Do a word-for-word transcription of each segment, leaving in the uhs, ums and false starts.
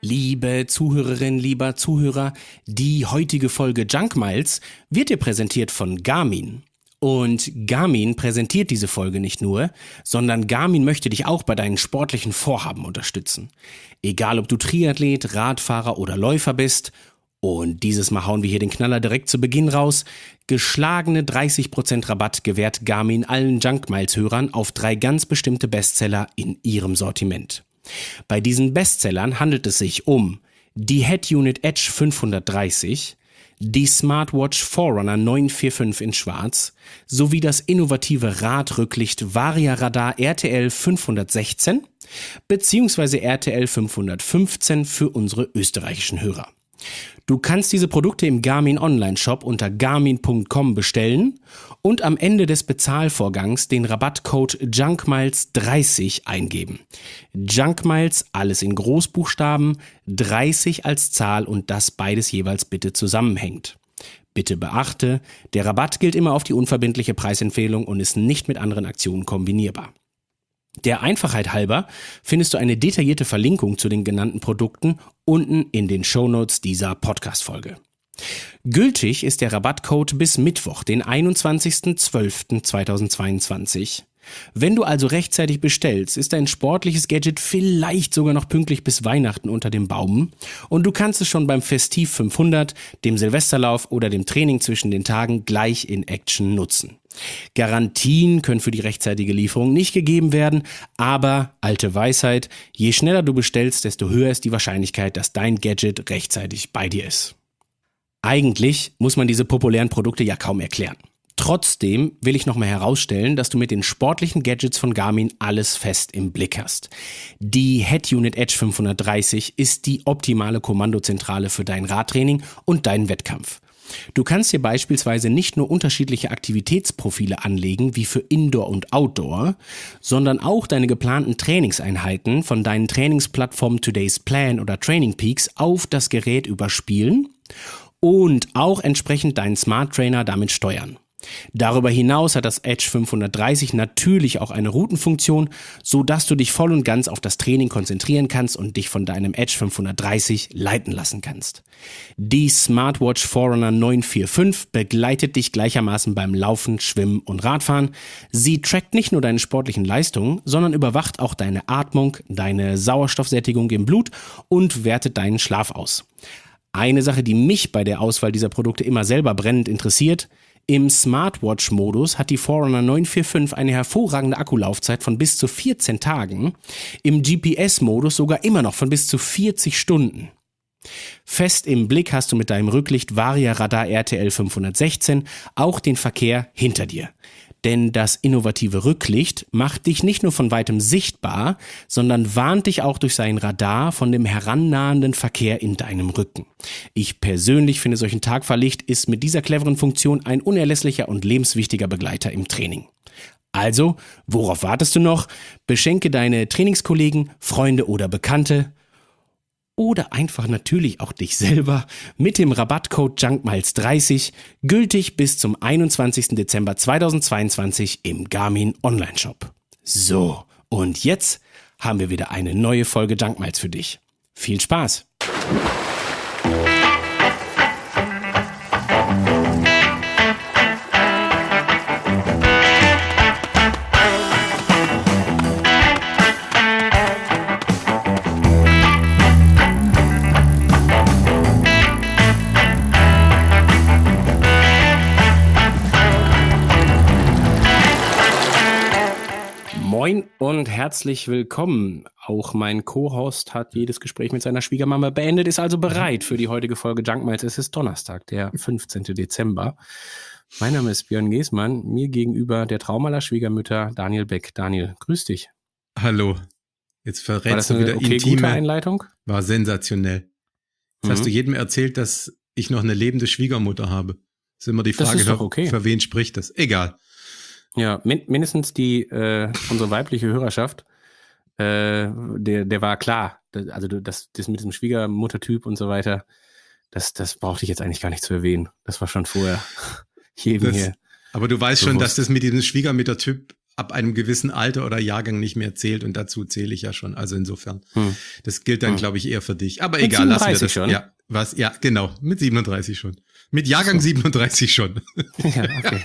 Liebe Zuhörerin, lieber Zuhörer, die heutige Folge Junk Miles wird dir präsentiert von Garmin. Und Garmin präsentiert diese Folge nicht nur, sondern Garmin möchte dich auch bei deinen sportlichen Vorhaben unterstützen. Egal ob du Triathlet, Radfahrer oder Läufer bist. Und dieses Mal hauen wir hier den Knaller direkt zu Beginn raus. Geschlagene dreißig Prozent Rabatt gewährt Garmin allen Junk Miles-Hörern auf drei ganz bestimmte Bestseller in ihrem Sortiment. Bei diesen Bestsellern handelt es sich um die Head Unit Edge fünfhundertdreißig, die Smartwatch Forerunner neun vier fünf in Schwarz sowie das innovative Radrücklicht Varia Radar R T L fünfhundertsechzehn bzw. R T L fünfhundertfünfzehn für unsere österreichischen Hörer. Du kannst diese Produkte im Garmin Online-Shop unter garmin punkt com bestellen und am Ende des Bezahlvorgangs den Rabattcode junkmiles dreißig eingeben. Junkmiles, alles in Großbuchstaben, dreißig als Zahl und das beides jeweils bitte zusammenhängt. Bitte beachte, der Rabatt gilt immer auf die unverbindliche Preisempfehlung und ist nicht mit anderen Aktionen kombinierbar. Der Einfachheit halber findest du eine detaillierte Verlinkung zu den genannten Produkten unten in den Shownotes dieser Podcast-Folge. Gültig ist der Rabattcode bis Mittwoch, den einundzwanzigsten zwölften zweitausendzweiundzwanzig. Wenn du also rechtzeitig bestellst, ist dein sportliches Gadget vielleicht sogar noch pünktlich bis Weihnachten unter dem Baum und du kannst es schon beim Festiv fünfhundert, dem Silvesterlauf oder dem Training zwischen den Tagen gleich in Action nutzen. Garantien können für die rechtzeitige Lieferung nicht gegeben werden, aber alte Weisheit, je schneller du bestellst, desto höher ist die Wahrscheinlichkeit, dass dein Gadget rechtzeitig bei dir ist. Eigentlich muss man diese populären Produkte ja kaum erklären. Trotzdem will ich nochmal herausstellen, dass du mit den sportlichen Gadgets von Garmin alles fest im Blick hast. Die Head Unit Edge fünfhundertdreißig ist die optimale Kommandozentrale für dein Radtraining und deinen Wettkampf. Du kannst hier beispielsweise nicht nur unterschiedliche Aktivitätsprofile anlegen, wie für Indoor und Outdoor, sondern auch deine geplanten Trainingseinheiten von deinen Trainingsplattformen Today's Plan oder Training Peaks auf das Gerät überspielen und auch entsprechend deinen Smart Trainer damit steuern. Darüber hinaus hat das Edge fünfhundertdreißig natürlich auch eine Routenfunktion, so dass du dich voll und ganz auf das Training konzentrieren kannst und dich von deinem Edge fünfhundertdreißig leiten lassen kannst. Die Smartwatch Forerunner neun vier fünf begleitet dich gleichermaßen beim Laufen, Schwimmen und Radfahren. Sie trackt nicht nur deine sportlichen Leistungen, sondern überwacht auch deine Atmung, deine Sauerstoffsättigung im Blut und wertet deinen Schlaf aus. Eine Sache, die mich bei der Auswahl dieser Produkte immer selber brennend interessiert: Im Smartwatch-Modus hat die Forerunner neun vier fünf eine hervorragende Akkulaufzeit von bis zu vierzehn Tagen, im G P S-Modus sogar immer noch von bis zu vierzig Stunden. Fest im Blick hast du mit deinem Rücklicht Varia Radar R T L fünfhundertsechzehn auch den Verkehr hinter dir. Denn das innovative Rücklicht macht dich nicht nur von weitem sichtbar, sondern warnt dich auch durch sein Radar von dem herannahenden Verkehr in deinem Rücken. Ich persönlich finde, solch ein Tagfahrlicht ist mit dieser cleveren Funktion ein unerlässlicher und lebenswichtiger Begleiter im Training. Also, worauf wartest du noch? Beschenke deine Trainingskollegen, Freunde oder Bekannte oder einfach natürlich auch dich selber mit dem Rabattcode junkmiles dreißig, gültig bis zum einundzwanzigsten Dezember zweitausendzweiundzwanzig im Garmin Online-Shop. So, und jetzt haben wir wieder eine neue Folge Junk Miles für dich. Viel Spaß! Moin und herzlich willkommen. Auch mein Co-Host hat jedes Gespräch mit seiner Schwiegermama beendet, ist also bereit für die heutige Folge Junk Miles. Es ist Donnerstag, der fünfzehnten Dezember. Mein Name ist Björn Geßmann, mir gegenüber der Traum aller Schwiegermütter Daniel Beck. Daniel, grüß dich. Hallo. Jetzt verrätst War das du eine wieder okay, intime. gute Einleitung? War sensationell. Jetzt Mhm. hast du jedem erzählt, dass ich noch eine lebende Schwiegermutter habe. Ist immer die Das Frage, ist doch okay. für wen spricht das? Egal. Ja, min- mindestens die äh, unsere weibliche Hörerschaft, äh, der, der war klar. Das, also das, das mit diesem Schwiegermuttertyp und so weiter, das, das brauchte ich jetzt eigentlich gar nicht zu erwähnen. Das war schon vorher jedem Das, hier. aber du weißt schon, bewusst. dass das mit diesem Schwiegermuttertyp ab einem gewissen Alter oder Jahrgang nicht mehr zählt und dazu zähle ich ja schon. Also insofern, hm. das gilt dann, hm. glaube ich, eher für dich. Aber mit egal, lassen wir das. Schon? Ja, was? Ja, genau, mit siebenunddreißig schon. Mit Jahrgang so. siebenunddreißig schon. Ja, okay.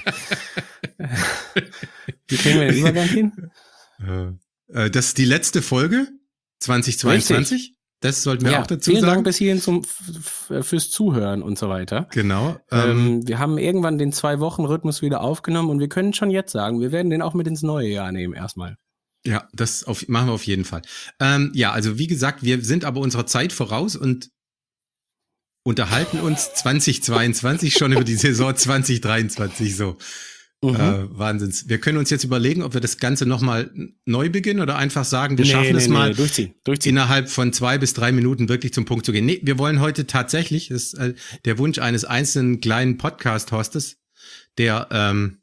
Wie kriegen wir den Übergang hin? Äh, das ist die letzte Folge zweitausendzweiundzwanzig. Richtig. Das sollten wir ja, auch dazu vielen sagen. Dank bis hierhin zum, fürs Zuhören und so weiter. Genau. Ähm, wir haben irgendwann den Zwei-Wochen-Rhythmus wieder aufgenommen und wir können schon jetzt sagen, wir werden den auch mit ins neue Jahr nehmen erstmal. Ja, das auf, machen wir auf jeden Fall. Ähm, ja, also wie gesagt, wir sind aber unserer Zeit voraus und unterhalten uns zweitausendzweiundzwanzig schon über die Saison zweitausenddreiundzwanzig so. Mhm. Äh, Wahnsinns. Wir können uns jetzt überlegen, ob wir das Ganze nochmal neu beginnen oder einfach sagen, wir nee, schaffen nee, es mal nee, durchziehen, durchziehen. innerhalb von zwei bis drei Minuten wirklich zum Punkt zu gehen. Nee, wir wollen heute tatsächlich, das ist äh, der Wunsch eines einzelnen kleinen Podcast-Hostes, der ähm,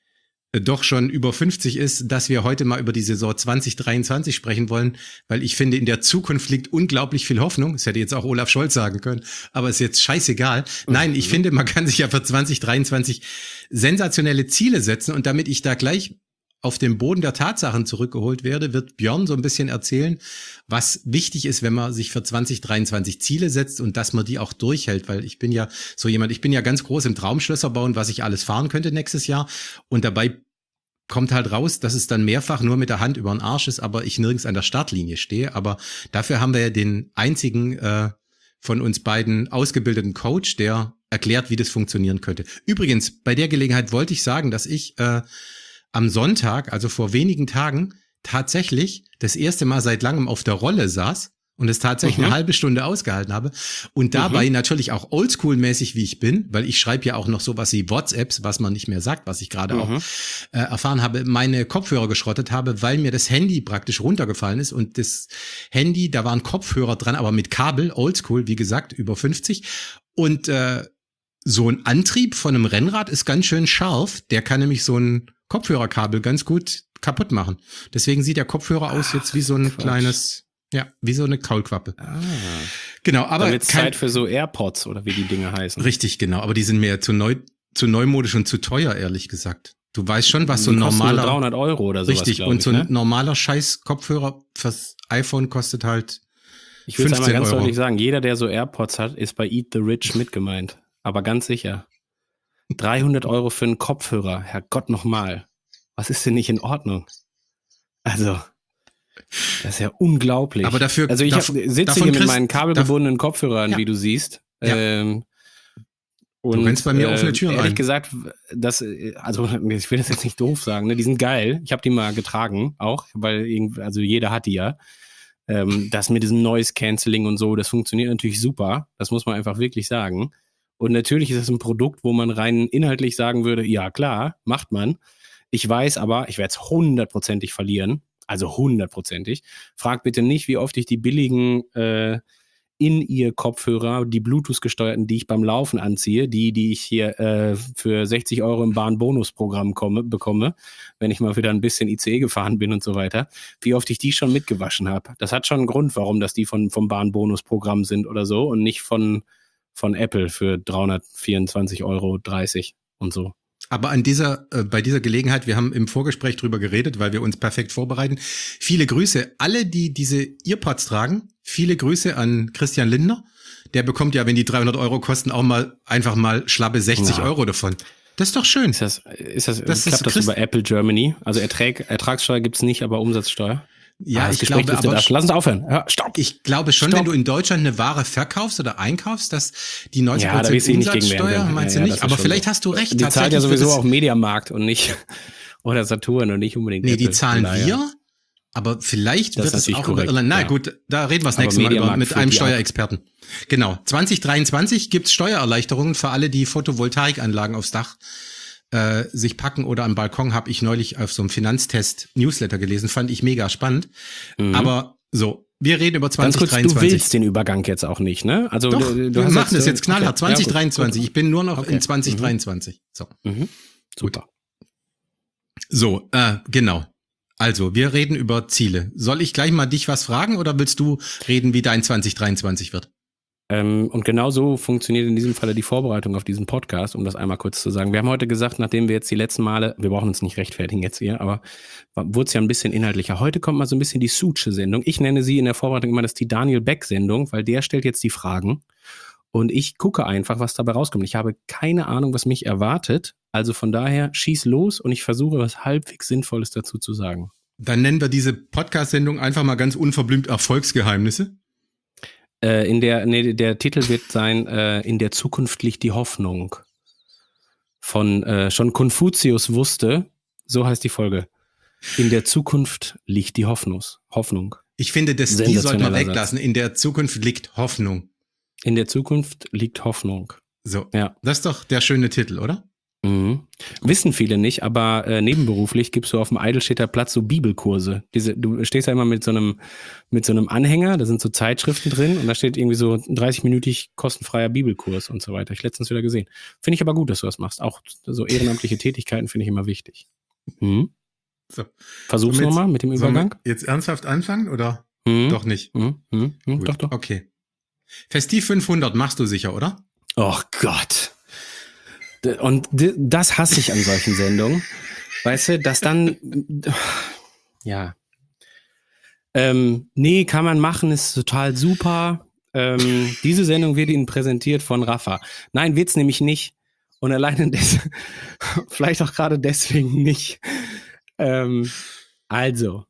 doch schon über fünfzig ist, dass wir heute mal über die Saison zweitausenddreiundzwanzig sprechen wollen, weil ich finde, in der Zukunft liegt unglaublich viel Hoffnung. Das hätte jetzt auch Olaf Scholz sagen können, aber ist jetzt scheißegal. Nein, ich finde, man kann sich ja für zweitausenddreiundzwanzig sensationelle Ziele setzen und damit ich da gleich auf den Boden der Tatsachen zurückgeholt werde, wird Björn so ein bisschen erzählen, was wichtig ist, wenn man sich für zweitausenddreiundzwanzig Ziele setzt und dass man die auch durchhält, weil ich bin ja so jemand, ich bin ja ganz groß im Traumschlösser bauen, was ich alles fahren könnte nächstes Jahr und dabei kommt halt raus, dass es dann mehrfach nur mit der Hand über den Arsch ist, aber ich nirgends an der Startlinie stehe, aber dafür haben wir ja den einzigen äh, von uns beiden ausgebildeten Coach, der erklärt, wie das funktionieren könnte. Übrigens, bei der Gelegenheit wollte ich sagen, dass ich äh, am Sonntag, also vor wenigen Tagen, tatsächlich das erste Mal seit langem auf der Rolle saß und es tatsächlich mhm. eine halbe Stunde ausgehalten habe und dabei mhm. natürlich auch oldschool-mäßig, wie ich bin, weil ich schreibe ja auch noch sowas wie WhatsApps, was man nicht mehr sagt, was ich gerade mhm. auch äh, erfahren habe, meine Kopfhörer geschrottet habe, weil mir das Handy praktisch runtergefallen ist und das Handy, da waren Kopfhörer dran, aber mit Kabel, oldschool, wie gesagt, über fünfzig und äh, so ein Antrieb von einem Rennrad ist ganz schön scharf, der kann nämlich so ein Kopfhörerkabel ganz gut kaputt machen. Deswegen sieht der Kopfhörer aus jetzt wie so ein Quatsch. kleines, ja, wie so eine Kaulquappe. Ah. Genau, aber dann wird's Zeit für so AirPods oder wie die Dinge heißen. Richtig, genau, aber die sind mir zu neu, zu neumodisch und zu teuer, ehrlich gesagt. Du weißt schon, was so ein normaler dreihundert Euro oder sowas. Richtig, und so ein ne? normaler Scheiß Kopfhörer fürs iPhone kostet halt Ich würde es einmal ganz deutlich sagen, jeder, der so AirPods hat, ist bei Eat the Rich mit gemeint. Aber ganz sicher. dreihundert Euro für einen Kopfhörer, Herrgott nochmal. Was ist denn nicht in Ordnung? Also, das ist ja unglaublich. Aber dafür, also ich davon, hab, sitze hier mit meinen kabelgebundenen darf, Kopfhörern, ja. wie du siehst. Ja. Ähm, und, du rennst bei mir äh, offene Türen ehrlich ein. gesagt, das, also ich will das jetzt nicht doof sagen, ne? Die sind geil. Ich habe die mal getragen, auch, weil irgendwie, also jeder hat die ja. Ähm, das mit diesem Noise Cancelling und so, das funktioniert natürlich super. Das muss man einfach wirklich sagen. Und natürlich ist es ein Produkt, wo man rein inhaltlich sagen würde, ja klar, macht man. Ich weiß aber, ich werde es hundertprozentig verlieren, also hundertprozentig. Frag bitte nicht, wie oft ich die billigen äh, In-Ear-Kopfhörer, die Bluetooth-gesteuerten, die ich beim Laufen anziehe, die, die ich hier äh, für sechzig Euro im Bahn-Bonus-Programm komme, bekomme, wenn ich mal wieder ein bisschen I C E gefahren bin und so weiter, wie oft ich die schon mitgewaschen habe. Das hat schon einen Grund, warum das die von, vom Bahn-Bonus-Programm sind oder so und nicht von von Apple für dreihundertvierundzwanzig Euro dreißig und so. Aber an dieser, äh, bei dieser Gelegenheit, wir haben im Vorgespräch drüber geredet, weil wir uns perfekt vorbereiten. Viele Grüße, alle, die diese Earpods tragen, viele Grüße an Christian Lindner. Der bekommt ja, wenn die dreihundert Euro kosten, auch mal einfach mal schlappe sechzig ja. Euro davon. Das ist doch schön. Ist das, ist das, das klappt ist das Christ- über Apple Germany? Also Ertrag, Ertragssteuer gibt's nicht, aber Umsatzsteuer? Ja, ah, ich glaube, aber lass uns aufhören. Ja, stopp. Ich glaube schon, stopp. wenn du in Deutschland eine Ware verkaufst oder einkaufst, dass die neunzig Prozent ja, Umsatzsteuer, nicht meinst ja, du ja, nicht? Aber vielleicht so. hast du recht. Die zahlt ja sowieso auch Mediamarkt und nicht, oder Saturn und nicht unbedingt Nee, Apple. die zahlen wir, aber vielleicht das wird es auch korrekt, über, na ja. gut, da reden wir das nächste Mal über, mit einem Steuerexperten. Auch. Genau, zweitausenddreiundzwanzig gibt's Steuererleichterungen für alle, die Photovoltaikanlagen aufs Dach äh, sich packen oder am Balkon, habe ich neulich auf so einem Finanztest-Newsletter gelesen, fand ich mega spannend. Mhm. Aber so, wir reden über zweitausenddreiundzwanzig. Kurz, du willst den Übergang jetzt auch nicht, ne? Also Doch, du, du wir hast machen das jetzt okay. knallhart, zweitausenddreiundzwanzig. Ja, ich bin nur noch okay. in zweitausenddreiundzwanzig. So. Mhm. Super. So, äh, genau. Also, wir reden über Ziele. Soll ich gleich mal dich was fragen oder willst du reden, wie dein zweitausenddreiundzwanzig wird? Ähm, und genau so funktioniert in diesem Falle die Vorbereitung auf diesen Podcast, um das einmal kurz zu sagen. Wir haben heute gesagt, nachdem wir jetzt die letzten Male, wir brauchen uns nicht rechtfertigen jetzt hier, aber wurde es ja ein bisschen inhaltlicher. Heute kommt mal so ein bisschen die Suche-Sendung. Ich nenne sie in der Vorbereitung immer das die Daniel Beck-Sendung, weil der stellt jetzt die Fragen und ich gucke einfach, was dabei rauskommt. Ich habe keine Ahnung, was mich erwartet. Also von daher schieß los und ich versuche, was halbwegs Sinnvolles dazu zu sagen. Dann nennen wir diese Podcast-Sendung einfach mal ganz unverblümt Erfolgsgeheimnisse. Äh, in der, nee, der Titel wird sein, äh, in der Zukunft liegt die Hoffnung. Von, äh, schon Konfuzius wusste, so heißt die Folge. In der Zukunft liegt die Hoffnung. Hoffnung. Ich finde, das, die sollte man weglassen. In der Zukunft liegt Hoffnung. In der Zukunft liegt Hoffnung. So, ja. Das ist doch der schöne Titel, oder? Mhm. Wissen viele nicht, aber äh, nebenberuflich gibst du auf dem Eidelstädter Platz so Bibelkurse. Diese, du stehst ja immer mit so einem mit so einem Anhänger, da sind so Zeitschriften drin und da steht irgendwie so ein dreißig-minütig kostenfreier Bibelkurs und so weiter. Ich letztens wieder gesehen. Finde ich aber gut, dass du das machst. Auch so ehrenamtliche Tätigkeiten finde ich immer wichtig. Mhm. So. Versuch's nochmal mit dem Übergang. Jetzt ernsthaft anfangen oder mhm. doch nicht? Mhm. Mhm. Mhm. Doch, doch. Okay. Festiv fünfhundert machst du sicher, oder? Oh Gott. Und das hasse ich an solchen Sendungen. Weißt du, dass dann, ja, ähm, nee, kann man machen, ist total super. Ähm, diese Sendung wird Ihnen präsentiert von Rafa. Nein, wird's nämlich nicht. Und alleine des, vielleicht auch gerade deswegen nicht. Ähm, also.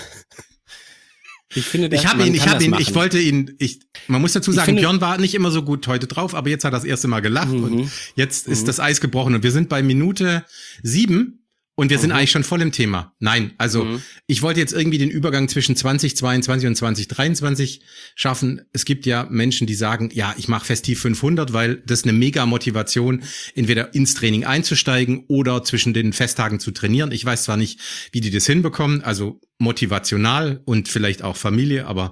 Ich finde, ich habe ihn, ich habe ihn, machen. ich wollte ihn, ich, man muss dazu sagen, finde, Björn war nicht immer so gut heute drauf, aber jetzt hat er das erste Mal gelacht mhm. und jetzt mhm. ist das Eis gebrochen und wir sind bei Minute sieben und wir mhm. sind eigentlich schon voll im Thema. Nein, also mhm. ich wollte jetzt irgendwie den Übergang zwischen zwanzig zweiundzwanzig und zwanzig dreiundzwanzig schaffen. Es gibt ja Menschen, die sagen, ja, ich mache Festiv fünfhundert, weil das eine mega Motivation, entweder ins Training einzusteigen oder zwischen den Festtagen zu trainieren. Ich weiß zwar nicht, wie die das hinbekommen, also motivational und vielleicht auch Familie, aber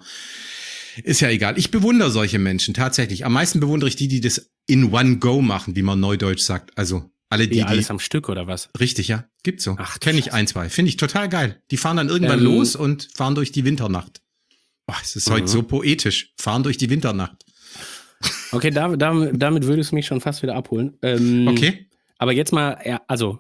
ist ja egal. Ich bewundere solche Menschen tatsächlich. Am meisten bewundere ich die, die das in one go machen, wie man neudeutsch sagt. Also alle die, die alles die, am Stück oder was? Richtig, ja. Gibt's so. Ach, kenne ich ein, zwei. Finde ich total geil. Die fahren dann irgendwann ähm, los und fahren durch die Winternacht. Boah, es ist mhm. heute so poetisch. Fahren durch die Winternacht. Okay, da, da, damit würdest du mich schon fast wieder abholen. Ähm, okay. Aber jetzt mal, also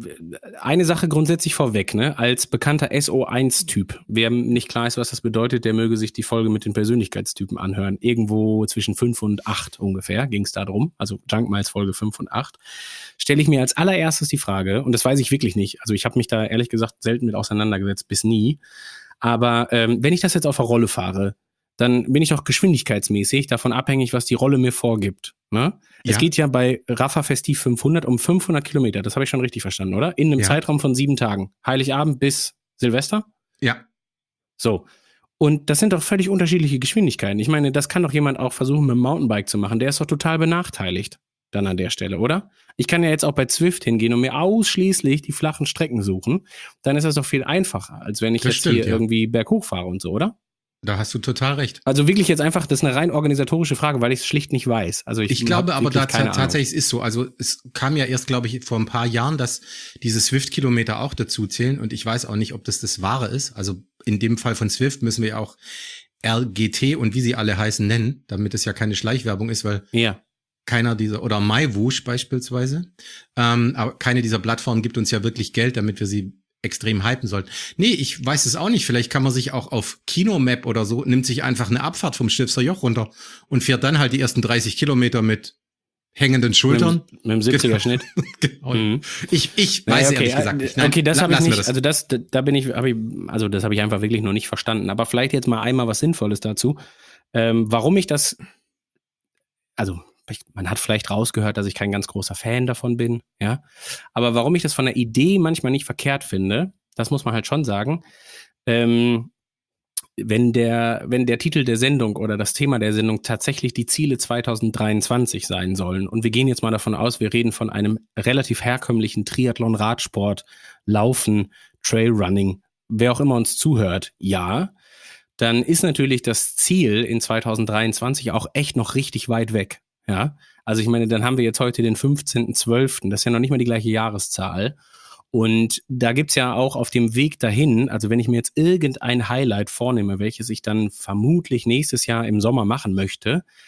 eine Sache grundsätzlich vorweg, ne? Als bekannter S O eins Typ, wer nicht klar ist, was das bedeutet, der möge sich die Folge mit den Persönlichkeitstypen anhören. Irgendwo zwischen fünf und acht ungefähr ging es da drum, also Junk Miles Folge fünf und acht. Stelle ich mir als allererstes die Frage, und das weiß ich wirklich nicht, also ich habe mich da ehrlich gesagt selten mit auseinandergesetzt, bis nie, aber ähm, wenn ich das jetzt auf der Rolle fahre, dann bin ich auch geschwindigkeitsmäßig davon abhängig, was die Rolle mir vorgibt. Ne? Ja. Es geht ja bei Rafa Festiv fünfhundert um fünfhundert Kilometer, das habe ich schon richtig verstanden, oder? In einem ja. Zeitraum von sieben Tagen. Heiligabend bis Silvester? Ja. So. Und das sind doch völlig unterschiedliche Geschwindigkeiten. Ich meine, das kann doch jemand auch versuchen, mit dem Mountainbike zu machen. Der ist doch total benachteiligt dann an der Stelle, oder? Ich kann ja jetzt auch bei Zwift hingehen und mir ausschließlich die flachen Strecken suchen. Dann ist das doch viel einfacher, als wenn ich das jetzt stimmt, hier ja. irgendwie berghoch fahre und so, oder? Da hast du total recht. Also wirklich jetzt einfach, das ist eine rein organisatorische Frage, weil ich es schlicht nicht weiß. Also ich, ich glaube aber da tatsächlich es ist so. Also es kam ja erst, glaube ich, vor ein paar Jahren, dass diese Swift-Kilometer auch dazu zählen und ich weiß auch nicht, ob das das Wahre ist. Also in dem Fall von Swift müssen wir auch R G T und wie sie alle heißen nennen, damit es ja keine Schleichwerbung ist, weil ja. keiner dieser, oder MyWoosh beispielsweise, ähm, aber keine dieser Plattformen gibt uns ja wirklich Geld, damit wir sie extrem hypen sollten. Nee, ich weiß es auch nicht. Vielleicht kann man sich auch auf Kinomap oder so, nimmt sich einfach eine Abfahrt vom Stilfser Joch runter und fährt dann halt die ersten dreißig Kilometer mit hängenden Schultern. Mit, mit dem siebziger-Schnitt. Genau. Mhm. Ich, ich weiß okay, ehrlich gesagt nicht. Nein, okay, das habe ich nicht. Das. Also das, da bin ich, hab ich, also das habe ich einfach wirklich noch nicht verstanden. Aber vielleicht jetzt mal einmal was Sinnvolles dazu. Ähm, warum ich das, also man hat vielleicht rausgehört, dass ich kein ganz großer Fan davon bin, ja. Aber warum ich das von der Idee manchmal nicht verkehrt finde, das muss man halt schon sagen, ähm, wenn der, wenn der Titel der Sendung oder das Thema der Sendung tatsächlich die Ziele zwanzig dreiundzwanzig sein sollen und wir gehen jetzt mal davon aus, wir reden von einem relativ herkömmlichen Triathlon, Radsport, Laufen, Trailrunning, wer auch immer uns zuhört, ja, dann ist natürlich das Ziel in zwanzig dreiundzwanzig auch echt noch richtig weit weg. Ja, also ich meine, dann haben wir jetzt heute den fünfzehnten zwölften Das ist ja noch nicht mal die gleiche Jahreszahl. Und da gibt's ja auch auf dem Weg dahin, also wenn ich mir jetzt irgendein Highlight vornehme, welches ich dann vermutlich nächstes Jahr im Sommer machen möchte,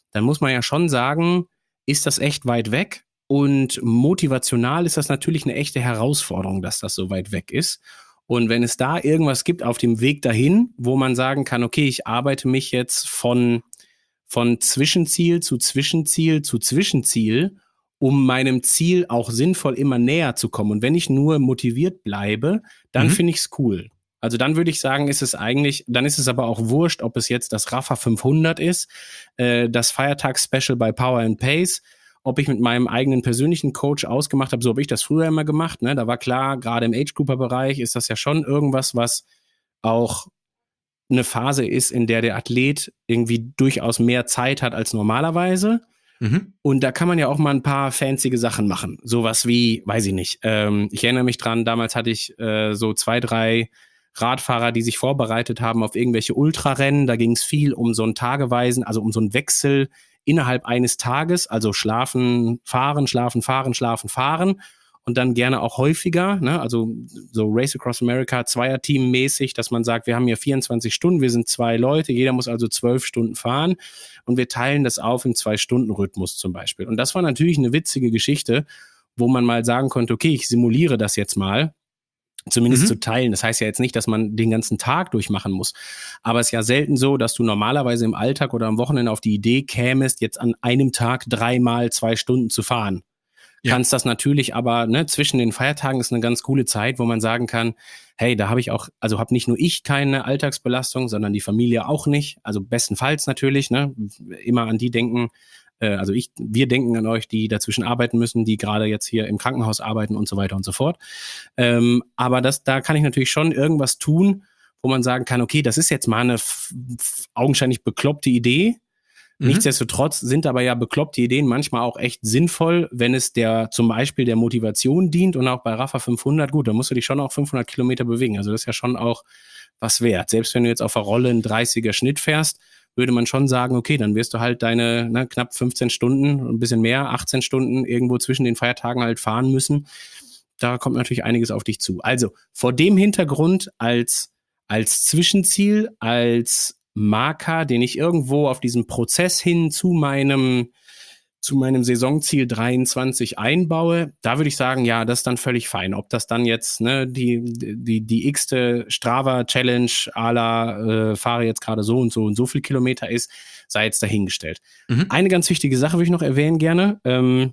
dann muss man ja schon sagen, ist das echt weit weg? Und motivational ist das natürlich eine echte Herausforderung, dass das so weit weg ist. Und wenn es da irgendwas gibt auf dem Weg dahin, wo man sagen kann, okay, ich arbeite mich jetzt von, von Zwischenziel zu Zwischenziel zu Zwischenziel, um meinem Ziel auch sinnvoll immer näher zu kommen. Und wenn ich nur motiviert bleibe, dann Mhm. finde ich es cool. Also dann würde ich sagen, ist es eigentlich, dann ist es aber auch wurscht, ob es jetzt das Rapha fünfhundert ist, äh, das Feiertags-Special bei Power and Pace, ob ich mit meinem eigenen persönlichen Coach ausgemacht habe, so habe ich das früher immer gemacht. Ne? Da war klar, gerade im Age-Grouper-Bereich ist das ja schon irgendwas, was auch eine Phase ist, in der der Athlet irgendwie durchaus mehr Zeit hat als normalerweise. Mhm. Und da kann man ja auch mal ein paar fancy Sachen machen. Sowas wie, weiß ich nicht. Ähm, ich erinnere mich dran, damals hatte ich äh, so zwei, drei Radfahrer, die sich vorbereitet haben auf irgendwelche Ultrarennen. Da ging es viel um so einen tageweisen, also um so einen Wechsel innerhalb eines Tages, also schlafen, fahren, schlafen, fahren, schlafen, fahren und dann gerne auch häufiger, ne? Also so Race Across America, Zweierteam mäßig, dass man sagt, wir haben hier vierundzwanzig Stunden, wir sind zwei Leute, jeder muss also zwölf Stunden fahren und wir teilen das auf im Zwei-Stunden-Rhythmus zum Beispiel. Und das war natürlich eine witzige Geschichte, wo man mal sagen konnte, okay, ich simuliere das jetzt mal, zumindest Mhm. zu teilen. Das heißt ja jetzt nicht, dass man den ganzen Tag durchmachen muss. Aber es ist ja selten so, dass du normalerweise im Alltag oder am Wochenende auf die Idee kämest, jetzt an einem Tag dreimal zwei Stunden zu fahren. Ja. Kannst das natürlich aber, ne, zwischen den Feiertagen ist eine ganz coole Zeit, wo man sagen kann, hey, da habe ich auch, also habe nicht nur ich keine Alltagsbelastung, sondern die Familie auch nicht. Also bestenfalls natürlich, ne, immer an die denken, also ich, wir denken an euch, die dazwischen arbeiten müssen, die gerade jetzt hier im Krankenhaus arbeiten und so weiter und so fort. Ähm, aber das, da kann ich natürlich schon irgendwas tun, wo man sagen kann, okay, das ist jetzt mal eine f- f- augenscheinlich bekloppte Idee. Mhm. Nichtsdestotrotz sind aber ja bekloppte Ideen manchmal auch echt sinnvoll, wenn es der zum Beispiel der Motivation dient und auch bei Rapha fünfhundert, gut, da musst du dich schon auch fünfhundert Kilometer bewegen. Also das ist ja schon auch was wert. Selbst wenn du jetzt auf der Rolle einen dreißiger Schnitt fährst, würde man schon sagen, okay, dann wirst du halt deine ne, knapp fünfzehn Stunden, ein bisschen mehr, achtzehn Stunden irgendwo zwischen den Feiertagen halt fahren müssen. Da kommt natürlich einiges auf dich zu. Also vor dem Hintergrund als, als Zwischenziel, als Marker, den ich irgendwo auf diesem Prozess hin zu meinem zu meinem Saisonziel dreiundzwanzig einbaue, da würde ich sagen, ja, das ist dann völlig fein. Ob das dann jetzt ne, die, die, die x-te Strava-Challenge à la äh, fahre jetzt gerade so und so und so viel Kilometer ist, sei jetzt dahingestellt. Mhm. Eine ganz wichtige Sache würde ich noch erwähnen gerne. Ähm,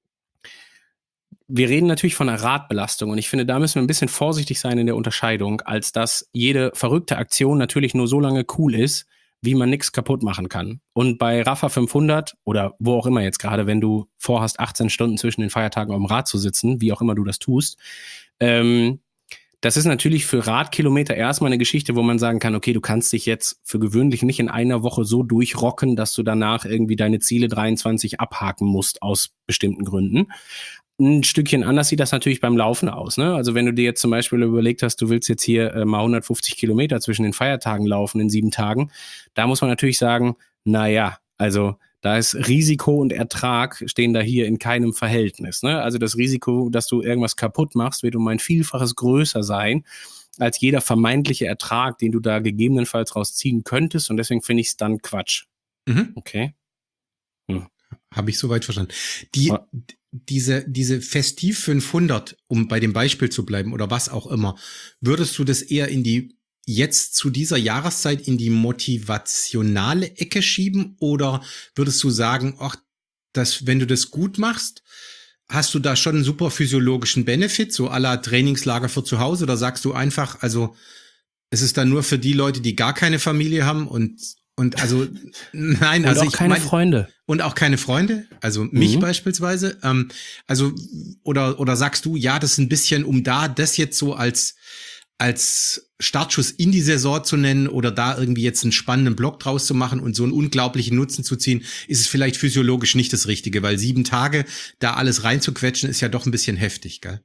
wir reden natürlich von einer Radbelastung und ich finde, da müssen wir ein bisschen vorsichtig sein in der Unterscheidung, als dass jede verrückte Aktion natürlich nur so lange cool ist, wie man nichts kaputt machen kann. Und bei Rapha fünfhundert oder wo auch immer jetzt gerade, wenn du vorhast, achtzehn Stunden zwischen den Feiertagen auf dem Rad zu sitzen, wie auch immer du das tust, ähm, das ist natürlich für Radkilometer erstmal eine Geschichte, wo man sagen kann, okay, du kannst dich jetzt für gewöhnlich nicht in einer Woche so durchrocken, dass du danach irgendwie deine Ziele dreiundzwanzig abhaken musst aus bestimmten Gründen. Ein Stückchen anders sieht das natürlich beim Laufen aus, ne? Also wenn du dir jetzt zum Beispiel überlegt hast, du willst jetzt hier äh, mal hundertfünfzig Kilometer zwischen den Feiertagen laufen in sieben Tagen, da muss man natürlich sagen, na ja, also da ist Risiko und Ertrag stehen da hier in keinem Verhältnis, ne? Also das Risiko, dass du irgendwas kaputt machst, wird um ein Vielfaches größer sein als jeder vermeintliche Ertrag, den du da gegebenenfalls rausziehen könntest, und deswegen finde ich es dann Quatsch. Mhm. Okay? Habe ich soweit verstanden. Die, Ja. diese, diese Festiv fünfhundert, um bei dem Beispiel zu bleiben oder was auch immer, würdest du das eher in die, jetzt zu dieser Jahreszeit in die motivationale Ecke schieben oder würdest du sagen, ach, das, wenn du das gut machst, hast du da schon einen super physiologischen Benefit, so à la Trainingslager für zu Hause, oder sagst du einfach, also, es ist dann nur für die Leute, die gar keine Familie haben und, und also, nein, Und also auch ich keine mein, Freunde. und auch keine Freunde, also mich Mhm. beispielsweise. Ähm, also oder oder sagst du, ja, das ist ein bisschen, um da das jetzt so als als Startschuss in die Saison zu nennen oder da irgendwie jetzt einen spannenden Block draus zu machen und so einen unglaublichen Nutzen zu ziehen, ist es vielleicht physiologisch nicht das Richtige, weil sieben Tage da alles reinzuquetschen ist ja doch ein bisschen heftig, gell?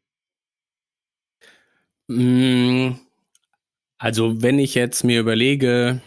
Mm, Also wenn ich jetzt mir überlege,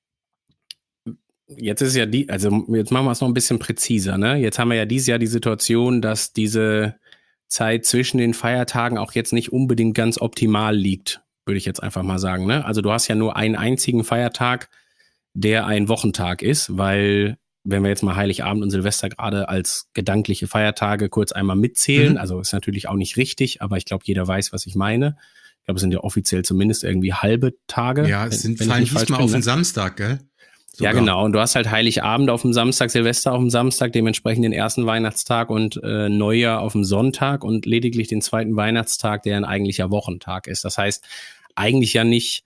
jetzt ist ja die, also jetzt machen wir es noch ein bisschen präziser, ne? Jetzt haben wir ja dieses Jahr die Situation, dass diese Zeit zwischen den Feiertagen auch jetzt nicht unbedingt ganz optimal liegt, würde ich jetzt einfach mal sagen, ne? Also du hast ja nur einen einzigen Feiertag, der ein Wochentag ist, weil wenn wir jetzt mal Heiligabend und Silvester gerade als gedankliche Feiertage kurz einmal mitzählen, Mhm. also ist natürlich auch nicht richtig, aber ich glaube, jeder weiß, was ich meine. Ich glaube, es sind ja offiziell zumindest irgendwie halbe Tage. Ja, es sind, wenn, wenn fallen ich nicht falsch diesmal bin, auf den ne? Samstag, gell? Ja, Sogar. genau. Und du hast halt Heiligabend auf dem Samstag, Silvester auf dem Samstag, dementsprechend den ersten Weihnachtstag und äh, Neujahr auf dem Sonntag und lediglich den zweiten Weihnachtstag, der ein eigentlicher Wochentag ist. Das heißt, eigentlich ja nicht,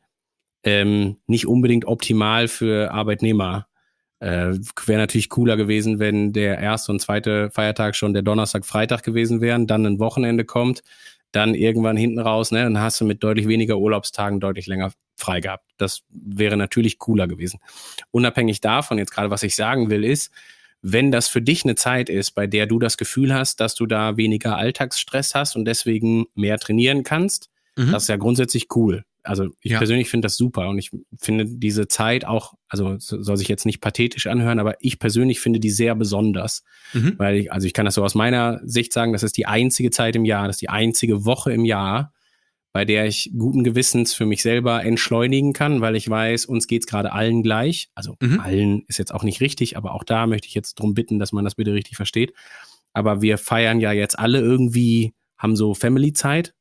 ähm, nicht unbedingt optimal für Arbeitnehmer. Äh, wäre natürlich cooler gewesen, wenn der erste und zweite Feiertag schon der Donnerstag, Freitag gewesen wären, dann ein Wochenende kommt, dann irgendwann hinten raus, ne, dann hast du mit deutlich weniger Urlaubstagen deutlich länger frei gehabt. Das wäre natürlich cooler gewesen. Unabhängig davon, jetzt gerade was ich sagen will, ist, wenn das für dich eine Zeit ist, bei der du das Gefühl hast, dass du da weniger Alltagsstress hast und deswegen mehr trainieren kannst, Mhm. das ist ja grundsätzlich cool. Also ich Ja. persönlich finde das super und ich finde diese Zeit auch, also soll sich jetzt nicht pathetisch anhören, aber ich persönlich finde die sehr besonders, Mhm. weil ich, also ich kann das so aus meiner Sicht sagen, das ist die einzige Zeit im Jahr, das ist die einzige Woche im Jahr, bei der ich guten Gewissens für mich selber entschleunigen kann, weil ich weiß, uns geht's gerade allen gleich. Also Mhm. allen ist jetzt auch nicht richtig, aber auch da möchte ich jetzt drum bitten, dass man das bitte richtig versteht. Aber wir feiern ja jetzt alle irgendwie, haben so Family-Zeit.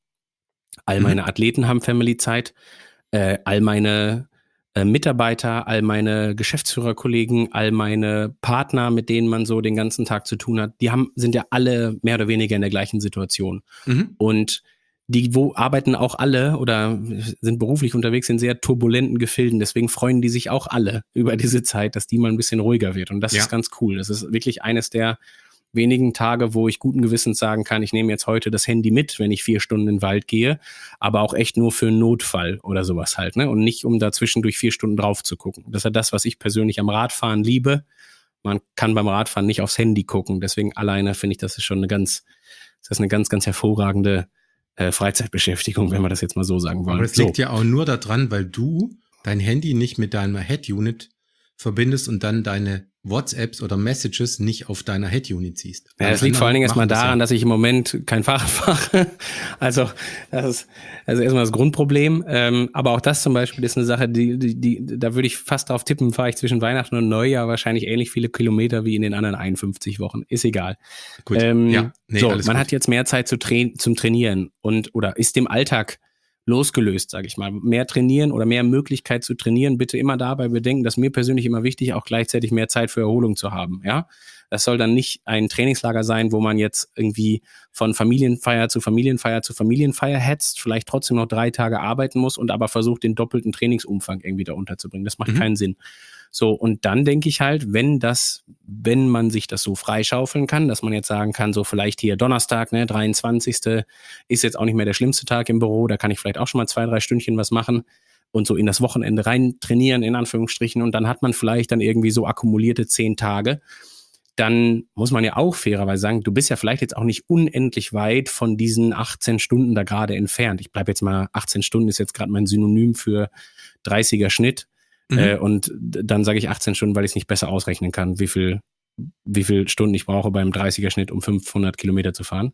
All meine Mhm. Athleten haben Family-Zeit. Äh, all meine äh, Mitarbeiter, all meine Geschäftsführerkollegen, all meine Partner, mit denen man so den ganzen Tag zu tun hat, die haben, sind ja alle mehr oder weniger in der gleichen Situation. Mhm. Und die wo arbeiten auch alle oder sind beruflich unterwegs in sehr turbulenten Gefilden. Deswegen freuen die sich auch alle über diese Zeit, dass die mal ein bisschen ruhiger wird. Und das Ja. ist ganz cool. Das ist wirklich eines der wenigen Tage, wo ich guten Gewissens sagen kann, ich nehme jetzt heute das Handy mit, wenn ich vier Stunden in den Wald gehe, aber auch echt nur für einen Notfall oder sowas halt, ne? Und nicht, um da zwischendurch vier Stunden drauf zu gucken. Das ist ja das, was ich persönlich am Radfahren liebe. Man kann beim Radfahren nicht aufs Handy gucken. Deswegen alleine finde ich, das ist schon eine ganz, das ist eine ganz, ganz hervorragende äh, Freizeitbeschäftigung, wenn wir das jetzt mal so sagen wollen. Aber das so. liegt ja auch nur daran, weil du dein Handy nicht mit deiner Head-Unit verbindest und dann deine WhatsApps oder Messages nicht auf deiner Head-Unit siehst. Ja, Alle das liegt vor allen Dingen erstmal anderen machen daran, das dass ich im Moment kein Fahrrad fahre. Also das ist also erstmal das Grundproblem. Ähm, aber auch das zum Beispiel ist eine Sache, die, die, die da würde ich fast drauf tippen, fahre ich zwischen Weihnachten und Neujahr wahrscheinlich ähnlich viele Kilometer wie in den anderen einundfünfzig Wochen. Ist egal. ja. Gut, Ähm, ja, nee, so, alles man gut. hat jetzt mehr Zeit zu tra- zum Trainieren und oder ist dem Alltag losgelöst, sage ich mal. Mehr trainieren oder mehr Möglichkeit zu trainieren, bitte immer dabei bedenken, dass mir persönlich immer wichtig, auch gleichzeitig mehr Zeit für Erholung zu haben, ja. Das soll dann nicht ein Trainingslager sein, wo man jetzt irgendwie von Familienfeier zu Familienfeier zu Familienfeier hetzt, vielleicht trotzdem noch drei Tage arbeiten muss und aber versucht, den doppelten Trainingsumfang irgendwie da unterzubringen. Das macht Mhm. keinen Sinn. So, und dann denke ich halt, wenn das, wenn man sich das so freischaufeln kann, dass man jetzt sagen kann, so vielleicht hier Donnerstag, ne, dreiundzwanzigste ist jetzt auch nicht mehr der schlimmste Tag im Büro, da kann ich vielleicht auch schon mal zwei, drei Stündchen was machen und so in das Wochenende rein trainieren, in Anführungsstrichen, und dann hat man vielleicht dann irgendwie so akkumulierte zehn Tage. Dann muss man ja auch fairerweise sagen, du bist ja vielleicht jetzt auch nicht unendlich weit von diesen achtzehn Stunden da gerade entfernt. Ich bleibe jetzt mal, achtzehn Stunden ist jetzt gerade mein Synonym für dreißiger Schnitt. Mhm. Äh, und dann sage ich achtzehn Stunden, weil ich es nicht besser ausrechnen kann, wie viel, wie viel Stunden ich brauche beim dreißiger Schnitt, um fünfhundert Kilometer zu fahren.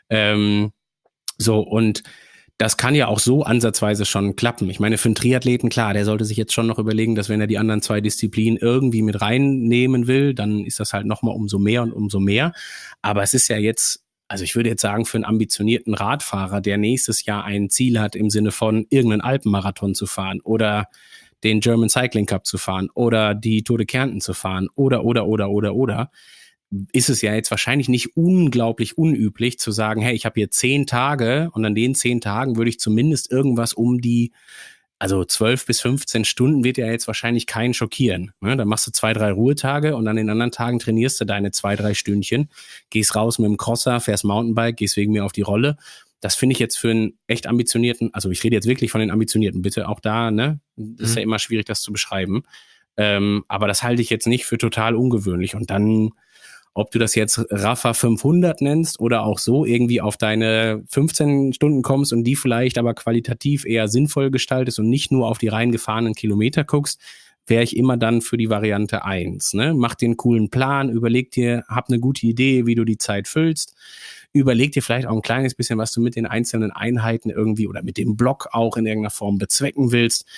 Ähm, so, und das kann ja auch so ansatzweise schon klappen. Ich meine, für einen Triathleten, klar, der sollte sich jetzt schon noch überlegen, dass wenn er die anderen zwei Disziplinen irgendwie mit reinnehmen will, dann ist das halt nochmal umso mehr und umso mehr. Aber es ist ja jetzt, also ich würde jetzt sagen, für einen ambitionierten Radfahrer, der nächstes Jahr ein Ziel hat im Sinne von irgendeinen Alpenmarathon zu fahren oder den German Cycling Cup zu fahren oder die Tour de Kärnten zu fahren oder, oder, oder, oder, oder, ist es ja jetzt wahrscheinlich nicht unglaublich unüblich zu sagen, hey, ich habe hier zehn Tage und an den zehn Tagen würde ich zumindest irgendwas um die, also zwölf bis fünfzehn Stunden wird ja jetzt wahrscheinlich keinen schockieren. Ne? Dann machst du zwei, drei Ruhetage und an den anderen Tagen trainierst du deine zwei, drei Stündchen, gehst raus mit dem Crosser, fährst Mountainbike, gehst wegen mir auf die Rolle. Das finde ich jetzt für einen echt ambitionierten, also ich rede jetzt wirklich von den Ambitionierten, bitte auch da, ne? Das ist Mhm. ja immer schwierig, das zu beschreiben. Ähm, aber das halte ich jetzt nicht für total ungewöhnlich. Und dann, ob du das jetzt Rafa fünfhundert nennst oder auch so irgendwie auf deine fünfzehn Stunden kommst und die vielleicht aber qualitativ eher sinnvoll gestaltest und nicht nur auf die rein gefahrenen Kilometer guckst, wäre ich immer dann für die Variante eins. Ne? Mach dir einen coolen Plan, überleg dir, hab eine gute Idee, wie du die Zeit füllst. Überleg dir vielleicht auch ein kleines bisschen, was du mit den einzelnen Einheiten irgendwie oder mit dem Block auch in irgendeiner Form bezwecken willst.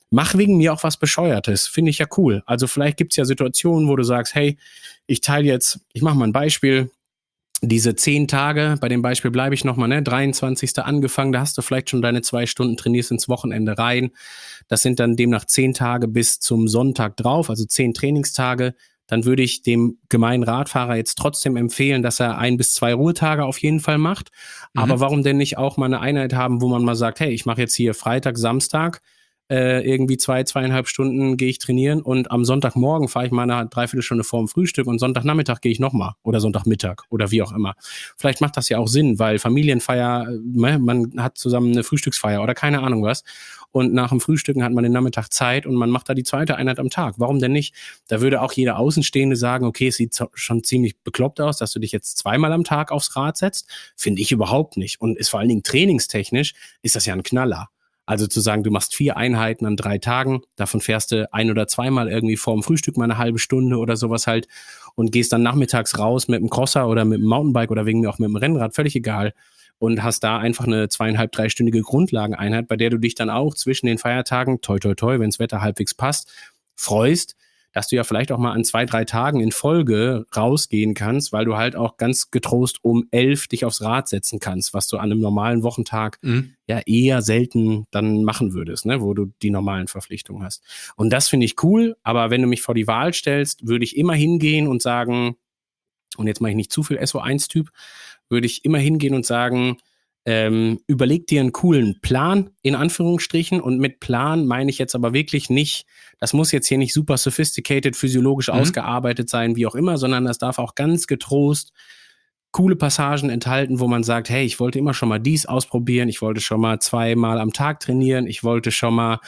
mach wegen mir auch was Bescheuertes. Finde ich ja cool. Also vielleicht gibt's ja Situationen, wo du sagst, hey, ich teile jetzt, ich mache mal ein Beispiel, diese zehn Tage, bei dem Beispiel bleibe ich nochmal, ne, dreiundzwanzigsten angefangen, da hast du vielleicht schon deine zwei Stunden, trainierst ins Wochenende rein. Das sind dann demnach zehn Tage bis zum Sonntag drauf, also zehn Trainingstage. Dann würde ich dem gemeinen Radfahrer jetzt trotzdem empfehlen, dass er ein bis zwei Ruhetage auf jeden Fall macht. Mhm. Aber warum denn nicht auch mal eine Einheit haben, wo man mal sagt, hey, ich mache jetzt hier Freitag, Samstag, äh, irgendwie zwei, zweieinhalb Stunden gehe ich trainieren und am Sonntagmorgen fahre ich mal eine Dreiviertelstunde vorm Frühstück und Sonntagnachmittag gehe ich nochmal oder Sonntagmittag oder wie auch immer. Vielleicht macht das ja auch Sinn, weil Familienfeier, man hat zusammen eine Frühstücksfeier oder keine Ahnung was und nach dem Frühstücken hat man den Nachmittag Zeit und man macht da die zweite Einheit am Tag. Warum denn nicht? Da würde auch jeder Außenstehende sagen, okay, es sieht schon ziemlich bekloppt aus, dass du dich jetzt zweimal am Tag aufs Rad setzt. Finde ich überhaupt nicht und ist vor allen Dingen trainingstechnisch ist das ja ein Knaller. Also zu sagen, du machst vier Einheiten an drei Tagen, davon fährst du ein- oder zweimal irgendwie vorm Frühstück mal eine halbe Stunde oder sowas halt und gehst dann nachmittags raus mit dem Crosser oder mit dem Mountainbike oder wegen mir auch mit dem Rennrad, völlig egal. Und hast da einfach eine zweieinhalb, dreistündige Grundlageneinheit, bei der du dich dann auch zwischen den Feiertagen, toi toi toi, wenn das Wetter halbwegs passt, freust, dass du ja vielleicht auch mal an zwei, drei Tagen in Folge rausgehen kannst, weil du halt auch ganz getrost um elf dich aufs Rad setzen kannst, was du an einem normalen Wochentag mhm. ja eher selten dann machen würdest, ne, wo du die normalen Verpflichtungen hast. Und das finde ich cool, aber wenn du mich vor die Wahl stellst, würde ich immer hingehen und sagen, und jetzt mache ich nicht zu viel S O eins Typ, würde ich immer hingehen und sagen, ähm, überleg dir einen coolen Plan, in Anführungsstrichen, und mit Plan meine ich jetzt aber wirklich nicht, das muss jetzt hier nicht super sophisticated, physiologisch mhm. ausgearbeitet sein, wie auch immer, sondern das darf auch ganz getrost coole Passagen enthalten, wo man sagt, hey, ich wollte immer schon mal dies ausprobieren, ich wollte schon mal zweimal am Tag trainieren, ich wollte schon mal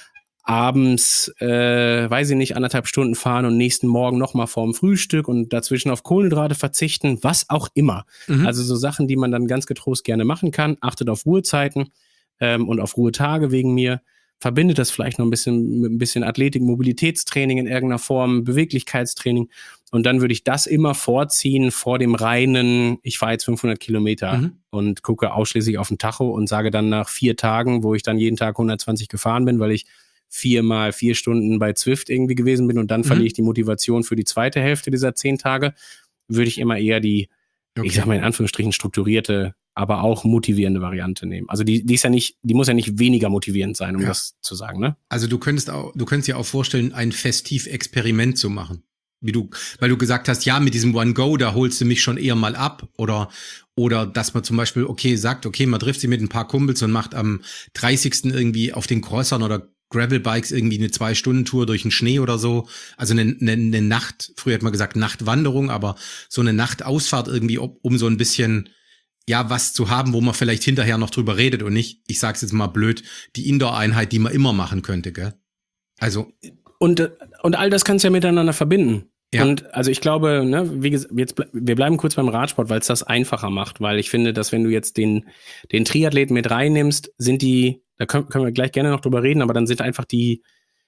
abends, äh, weiß ich nicht, anderthalb Stunden fahren und nächsten Morgen nochmal vorm Frühstück und dazwischen auf Kohlenhydrate verzichten, was auch immer. Mhm. Also so Sachen, die man dann ganz getrost gerne machen kann. Achtet auf Ruhezeiten ähm, und auf Ruhetage wegen mir. Verbindet das vielleicht noch ein bisschen mit ein bisschen Athletik, Mobilitätstraining in irgendeiner Form, Beweglichkeitstraining. Und dann würde ich das immer vorziehen vor dem reinen, ich fahre jetzt fünfhundert Kilometer mhm. und gucke ausschließlich auf den Tacho und sage dann nach vier Tagen, wo ich dann jeden Tag hundertzwanzig gefahren bin, weil ich viermal vier Stunden bei Zwift irgendwie gewesen bin und dann mhm. verliere ich die Motivation für die zweite Hälfte dieser zehn Tage, würde ich immer eher die, okay. ich sag mal in Anführungsstrichen, strukturierte, aber auch motivierende Variante nehmen. Also die, die ist ja nicht, die muss ja nicht weniger motivierend sein, um ja. das zu sagen, ne? Also du könntest auch, du könntest dir auch vorstellen, ein Festiv-Experiment zu machen. Wie du, weil du gesagt hast, ja, mit diesem One-Go, da holst du mich schon eher mal ab. Oder, oder dass man zum Beispiel, okay, sagt, okay, man trifft sich mit ein paar Kumpels und macht am dreißigsten irgendwie auf den Crossern oder Gravelbikes irgendwie eine Zwei-Stunden-Tour durch den Schnee oder so. Also eine, eine, eine Nacht, früher hat man gesagt Nachtwanderung, aber so eine Nachtausfahrt irgendwie, um so ein bisschen, ja, was zu haben, wo man vielleicht hinterher noch drüber redet und nicht, ich sag's jetzt mal blöd, die Indoor-Einheit, die man immer machen könnte, gell? Also. Und, und all das kannst du ja miteinander verbinden. Ja. Und also ich glaube, ne, wie gesagt, jetzt wir bleiben kurz beim Radsport, weil es das einfacher macht, weil ich finde, dass wenn du jetzt den den Triathleten mit reinnimmst, sind die, da können, können wir gleich gerne noch drüber reden, aber dann sind einfach die,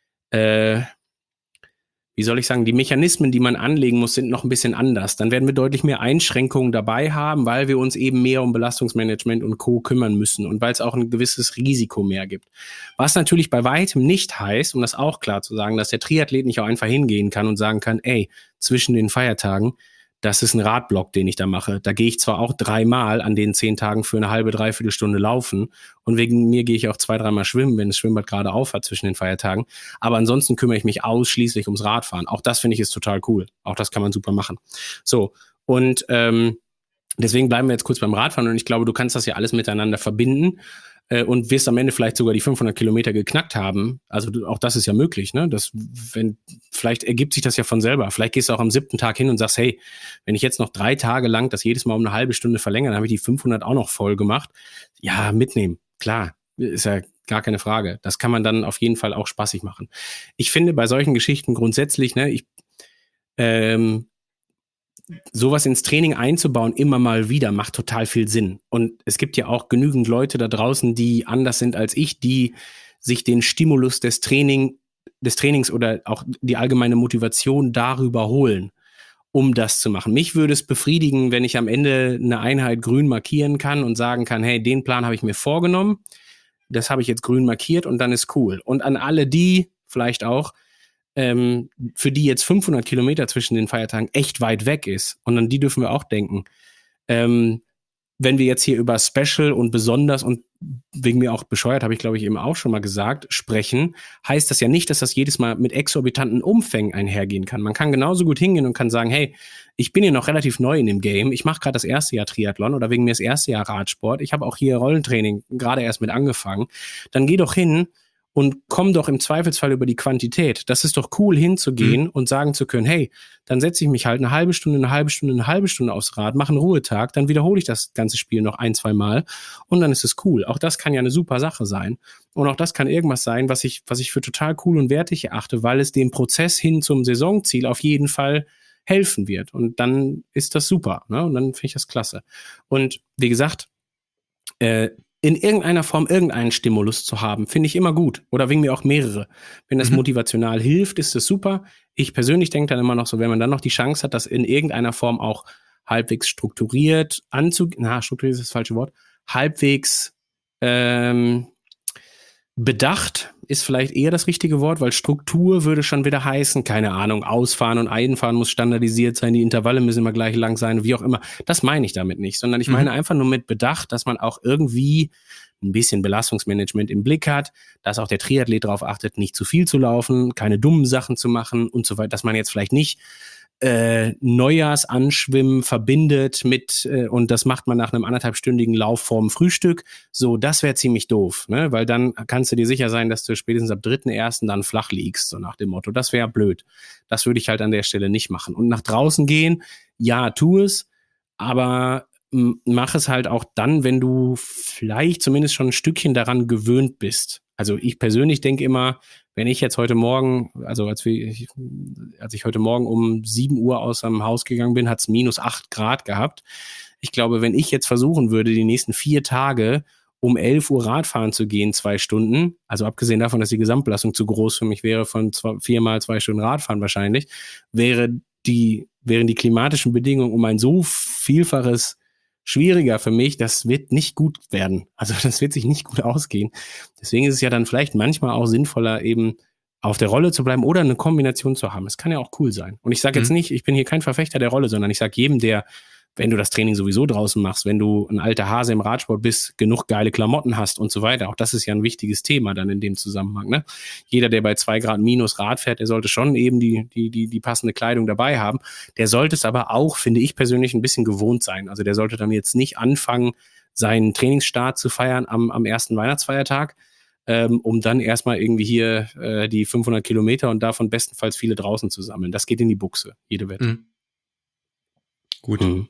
äh, wie soll ich sagen, die Mechanismen, die man anlegen muss, sind noch ein bisschen anders. Dann werden wir deutlich mehr Einschränkungen dabei haben, weil wir uns eben mehr um Belastungsmanagement und Co. kümmern müssen und weil es auch ein gewisses Risiko mehr gibt. Was natürlich bei weitem nicht heißt, um das auch klar zu sagen, dass der Triathlet nicht auch einfach hingehen kann und sagen kann, ey, zwischen den Feiertagen, das ist ein Radblock, den ich da mache. Da gehe ich zwar auch dreimal an den zehn Tagen für eine halbe, dreiviertel Stunde laufen und wegen mir gehe ich auch zwei, dreimal schwimmen, wenn das Schwimmbad gerade auf hat zwischen den Feiertagen. Aber ansonsten kümmere ich mich ausschließlich ums Radfahren. Auch das finde ich ist total cool. Auch das kann man super machen. So, und ähm, deswegen bleiben wir jetzt kurz beim Radfahren und ich glaube, du kannst das ja alles miteinander verbinden äh, und wirst am Ende vielleicht sogar die fünfhundert Kilometer geknackt haben. Also du, auch das ist ja möglich, ne? Das, wenn, vielleicht ergibt sich das ja von selber. Vielleicht gehst du auch am siebten Tag hin und sagst, hey, wenn ich jetzt noch drei Tage lang das jedes Mal um eine halbe Stunde verlängere, dann habe ich die fünfhundert auch noch voll gemacht. Ja, mitnehmen, klar, ist ja gar keine Frage. Das kann man dann auf jeden Fall auch spaßig machen. Ich finde bei solchen Geschichten grundsätzlich, ne, ich ähm, sowas ins Training einzubauen, immer mal wieder, macht total viel Sinn. Und es gibt ja auch genügend Leute da draußen, die anders sind als ich, die sich den Stimulus des Training, des Trainings oder auch die allgemeine Motivation darüber holen, um das zu machen. Mich würde es befriedigen, wenn ich am Ende eine Einheit grün markieren kann und sagen kann, hey, den Plan habe ich mir vorgenommen. das habe ich jetzt grün markiert und dann ist cool. Und an alle die vielleicht auch, ähm, für die jetzt fünfhundert Kilometer zwischen den Feiertagen echt weit weg ist. Und an die dürfen wir auch denken. Ähm, wenn wir jetzt hier über Special und besonders und wegen mir auch bescheuert, habe ich glaube ich eben auch schon mal gesagt, sprechen, heißt das ja nicht, dass das jedes Mal mit exorbitanten Umfängen einhergehen kann. Man kann genauso gut hingehen und kann sagen, hey, ich bin hier noch relativ neu in dem Game, ich mache gerade das erste Jahr Triathlon oder wegen mir das erste Jahr Radsport, ich habe auch hier Rollentraining gerade erst mit angefangen, dann geh doch hin und komm doch im Zweifelsfall über die Quantität. Das ist doch cool, hinzugehen mhm. und sagen zu können, hey, dann setze ich mich halt eine halbe Stunde, eine halbe Stunde, eine halbe Stunde aufs Rad, mache einen Ruhetag, dann wiederhole ich das ganze Spiel noch ein, zwei Mal und dann ist es cool. Auch das kann ja eine super Sache sein. Und auch das kann irgendwas sein, was ich, was ich für total cool und wertig erachte, weil es dem Prozess hin zum Saisonziel auf jeden Fall helfen wird. Und dann ist das super, ne? Und dann finde ich das klasse. Und wie gesagt, äh, in irgendeiner Form irgendeinen Stimulus zu haben, finde ich immer gut. Oder wegen mir auch mehrere. Wenn das mhm. motivational hilft, ist es super. Ich persönlich denke dann immer noch so, wenn man dann noch die Chance hat, das in irgendeiner Form auch halbwegs strukturiert anzugehen, na, strukturiert ist das falsche Wort, halbwegs ähm, bedacht ist vielleicht eher das richtige Wort, weil Struktur würde schon wieder heißen, keine Ahnung, Ausfahren und Einfahren muss standardisiert sein, die Intervalle müssen immer gleich lang sein, wie auch immer. Das meine ich damit nicht, sondern ich meine mhm. einfach nur mit Bedacht, dass man auch irgendwie ein bisschen Belastungsmanagement im Blick hat, dass auch der Triathlet darauf achtet, nicht zu viel zu laufen, keine dummen Sachen zu machen und so weiter, dass man jetzt vielleicht nicht Äh, Neujahrsanschwimmen verbindet mit, äh, und das macht man nach einem anderthalbstündigen Lauf vorm Frühstück. So, das wäre ziemlich doof, ne? Weil dann kannst du dir sicher sein, dass du spätestens ab dritten ersten dann flach liegst, so nach dem Motto. Das wäre blöd. Das würde ich halt an der Stelle nicht machen. Und nach draußen gehen, ja, tu es, aber m- mach es halt auch dann, wenn du vielleicht zumindest schon ein Stückchen daran gewöhnt bist. Also ich persönlich denke immer, wenn ich jetzt heute Morgen, also als, wir, als ich heute Morgen um sieben Uhr aus dem Haus gegangen bin, hat es minus acht Grad gehabt. Ich glaube, wenn ich jetzt versuchen würde, die nächsten vier Tage um elf Uhr Radfahren zu gehen, zwei Stunden, also abgesehen davon, dass die Gesamtbelastung zu groß für mich wäre, von zwei, viermal zwei Stunden Radfahren wahrscheinlich, wäre die, wären die klimatischen Bedingungen um ein so Vielfaches schwieriger für mich, das wird nicht gut werden. Also das wird sich nicht gut ausgehen. Deswegen ist es ja dann vielleicht manchmal auch sinnvoller, eben auf der Rolle zu bleiben oder eine Kombination zu haben. Es kann ja auch cool sein. Und ich sage jetzt mhm. nicht, ich bin hier kein Verfechter der Rolle, sondern ich sage jedem, der, wenn du das Training sowieso draußen machst, wenn du ein alter Hase im Radsport bist, genug geile Klamotten hast und so weiter. Auch das ist ja ein wichtiges Thema dann in dem Zusammenhang, ne? Jeder, der bei zwei Grad minus Rad fährt, der sollte schon eben die, die, die, die passende Kleidung dabei haben. Der sollte es aber auch, finde ich persönlich, ein bisschen gewohnt sein. Also der sollte dann jetzt nicht anfangen, seinen Trainingsstart zu feiern am, am ersten Weihnachtsfeiertag, ähm, um dann erstmal irgendwie hier äh, die fünfhundert Kilometer und davon bestenfalls viele draußen zu sammeln. Das geht in die Buchse, jede Wette. Mhm. Gut. Mhm.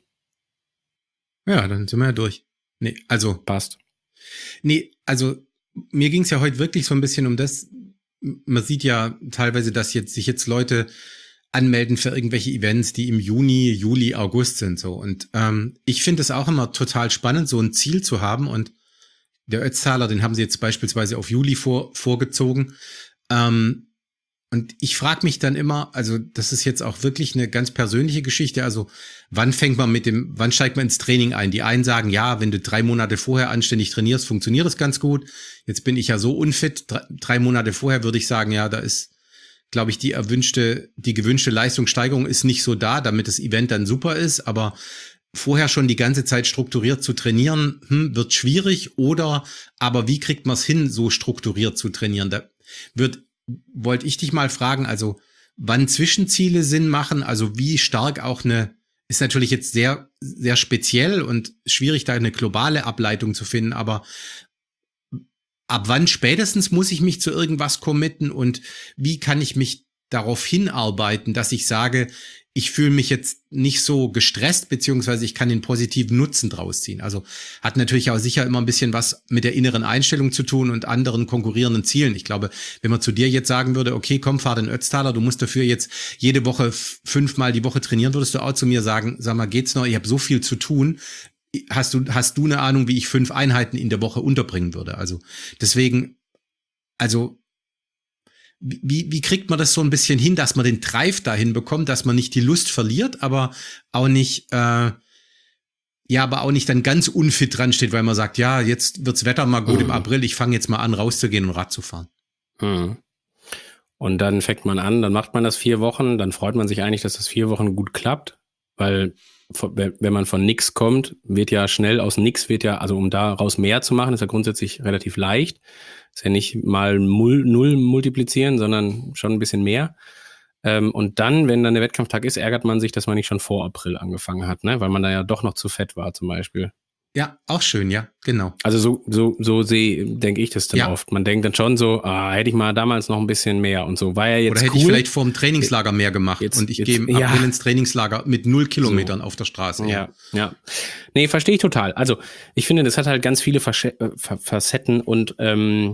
Ja, dann sind wir ja durch. Nee, also. Passt. Nee, also mir ging es ja heute wirklich so ein bisschen um das, man sieht ja teilweise, dass jetzt sich jetzt Leute anmelden für irgendwelche Events, die im Juni, Juli, August sind so. Und ähm, ich finde es auch immer total spannend, so ein Ziel zu haben. Und der Ötztaler, den haben sie jetzt beispielsweise auf Juli vor, vorgezogen. Ähm, Und ich frage mich dann immer, also das ist jetzt auch wirklich eine ganz persönliche Geschichte, also wann fängt man mit dem, wann steigt man ins Training ein? Die einen sagen, ja, wenn du drei Monate vorher anständig trainierst, funktioniert das ganz gut. Jetzt bin ich ja so unfit, drei, drei Monate vorher würde ich sagen, ja, da ist, glaube ich, die erwünschte, die gewünschte Leistungssteigerung ist nicht so da, damit das Event dann super ist, aber vorher schon die ganze Zeit strukturiert zu trainieren, hm, wird schwierig, oder aber wie kriegt man es hin, so strukturiert zu trainieren? Da wird wollte ich dich mal fragen, also wann Zwischenziele Sinn machen, also wie stark auch eine, ist natürlich jetzt sehr, sehr speziell und schwierig, da eine globale Ableitung zu finden, aber ab wann spätestens muss ich mich zu irgendwas committen und wie kann ich mich darauf hinarbeiten, dass ich sage, ich fühle mich jetzt nicht so gestresst, beziehungsweise ich kann den positiven Nutzen draus ziehen. Also hat natürlich auch sicher immer ein bisschen was mit der inneren Einstellung zu tun und anderen konkurrierenden Zielen. Ich glaube, wenn man zu dir jetzt sagen würde, okay, komm, fahr den Ötztaler, du musst dafür jetzt jede Woche f- fünfmal die Woche trainieren, würdest du auch zu mir sagen, sag mal, geht's noch, ich habe so viel zu tun. Hast du, hast du eine Ahnung, wie ich fünf Einheiten in der Woche unterbringen würde? Also deswegen, also Wie, wie kriegt man das so ein bisschen hin, dass man den Drive dahin bekommt, dass man nicht die Lust verliert, aber auch nicht, äh, Ja, aber auch nicht dann ganz unfit dran steht, weil man sagt, ja, jetzt wirds Wetter mal gut mhm. im April, ich fange jetzt mal an, rauszugehen und Rad zu fahren. Mhm. Und dann fängt man an, dann macht man das vier Wochen, dann freut man sich eigentlich, dass das vier Wochen gut klappt, weil wenn man von nix kommt, wird ja schnell aus nix, wird ja, also um daraus mehr zu machen, ist ja grundsätzlich relativ leicht. Ist ja nicht mal null multiplizieren, sondern schon ein bisschen mehr. Und dann, wenn dann der Wettkampftag ist, ärgert man sich, dass man nicht schon vor April angefangen hat, ne? Weil man da ja doch noch zu fett war zum Beispiel. Ja, auch schön, ja, genau. Also so so so sehe, denke ich das dann ja. oft. Man denkt dann schon so, ah, hätte ich mal damals noch ein bisschen mehr und so. War ja jetzt Oder hätte cool. ich vielleicht vor dem Trainingslager mehr gemacht jetzt, und ich gehe im April ja. ins Trainingslager mit null Kilometern so. auf der Straße. Ja, ja. ja. Nee, verstehe ich total. Also ich finde, das hat halt ganz viele Fasche- Facetten und ähm,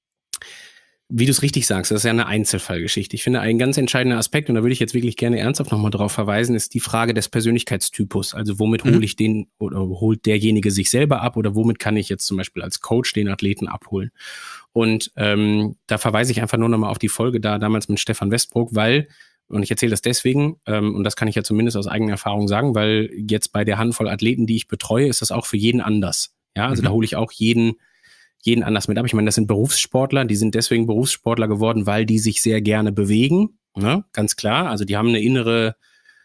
wie du es richtig sagst, das ist ja eine Einzelfallgeschichte. Ich finde, ein ganz entscheidender Aspekt, und da würde ich jetzt wirklich gerne ernsthaft nochmal drauf verweisen, ist die Frage des Persönlichkeitstypus. Also womit mhm. hole ich den oder holt derjenige sich selber ab oder womit kann ich jetzt zum Beispiel als Coach den Athleten abholen? Und ähm, da verweise ich einfach nur nochmal auf die Folge da damals mit Stefan Westbrook, weil, und ich erzähle das deswegen, ähm, und das kann ich ja zumindest aus eigener Erfahrung sagen, weil jetzt bei der Handvoll Athleten, die ich betreue, ist das auch für jeden anders. Ja, also mhm. da hole ich auch jeden jeden anders mit ab. Ich meine, das sind Berufssportler, die sind deswegen Berufssportler geworden, weil die sich sehr gerne bewegen, ne? Ganz klar. Also die haben eine innere,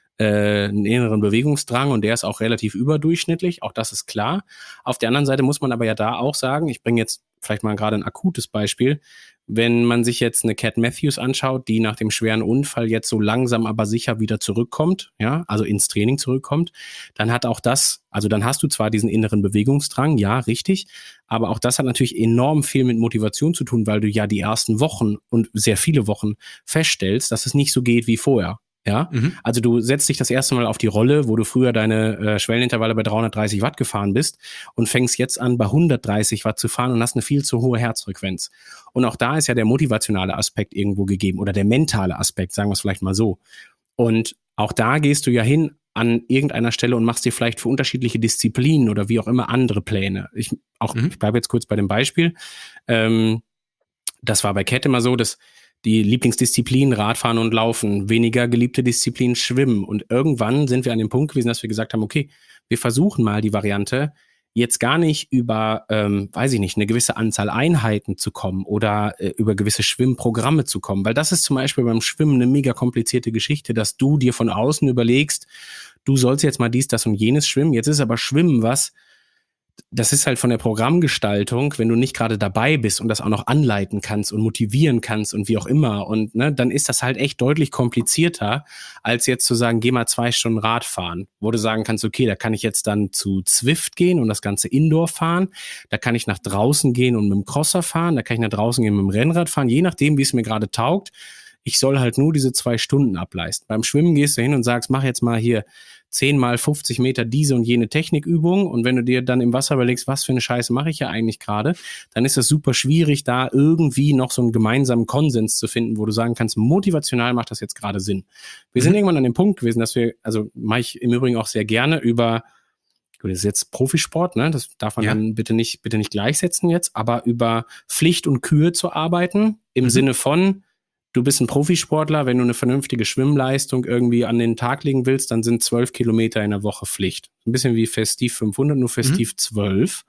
äh, einen inneren Bewegungsdrang und der ist auch relativ überdurchschnittlich, auch das ist klar. Auf der anderen Seite muss man aber ja da auch sagen, ich bringe jetzt vielleicht mal gerade ein akutes Beispiel, wenn man sich jetzt eine Cat Matthews anschaut, die nach dem schweren Unfall jetzt so langsam aber sicher wieder zurückkommt, ja, also ins Training zurückkommt, dann hat auch das, also dann hast du zwar diesen inneren Bewegungsdrang, ja, richtig, aber auch das hat natürlich enorm viel mit Motivation zu tun, weil du ja die ersten Wochen und sehr viele Wochen feststellst, dass es nicht so geht wie vorher. Ja, mhm. also du setzt dich das erste Mal auf die Rolle, wo du früher deine äh, Schwellenintervalle bei dreihundertdreißig Watt gefahren bist und fängst jetzt an, bei hundertdreißig Watt zu fahren und hast eine viel zu hohe Herzfrequenz. Und auch da ist ja der motivationale Aspekt irgendwo gegeben oder der mentale Aspekt, sagen wir es vielleicht mal so. Und auch da gehst du ja hin an irgendeiner Stelle und machst dir vielleicht für unterschiedliche Disziplinen oder wie auch immer andere Pläne. Ich, auch, mhm. ich bleibe jetzt kurz bei dem Beispiel. Ähm, das war bei Cat immer so, dass die Lieblingsdisziplinen Radfahren und Laufen, weniger geliebte Disziplinen Schwimmen. Und irgendwann sind wir an dem Punkt gewesen, dass wir gesagt haben, okay, wir versuchen mal die Variante, jetzt gar nicht über, ähm, weiß ich nicht, eine gewisse Anzahl Einheiten zu kommen oder äh, über gewisse Schwimmprogramme zu kommen. Weil das ist zum Beispiel beim Schwimmen eine mega komplizierte Geschichte, dass du dir von außen überlegst, du sollst jetzt mal dies, das und jenes schwimmen. Jetzt ist aber Schwimmen was, das ist halt von der Programmgestaltung, wenn du nicht gerade dabei bist und das auch noch anleiten kannst und motivieren kannst und wie auch immer. Und ne, dann ist das halt echt deutlich komplizierter, als jetzt zu sagen, geh mal zwei Stunden Rad fahren, wo du sagen kannst, okay, da kann ich jetzt dann zu Zwift gehen und das Ganze Indoor fahren. Da kann ich nach draußen gehen und mit dem Crosser fahren. Da kann ich nach draußen gehen mit dem Rennrad fahren, je nachdem, wie es mir gerade taugt. Ich soll halt nur diese zwei Stunden ableisten. Beim Schwimmen gehst du hin und sagst, mach jetzt mal hier zehn mal fünfzig Meter diese und jene Technikübung und wenn du dir dann im Wasser überlegst, was für eine Scheiße mache ich ja eigentlich gerade, dann ist es super schwierig, da irgendwie noch so einen gemeinsamen Konsens zu finden, wo du sagen kannst, motivational macht das jetzt gerade Sinn. Wir mhm. sind irgendwann an dem Punkt gewesen, dass wir, also mache ich im Übrigen auch sehr gerne über, gut, das ist jetzt Profisport, ne, das darf man ja. dann bitte nicht, bitte nicht gleichsetzen jetzt, aber über Pflicht und Kür zu arbeiten, im mhm. Sinne von, du bist ein Profisportler, wenn du eine vernünftige Schwimmleistung irgendwie an den Tag legen willst, dann sind zwölf Kilometer in der Woche Pflicht. Ein bisschen wie Festiv fünfhundert, nur Festiv mhm. zwölf.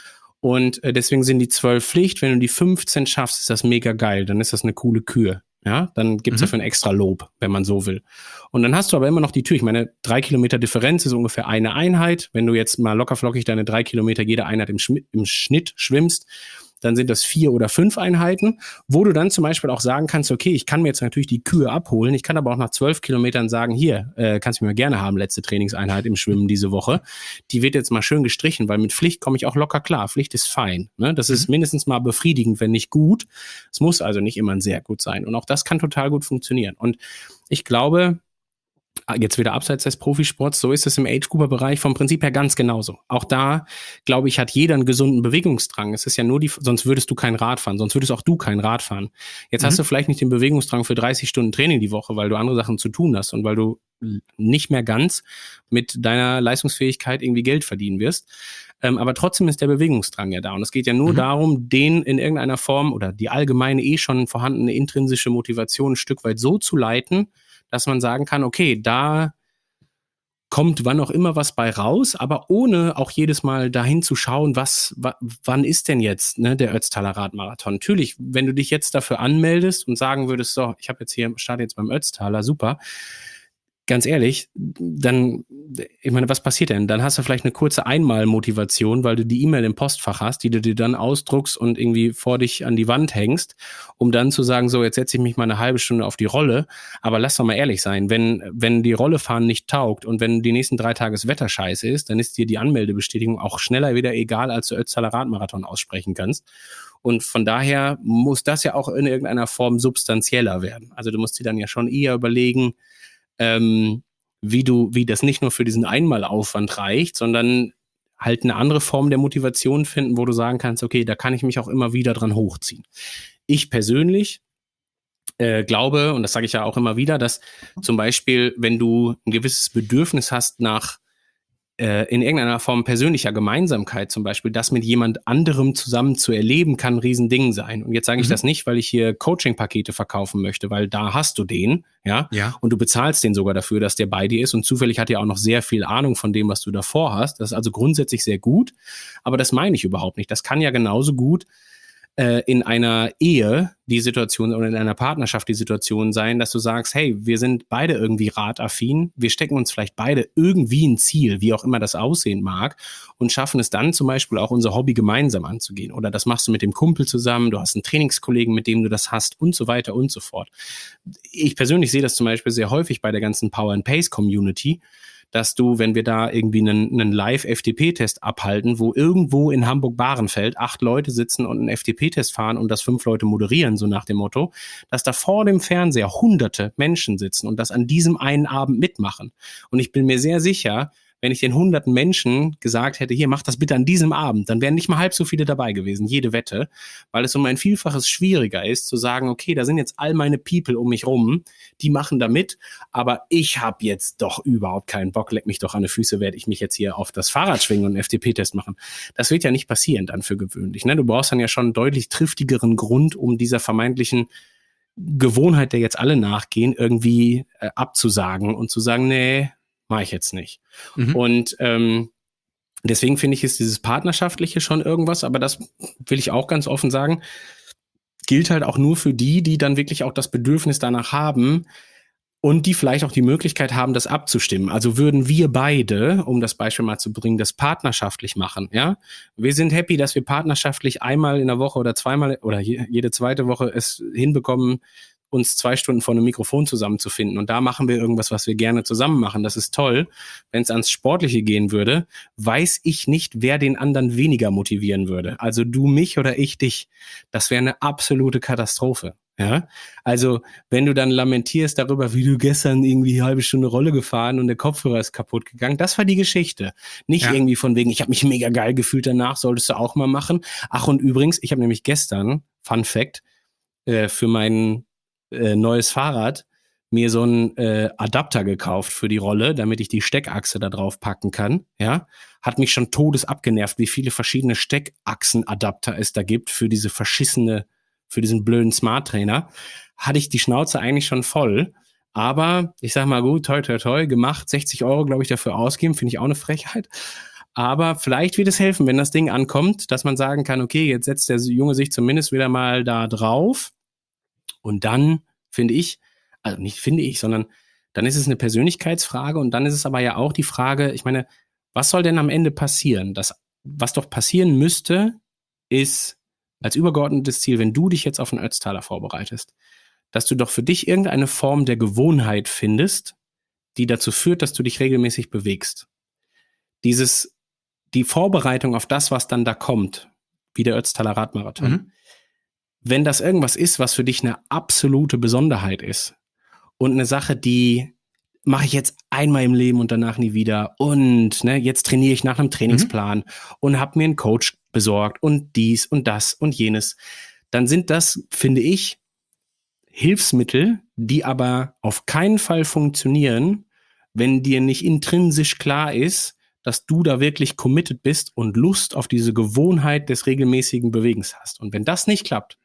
Und äh, deswegen sind die zwölf Pflicht. Wenn du die fünfzehn schaffst, ist das mega geil. Dann ist das eine coole Kür. Ja, dann gibt's mhm. dafür ein extra Lob, wenn man so will. Und dann hast du aber immer noch die Tür. Ich meine, drei Kilometer Differenz ist ungefähr eine Einheit. Wenn du jetzt mal lockerflockig deine drei Kilometer jede Einheit im, Schmi- im Schnitt schwimmst, dann sind das vier oder fünf Einheiten, wo du dann zum Beispiel auch sagen kannst, okay, ich kann mir jetzt natürlich die Kühe abholen, ich kann aber auch nach zwölf Kilometern sagen, hier, äh, kannst du mir mal gerne haben, letzte Trainingseinheit im Schwimmen diese Woche, die wird jetzt mal schön gestrichen, weil mit Pflicht komme ich auch locker klar, Pflicht ist fein, ne? Das ist mindestens mal befriedigend, wenn nicht gut, es muss also nicht immer sehr gut sein und auch das kann total gut funktionieren und ich glaube, jetzt wieder abseits des Profisports, so ist es im Age-Grouper-Bereich vom Prinzip her ganz genauso. Auch da, glaube ich, hat jeder einen gesunden Bewegungsdrang. Es ist ja nur die, sonst würdest du kein Rad fahren, sonst würdest auch du kein Rad fahren. Jetzt mhm. hast du vielleicht nicht den Bewegungsdrang für dreißig Stunden Training die Woche, weil du andere Sachen zu tun hast und weil du nicht mehr ganz mit deiner Leistungsfähigkeit irgendwie Geld verdienen wirst. Ähm, aber trotzdem ist der Bewegungsdrang ja da. Und es geht ja nur mhm. darum, den in irgendeiner Form oder die allgemeine eh schon vorhandene intrinsische Motivation ein Stück weit so zu leiten, dass man sagen kann, okay, da kommt wann auch immer was bei raus, aber ohne auch jedes Mal dahin zu schauen, was, wa, wann ist denn jetzt ne, der Ötztaler Radmarathon. Natürlich, wenn du dich jetzt dafür anmeldest und sagen würdest, so, ich habe jetzt hier, starte jetzt beim Ötztaler, super, ganz ehrlich, dann, ich meine, was passiert denn? Dann hast du vielleicht eine kurze Einmalmotivation, weil du die E-Mail im Postfach hast, die du dir dann ausdruckst und irgendwie vor dich an die Wand hängst, um dann zu sagen, so, jetzt setze ich mich mal eine halbe Stunde auf die Rolle. Aber lass doch mal ehrlich sein, wenn, wenn die Rollefahren nicht taugt und wenn die nächsten drei Tage das Wetter scheiße ist, dann ist dir die Anmeldebestätigung auch schneller wieder egal, als du Ötztaler Radmarathon aussprechen kannst. Und von daher muss das ja auch in irgendeiner Form substanzieller werden. Also du musst dir dann ja schon eher überlegen, Ähm, wie du, wie das nicht nur für diesen Einmalaufwand reicht, sondern halt eine andere Form der Motivation finden, wo du sagen kannst, okay, da kann ich mich auch immer wieder dran hochziehen. Ich persönlich äh, glaube, und das sage ich ja auch immer wieder, dass zum Beispiel, wenn du ein gewisses Bedürfnis hast nach äh, in irgendeiner Form persönlicher Gemeinsamkeit, zum Beispiel das mit jemand anderem zusammen zu erleben, kann ein Riesending sein. Und jetzt sage ich mhm. das nicht, weil ich hier Coaching-Pakete verkaufen möchte, weil da hast du den, ja? ja, und du bezahlst den sogar dafür, dass der bei dir ist und zufällig hat er auch noch sehr viel Ahnung von dem, was du davor hast. Das ist also grundsätzlich sehr gut, aber das meine ich überhaupt nicht. Das kann ja genauso gut äh, in einer Ehe die Situation oder in einer Partnerschaft die Situation sein, dass du sagst, hey, wir sind beide irgendwie radaffin, wir stecken uns vielleicht beide irgendwie ein Ziel, wie auch immer das aussehen mag, und schaffen es dann zum Beispiel auch unser Hobby gemeinsam anzugehen. Oder das machst du mit dem Kumpel zusammen, du hast einen Trainingskollegen, mit dem du das hast und so weiter und so fort. Ich persönlich sehe das zum Beispiel sehr häufig bei der ganzen Power-and-Pace-Community, dass du, wenn wir da irgendwie einen, einen Live-F T P-Test abhalten, wo irgendwo in Hamburg-Bahrenfeld acht Leute sitzen und einen F T P-Test fahren und das fünf Leute moderieren, so nach dem Motto, dass da vor dem Fernseher hunderte Menschen sitzen und das an diesem einen Abend mitmachen. Und ich bin mir sehr sicher, wenn ich den hunderten Menschen gesagt hätte, hier, mach das bitte an diesem Abend, dann wären nicht mal halb so viele dabei gewesen, jede Wette, weil es um ein Vielfaches schwieriger ist, zu sagen, okay, da sind jetzt all meine People um mich rum, die machen da mit, aber ich habe jetzt doch überhaupt keinen Bock, leck mich doch an die Füße, werde ich mich jetzt hier auf das Fahrrad schwingen und einen F T P-Test machen. Das wird ja nicht passieren dann für gewöhnlich. Ne? Du brauchst dann ja schon einen deutlich triftigeren Grund, um dieser vermeintlichen Gewohnheit, der jetzt alle nachgehen, irgendwie äh, abzusagen und zu sagen, nee, mache ich jetzt nicht. Mhm. Und ähm, deswegen finde ich, ist dieses Partnerschaftliche schon irgendwas, aber das will ich auch ganz offen sagen, gilt halt auch nur für die, die dann wirklich auch das Bedürfnis danach haben und die vielleicht auch die Möglichkeit haben, das abzustimmen. Also würden wir beide, um das Beispiel mal zu bringen, das partnerschaftlich machen, ja? Wir sind happy, dass wir partnerschaftlich einmal in der Woche oder zweimal oder jede zweite Woche es hinbekommen, uns zwei Stunden vor einem Mikrofon zusammenzufinden. Und da machen wir irgendwas, was wir gerne zusammen machen. Das ist toll. Wenn es ans Sportliche gehen würde, weiß ich nicht, wer den anderen weniger motivieren würde. Also du mich oder ich dich. Das wäre eine absolute Katastrophe. Ja, also wenn du dann lamentierst darüber, wie du gestern irgendwie eine halbe Stunde Rolle gefahren und der Kopfhörer ist kaputt gegangen, das war die Geschichte. Nicht ja. irgendwie von wegen, ich habe mich mega geil gefühlt danach, solltest du auch mal machen. Ach und übrigens, ich habe nämlich gestern, Fun Fact, äh, für meinen Äh, neues Fahrrad mir so einen äh, Adapter gekauft für die Rolle, damit ich die Steckachse da drauf packen kann, ja, hat mich schon todes abgenervt, wie viele verschiedene Steckachsenadapter es da gibt für diese verschissene, für diesen blöden Smart Trainer, hatte ich die Schnauze eigentlich schon voll, aber ich sag mal gut, toi toi toi, gemacht, sechzig Euro, glaube ich, dafür ausgeben, finde ich auch eine Frechheit. Aber vielleicht wird es helfen, wenn das Ding ankommt, dass man sagen kann, okay, jetzt setzt der Junge sich zumindest wieder mal da drauf. Und dann finde ich, also nicht finde ich, sondern dann ist es eine Persönlichkeitsfrage und dann ist es aber ja auch die Frage, ich meine, was soll denn am Ende passieren? Das, was doch passieren müsste, ist als übergeordnetes Ziel, wenn du dich jetzt auf den Ötztaler vorbereitest, dass du doch für dich irgendeine Form der Gewohnheit findest, die dazu führt, dass du dich regelmäßig bewegst. Dieses, die Vorbereitung auf das, was dann da kommt, wie der Ötztaler Radmarathon, mhm. Wenn das irgendwas ist, was für dich eine absolute Besonderheit ist und eine Sache, die mache ich jetzt einmal im Leben und danach nie wieder und ne, jetzt trainiere ich nach einem Trainingsplan mhm. und habe mir einen Coach besorgt und dies und das und jenes, dann sind das, finde ich, Hilfsmittel, die aber auf keinen Fall funktionieren, wenn dir nicht intrinsisch klar ist, dass du da wirklich committed bist und Lust auf diese Gewohnheit des regelmäßigen Bewegens hast. Und wenn das nicht klappt,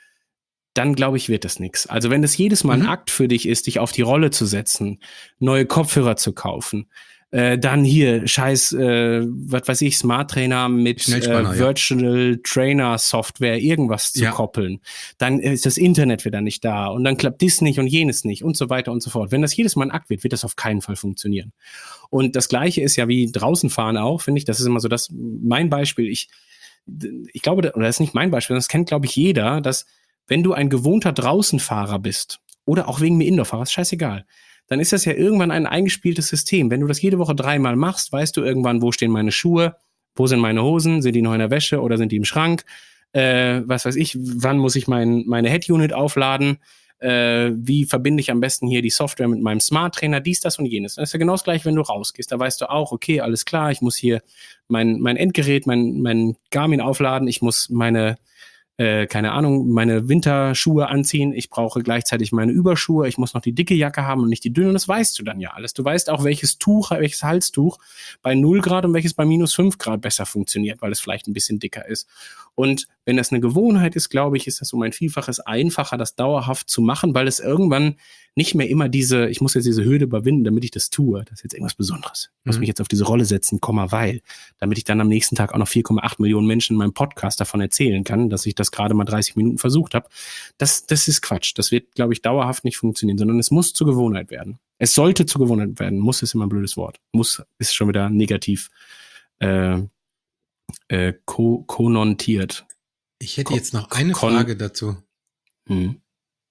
dann glaube ich, wird das nichts. Also wenn es jedes Mal mhm. ein Akt für dich ist, dich auf die Rolle zu setzen, neue Kopfhörer zu kaufen, Äh, dann hier, scheiß, äh, was weiß ich, Smart Trainer mit äh, Virtual ja. Trainer Software, irgendwas zu ja. koppeln. Dann ist das Internet wieder nicht da und dann klappt dies nicht und jenes nicht und so weiter und so fort. Wenn das jedes Mal ein Akt wird, wird das auf keinen Fall funktionieren. Und das Gleiche ist ja wie draußen fahren auch, finde ich, das ist immer so das, mein Beispiel, ich, ich glaube, oder das ist nicht mein Beispiel, das kennt, glaube ich, jeder, dass wenn du ein gewohnter Draußenfahrer bist oder auch wegen mir Indoorfahrer, ist scheißegal, dann ist das ja irgendwann ein eingespieltes System. Wenn du das jede Woche dreimal machst, weißt du irgendwann, wo stehen meine Schuhe, wo sind meine Hosen, sind die noch in der Wäsche oder sind die im Schrank, äh, was weiß ich, wann muss ich mein, meine Head-Unit aufladen, äh, wie verbinde ich am besten hier die Software mit meinem Smart-Trainer, dies, das und jenes. Das ist ja genau das Gleiche, wenn du rausgehst. Da weißt du auch, okay, alles klar, ich muss hier mein, mein Endgerät, mein, mein Garmin aufladen, ich muss meine Äh, keine Ahnung, meine Winterschuhe anziehen, ich brauche gleichzeitig meine Überschuhe, ich muss noch die dicke Jacke haben und nicht die dünne, und das weißt du dann ja alles. Du weißt auch, welches Tuch, welches Halstuch bei null Grad und welches bei minus fünf Grad besser funktioniert, weil es vielleicht ein bisschen dicker ist. Und wenn das eine Gewohnheit ist, glaube ich, ist das um ein Vielfaches einfacher, das dauerhaft zu machen, weil es irgendwann nicht mehr immer diese, ich muss jetzt diese Hürde überwinden, damit ich das tue. Das ist jetzt irgendwas Besonderes. Ich muss Mhm. mich jetzt auf diese Rolle setzen, Komma, weil, damit ich dann am nächsten Tag auch noch vier Komma acht Millionen Menschen in meinem Podcast davon erzählen kann, dass ich das gerade mal dreißig Minuten versucht habe. Das, das ist Quatsch. Das wird, glaube ich, dauerhaft nicht funktionieren, sondern es muss zur Gewohnheit werden. Es sollte zur Gewohnheit werden. Muss ist immer ein blödes Wort. Muss ist schon wieder negativ äh, äh, ko- konnotiert. Ich hätte Ko- jetzt noch eine kon- Frage dazu. Hm.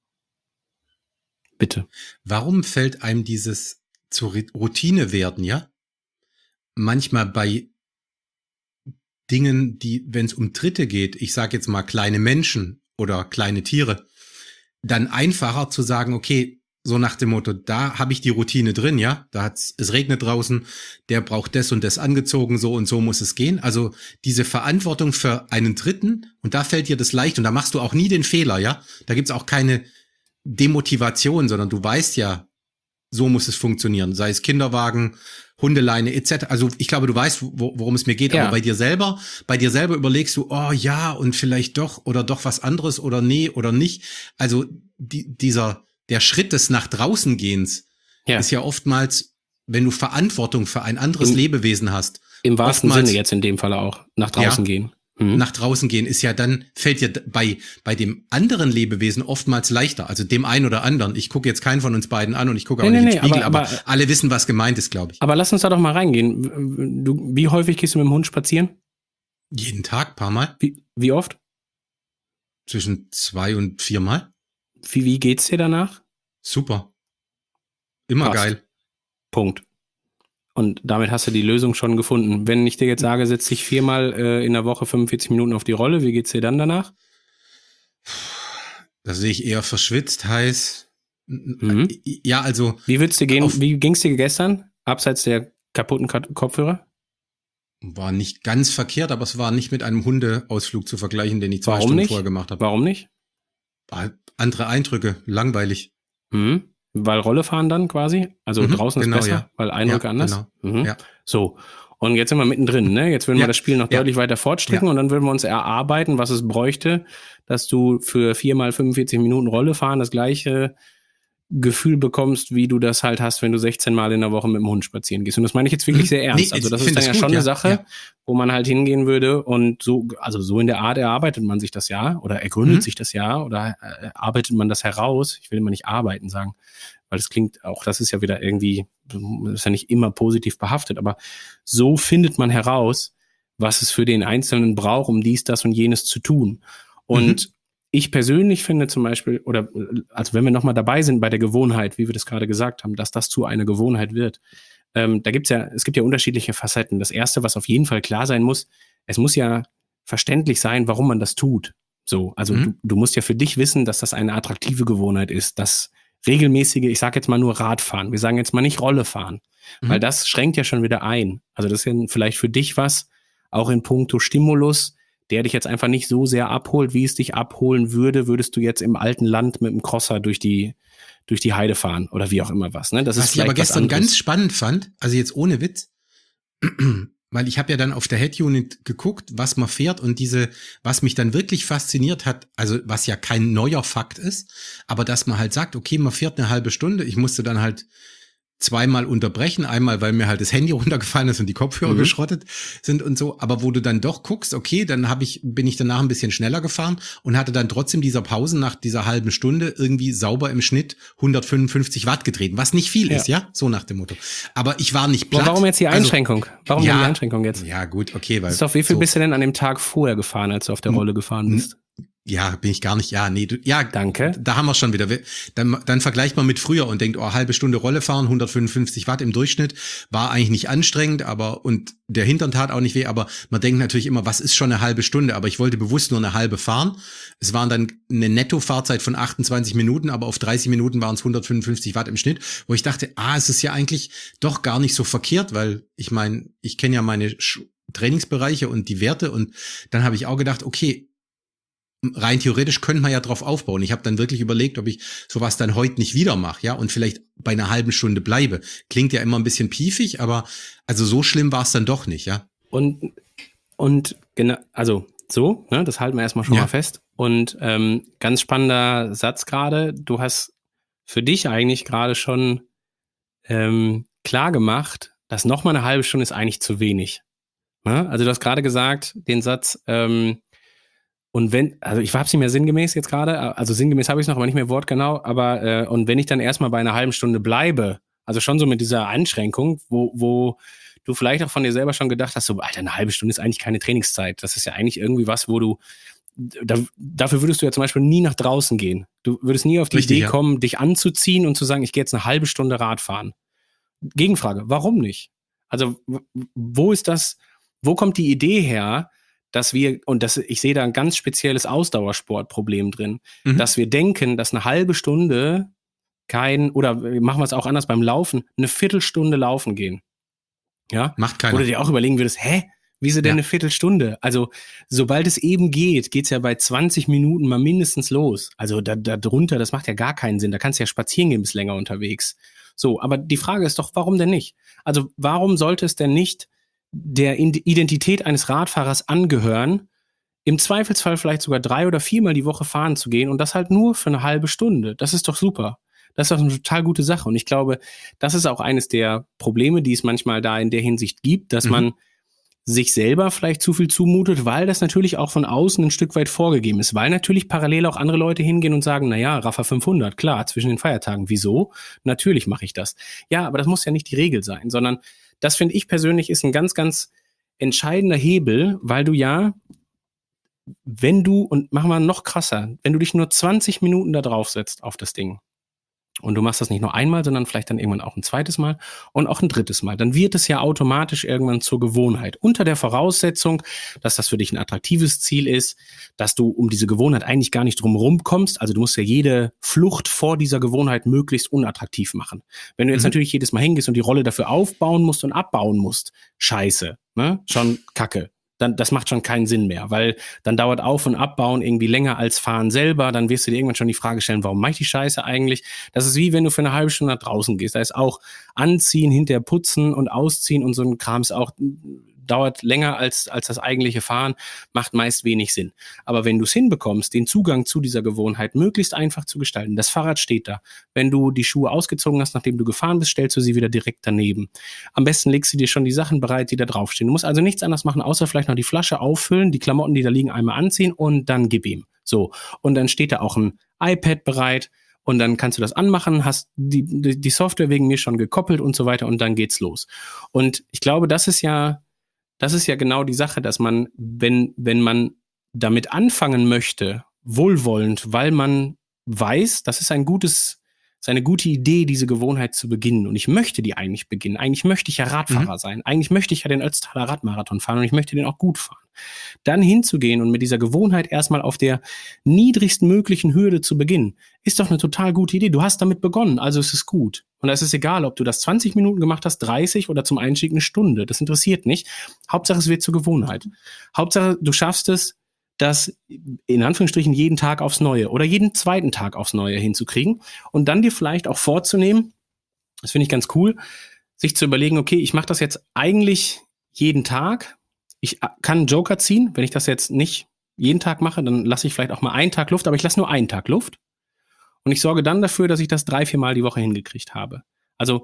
Bitte. Warum fällt einem dieses zur Routine werden, ja? Manchmal bei Dingen, die, wenn es um Dritte geht, ich sage jetzt mal kleine Menschen oder kleine Tiere, dann einfacher zu sagen, okay, so nach dem Motto, da habe ich die Routine drin, ja, da hat's, es regnet draußen, der braucht das und das angezogen, so und so muss es gehen. Also diese Verantwortung für einen Dritten, und da fällt dir das leicht und da machst du auch nie den Fehler, ja. Da gibt's auch keine Demotivation, sondern du weißt ja, so muss es funktionieren, sei es Kinderwagen, Hundeleine et cetera. Also ich glaube, du weißt, wo, worum es mir geht, Ja. aber bei dir selber, bei dir selber überlegst du, oh ja, und vielleicht doch oder doch was anderes oder nee oder nicht. Also die, dieser der Schritt des nach draußen gehens Ja. ist ja oftmals, wenn du Verantwortung für ein anderes Im- Lebewesen hast, Im wahrsten oftmals- Sinne jetzt in dem Fall auch. Nach draußen Ja. gehen. Mhm. nach draußen gehen, ist ja dann, fällt dir bei, bei dem anderen Lebewesen oftmals leichter. Also dem einen oder anderen. Ich gucke jetzt keinen von uns beiden an und ich gucke auch Nee, nicht nee, in den Spiegel, aber- aber, aber- alle wissen, was gemeint ist, glaube ich. Aber lass uns da doch mal reingehen. Du, wie häufig gehst du mit dem Hund spazieren? Jeden Tag, paar Mal. Wie, wie oft? Zwischen zwei und vier Mal. Wie, wie geht's dir danach? Super. Immer Passt. geil. Punkt. Und damit hast du die Lösung schon gefunden. Wenn ich dir jetzt sage, setz dich viermal äh, in der Woche fünfundvierzig Minuten auf die Rolle, wie geht's dir dann danach? Da sehe ich eher verschwitzt, heiß. Mhm. Ja, also Wie würd's dir gehen? Auf- Wie ging's dir gestern? Abseits der kaputten Ka- Kopfhörer? war nicht ganz verkehrt, aber es war nicht mit einem Hundeausflug zu vergleichen, den ich zwei Warum Stunden nicht? vorher gemacht habe. Warum nicht? War andere Eindrücke, langweilig. Mhm. Weil Rolle fahren dann quasi? Also Mhm, draußen genau, ist besser, ja. weil Eindrücke Ja, anders? genau. Mhm. Ja. So. Und jetzt sind wir mittendrin, ne? Jetzt würden Ja. wir das Spiel noch Ja. deutlich weiter fortstricken Ja. und dann würden wir uns erarbeiten, was es bräuchte, dass du für viermal fünfundvierzig Minuten Rolle fahren das gleiche Gefühl bekommst, wie du das halt hast, wenn du sechzehn Mal in der Woche mit dem Hund spazieren gehst. Und das meine ich jetzt wirklich Mhm. sehr ernst. Nee, also ich das ist find dann das ja gut, schon ja. eine Sache, Ja. wo man halt hingehen würde und so, also so in der Art erarbeitet man sich das ja oder ergründet Mhm. sich das ja oder äh, arbeitet man das heraus. Ich will immer nicht arbeiten sagen, weil das klingt, auch das ist ja wieder irgendwie, ist ja nicht immer positiv behaftet, aber so findet man heraus, was es für den Einzelnen braucht, um dies, das und jenes zu tun. Und Mhm. ich persönlich finde zum Beispiel, oder also wenn wir nochmal dabei sind bei der Gewohnheit, wie wir das gerade gesagt haben, dass das zu einer Gewohnheit wird, ähm, da gibt's ja, es gibt ja unterschiedliche Facetten. Das erste, was auf jeden Fall klar sein muss, es muss ja verständlich sein, warum man das tut. So, also Mhm. du, du musst ja für dich wissen, dass das eine attraktive Gewohnheit ist, dass regelmäßige, ich sage jetzt mal nur Radfahren, wir sagen jetzt mal nicht Rolle fahren, Mhm. weil das schränkt ja schon wieder ein. Also das ist ja vielleicht für dich was, auch in puncto Stimulus, der dich jetzt einfach nicht so sehr abholt, wie es dich abholen würde, würdest du jetzt im alten Land mit dem Crosser durch die, durch die Heide fahren oder wie auch immer was. Ne? Das ist Was ich aber vielleicht was gestern anderes. ganz spannend fand, also jetzt ohne Witz, weil ich habe ja dann auf der Head-Unit geguckt, was man fährt und diese, was mich dann wirklich fasziniert hat, also was ja kein neuer Fakt ist, aber dass man halt sagt, okay, man fährt eine halbe Stunde, ich musste dann halt zweimal unterbrechen. Einmal, weil mir halt das Handy runtergefallen ist und die Kopfhörer mhm. geschrottet sind und so. Aber wo du dann doch guckst, okay, dann hab ich, bin ich danach ein bisschen schneller gefahren und hatte dann trotzdem dieser Pause nach dieser halben Stunde irgendwie sauber im Schnitt hundertfünfundfünfzig Watt getreten, was nicht viel ja. ist, ja, so nach dem Motto. Aber ich war nicht platt. Aber warum jetzt die Einschränkung? Also, warum ja, die Einschränkung jetzt? Ja, gut, okay. Weil ist doch, wie viel so, bist du denn an dem Tag vorher gefahren, als du auf der Rolle gefahren bist? Ja, bin ich gar nicht. Ja, nee, du, ja, danke. Da haben wir schon wieder. Dann, dann vergleicht man mit früher und denkt, oh, halbe Stunde Rolle fahren, hundertfünfundfünfzig Watt im Durchschnitt, war eigentlich nicht anstrengend, aber, und der Hintern tat auch nicht weh, aber man denkt natürlich immer, was ist schon eine halbe Stunde? Aber ich wollte bewusst nur eine halbe fahren. Es waren dann eine Nettofahrzeit von achtundzwanzig Minuten, aber auf dreißig Minuten waren es hundertfünfundfünfzig Watt im Schnitt, wo ich dachte, ah, es ist ja eigentlich doch gar nicht so verkehrt, weil ich meine, ich kenne ja meine Sch- Trainingsbereiche und die Werte und dann habe ich auch gedacht, okay, rein theoretisch könnte man ja drauf aufbauen. Ich habe dann wirklich überlegt, ob ich sowas dann heute nicht wieder mache, ja, und vielleicht bei einer halben Stunde bleibe. Klingt ja immer ein bisschen piefig, aber also so schlimm war es dann doch nicht, ja. Und und genau, also so, ne, das halten wir erstmal schon ja. mal fest. Und ähm, ganz spannender Satz gerade. Du hast für dich eigentlich gerade schon ähm, klar gemacht, dass noch mal eine halbe Stunde ist eigentlich zu wenig. Ne? Also du hast gerade gesagt, den Satz. Ähm, Und wenn, also ich hab's nicht mehr sinngemäß jetzt gerade, also sinngemäß habe ich es noch, aber nicht mehr wortgenau, aber äh, und wenn ich dann erstmal bei einer halben Stunde bleibe, also schon so mit dieser Einschränkung, wo, wo du vielleicht auch von dir selber schon gedacht hast, so, Alter, eine halbe Stunde ist eigentlich keine Trainingszeit. Das ist ja eigentlich irgendwie was, wo du, da, dafür würdest du ja zum Beispiel nie nach draußen gehen. Du würdest nie auf die Richtig, Idee ja. kommen, dich anzuziehen und zu sagen, ich gehe jetzt eine halbe Stunde Rad fahren. Gegenfrage, warum nicht? Also wo ist das, wo kommt die Idee her, dass wir, und das, ich sehe da ein ganz spezielles Ausdauersportproblem drin, mhm. dass wir denken, dass eine halbe Stunde kein, oder machen wir es auch anders beim Laufen, eine Viertelstunde laufen gehen. Ja? Macht keiner. Oder dir auch überlegen würdest, hä, wieso denn ja. eine Viertelstunde? Also, sobald es eben geht, geht's ja bei zwanzig Minuten mal mindestens los. Also, da, da drunter, das macht ja gar keinen Sinn. Da kannst du ja spazieren gehen, bist länger unterwegs. So, aber die Frage ist doch, warum denn nicht? Also, warum sollte es denn nicht der Identität eines Radfahrers angehören, im Zweifelsfall vielleicht sogar drei oder viermal die Woche fahren zu gehen und das halt nur für eine halbe Stunde. Das ist doch super. Das ist doch eine total gute Sache. Und ich glaube, das ist auch eines der Probleme, die es manchmal da in der Hinsicht gibt, dass mhm. man sich selber vielleicht zu viel zumutet, weil das natürlich auch von außen ein Stück weit vorgegeben ist, weil natürlich parallel auch andere Leute hingehen und sagen, naja, Rafa fünfhundert, klar, zwischen den Feiertagen. Wieso? Natürlich mache ich das. Ja, aber das muss ja nicht die Regel sein, sondern das finde ich persönlich ist ein ganz, ganz entscheidender Hebel, weil du ja, wenn du, und machen wir noch krasser, wenn du dich nur zwanzig Minuten da drauf setzt auf das Ding und du machst das nicht nur einmal, sondern vielleicht dann irgendwann auch ein zweites Mal und auch ein drittes Mal, dann wird es ja automatisch irgendwann zur Gewohnheit. Unter der Voraussetzung, dass das für dich ein attraktives Ziel ist, dass du um diese Gewohnheit eigentlich gar nicht drum rumkommst. Also du musst ja jede Flucht vor dieser Gewohnheit möglichst unattraktiv machen. Wenn du jetzt mhm. natürlich jedes Mal hingehst und die Rolle dafür aufbauen musst und abbauen musst, scheiße, ne? Schon kacke. Dann, das macht schon keinen Sinn mehr, weil dann dauert Auf- und Abbauen irgendwie länger als Fahren selber. Dann wirst du dir irgendwann schon die Frage stellen, warum mache ich die Scheiße eigentlich? Das ist wie wenn du für eine halbe Stunde nach draußen gehst. Da ist auch Anziehen, hinterher putzen und Ausziehen und so ein Krams auch dauert länger als als das eigentliche Fahren, macht meist wenig Sinn. Aber wenn du es hinbekommst, den Zugang zu dieser Gewohnheit möglichst einfach zu gestalten, das Fahrrad steht da. Wenn du die Schuhe ausgezogen hast, nachdem du gefahren bist, stellst du sie wieder direkt daneben. Am besten legst du dir schon die Sachen bereit, die da draufstehen. Du musst also nichts anderes machen, außer vielleicht noch die Flasche auffüllen, die Klamotten, die da liegen, einmal anziehen und dann gib ihm. So. Und dann steht da auch ein iPad bereit. Und dann kannst du das anmachen, hast die, die, die Software wegen mir schon gekoppelt und so weiter und dann geht's los. Und ich glaube, das ist ja Das ist ja genau die Sache, dass man, wenn, wenn man damit anfangen möchte, wohlwollend, weil man weiß, das ist ein gutes, ist eine gute Idee, diese Gewohnheit zu beginnen. Und ich möchte die eigentlich beginnen. Eigentlich möchte ich ja Radfahrer mhm. sein. Eigentlich möchte ich ja den Ötztaler Radmarathon fahren und ich möchte den auch gut fahren. Dann hinzugehen und mit dieser Gewohnheit erstmal auf der niedrigsten möglichen Hürde zu beginnen, ist doch eine total gute Idee. Du hast damit begonnen, also ist es gut. Und da ist es egal, ob du das zwanzig Minuten gemacht hast, dreißig oder zum Einstieg eine Stunde. Das interessiert nicht. Hauptsache, es wird zur Gewohnheit. Hauptsache, du schaffst es, das in Anführungsstrichen jeden Tag aufs Neue oder jeden zweiten Tag aufs Neue hinzukriegen und dann dir vielleicht auch vorzunehmen, das finde ich ganz cool, sich zu überlegen, okay, ich mache das jetzt eigentlich jeden Tag. Ich kann einen Joker ziehen. Wenn ich das jetzt nicht jeden Tag mache, dann lasse ich vielleicht auch mal einen Tag Luft, aber ich lasse nur einen Tag Luft. Und ich sorge dann dafür, dass ich das drei, vier Mal die Woche hingekriegt habe. Also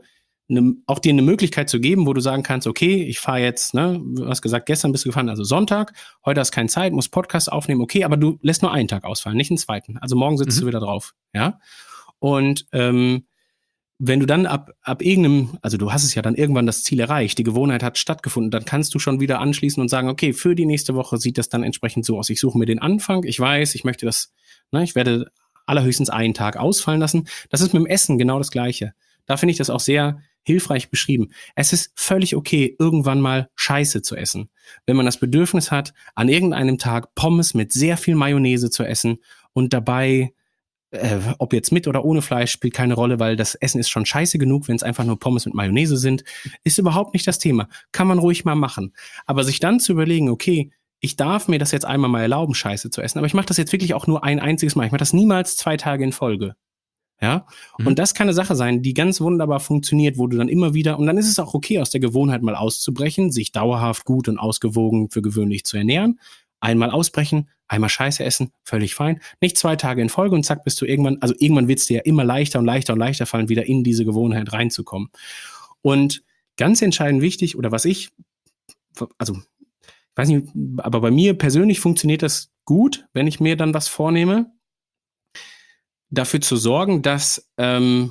ne, auch dir eine Möglichkeit zu geben, wo du sagen kannst, okay, ich fahre jetzt, ne, du hast gesagt, gestern bist du gefahren, also Sonntag, heute hast keine Zeit, musst Podcast aufnehmen, okay, aber du lässt nur einen Tag ausfallen, nicht einen zweiten. Also morgen sitzt Mhm. du wieder drauf, ja. Und ähm, wenn du dann ab, ab irgendeinem, also du hast es ja dann irgendwann das Ziel erreicht, die Gewohnheit hat stattgefunden, dann kannst du schon wieder anschließen und sagen, okay, für die nächste Woche sieht das dann entsprechend so aus. Ich suche mir den Anfang, ich weiß, ich möchte das, ne, ich werde allerhöchstens einen Tag ausfallen lassen. Das ist mit dem Essen genau das Gleiche. Da finde ich das auch sehr hilfreich beschrieben. Es ist völlig okay, irgendwann mal Scheiße zu essen. Wenn man das Bedürfnis hat, an irgendeinem Tag Pommes mit sehr viel Mayonnaise zu essen und dabei Äh, ob jetzt mit oder ohne Fleisch, spielt keine Rolle, weil das Essen ist schon scheiße genug, wenn es einfach nur Pommes mit Mayonnaise sind. Ist überhaupt nicht das Thema. Kann man ruhig mal machen. Aber sich dann zu überlegen, okay, ich darf mir das jetzt einmal mal erlauben, Scheiße zu essen, aber ich mache das jetzt wirklich auch nur ein einziges Mal. Ich mache das niemals zwei Tage in Folge. Ja, Mhm. und das kann eine Sache sein, die ganz wunderbar funktioniert, wo du dann immer wieder, und dann ist es auch okay, aus der Gewohnheit mal auszubrechen, sich dauerhaft gut und ausgewogen für gewöhnlich zu ernähren. Einmal ausbrechen, einmal Scheiße essen, völlig fein. Nicht zwei Tage in Folge und zack, bist du irgendwann, also irgendwann wird es dir ja immer leichter und leichter und leichter fallen, wieder in diese Gewohnheit reinzukommen. Und ganz entscheidend wichtig, oder was ich, also, ich weiß nicht, aber bei mir persönlich funktioniert das gut, wenn ich mir dann was vornehme, dafür zu sorgen, dass, ähm,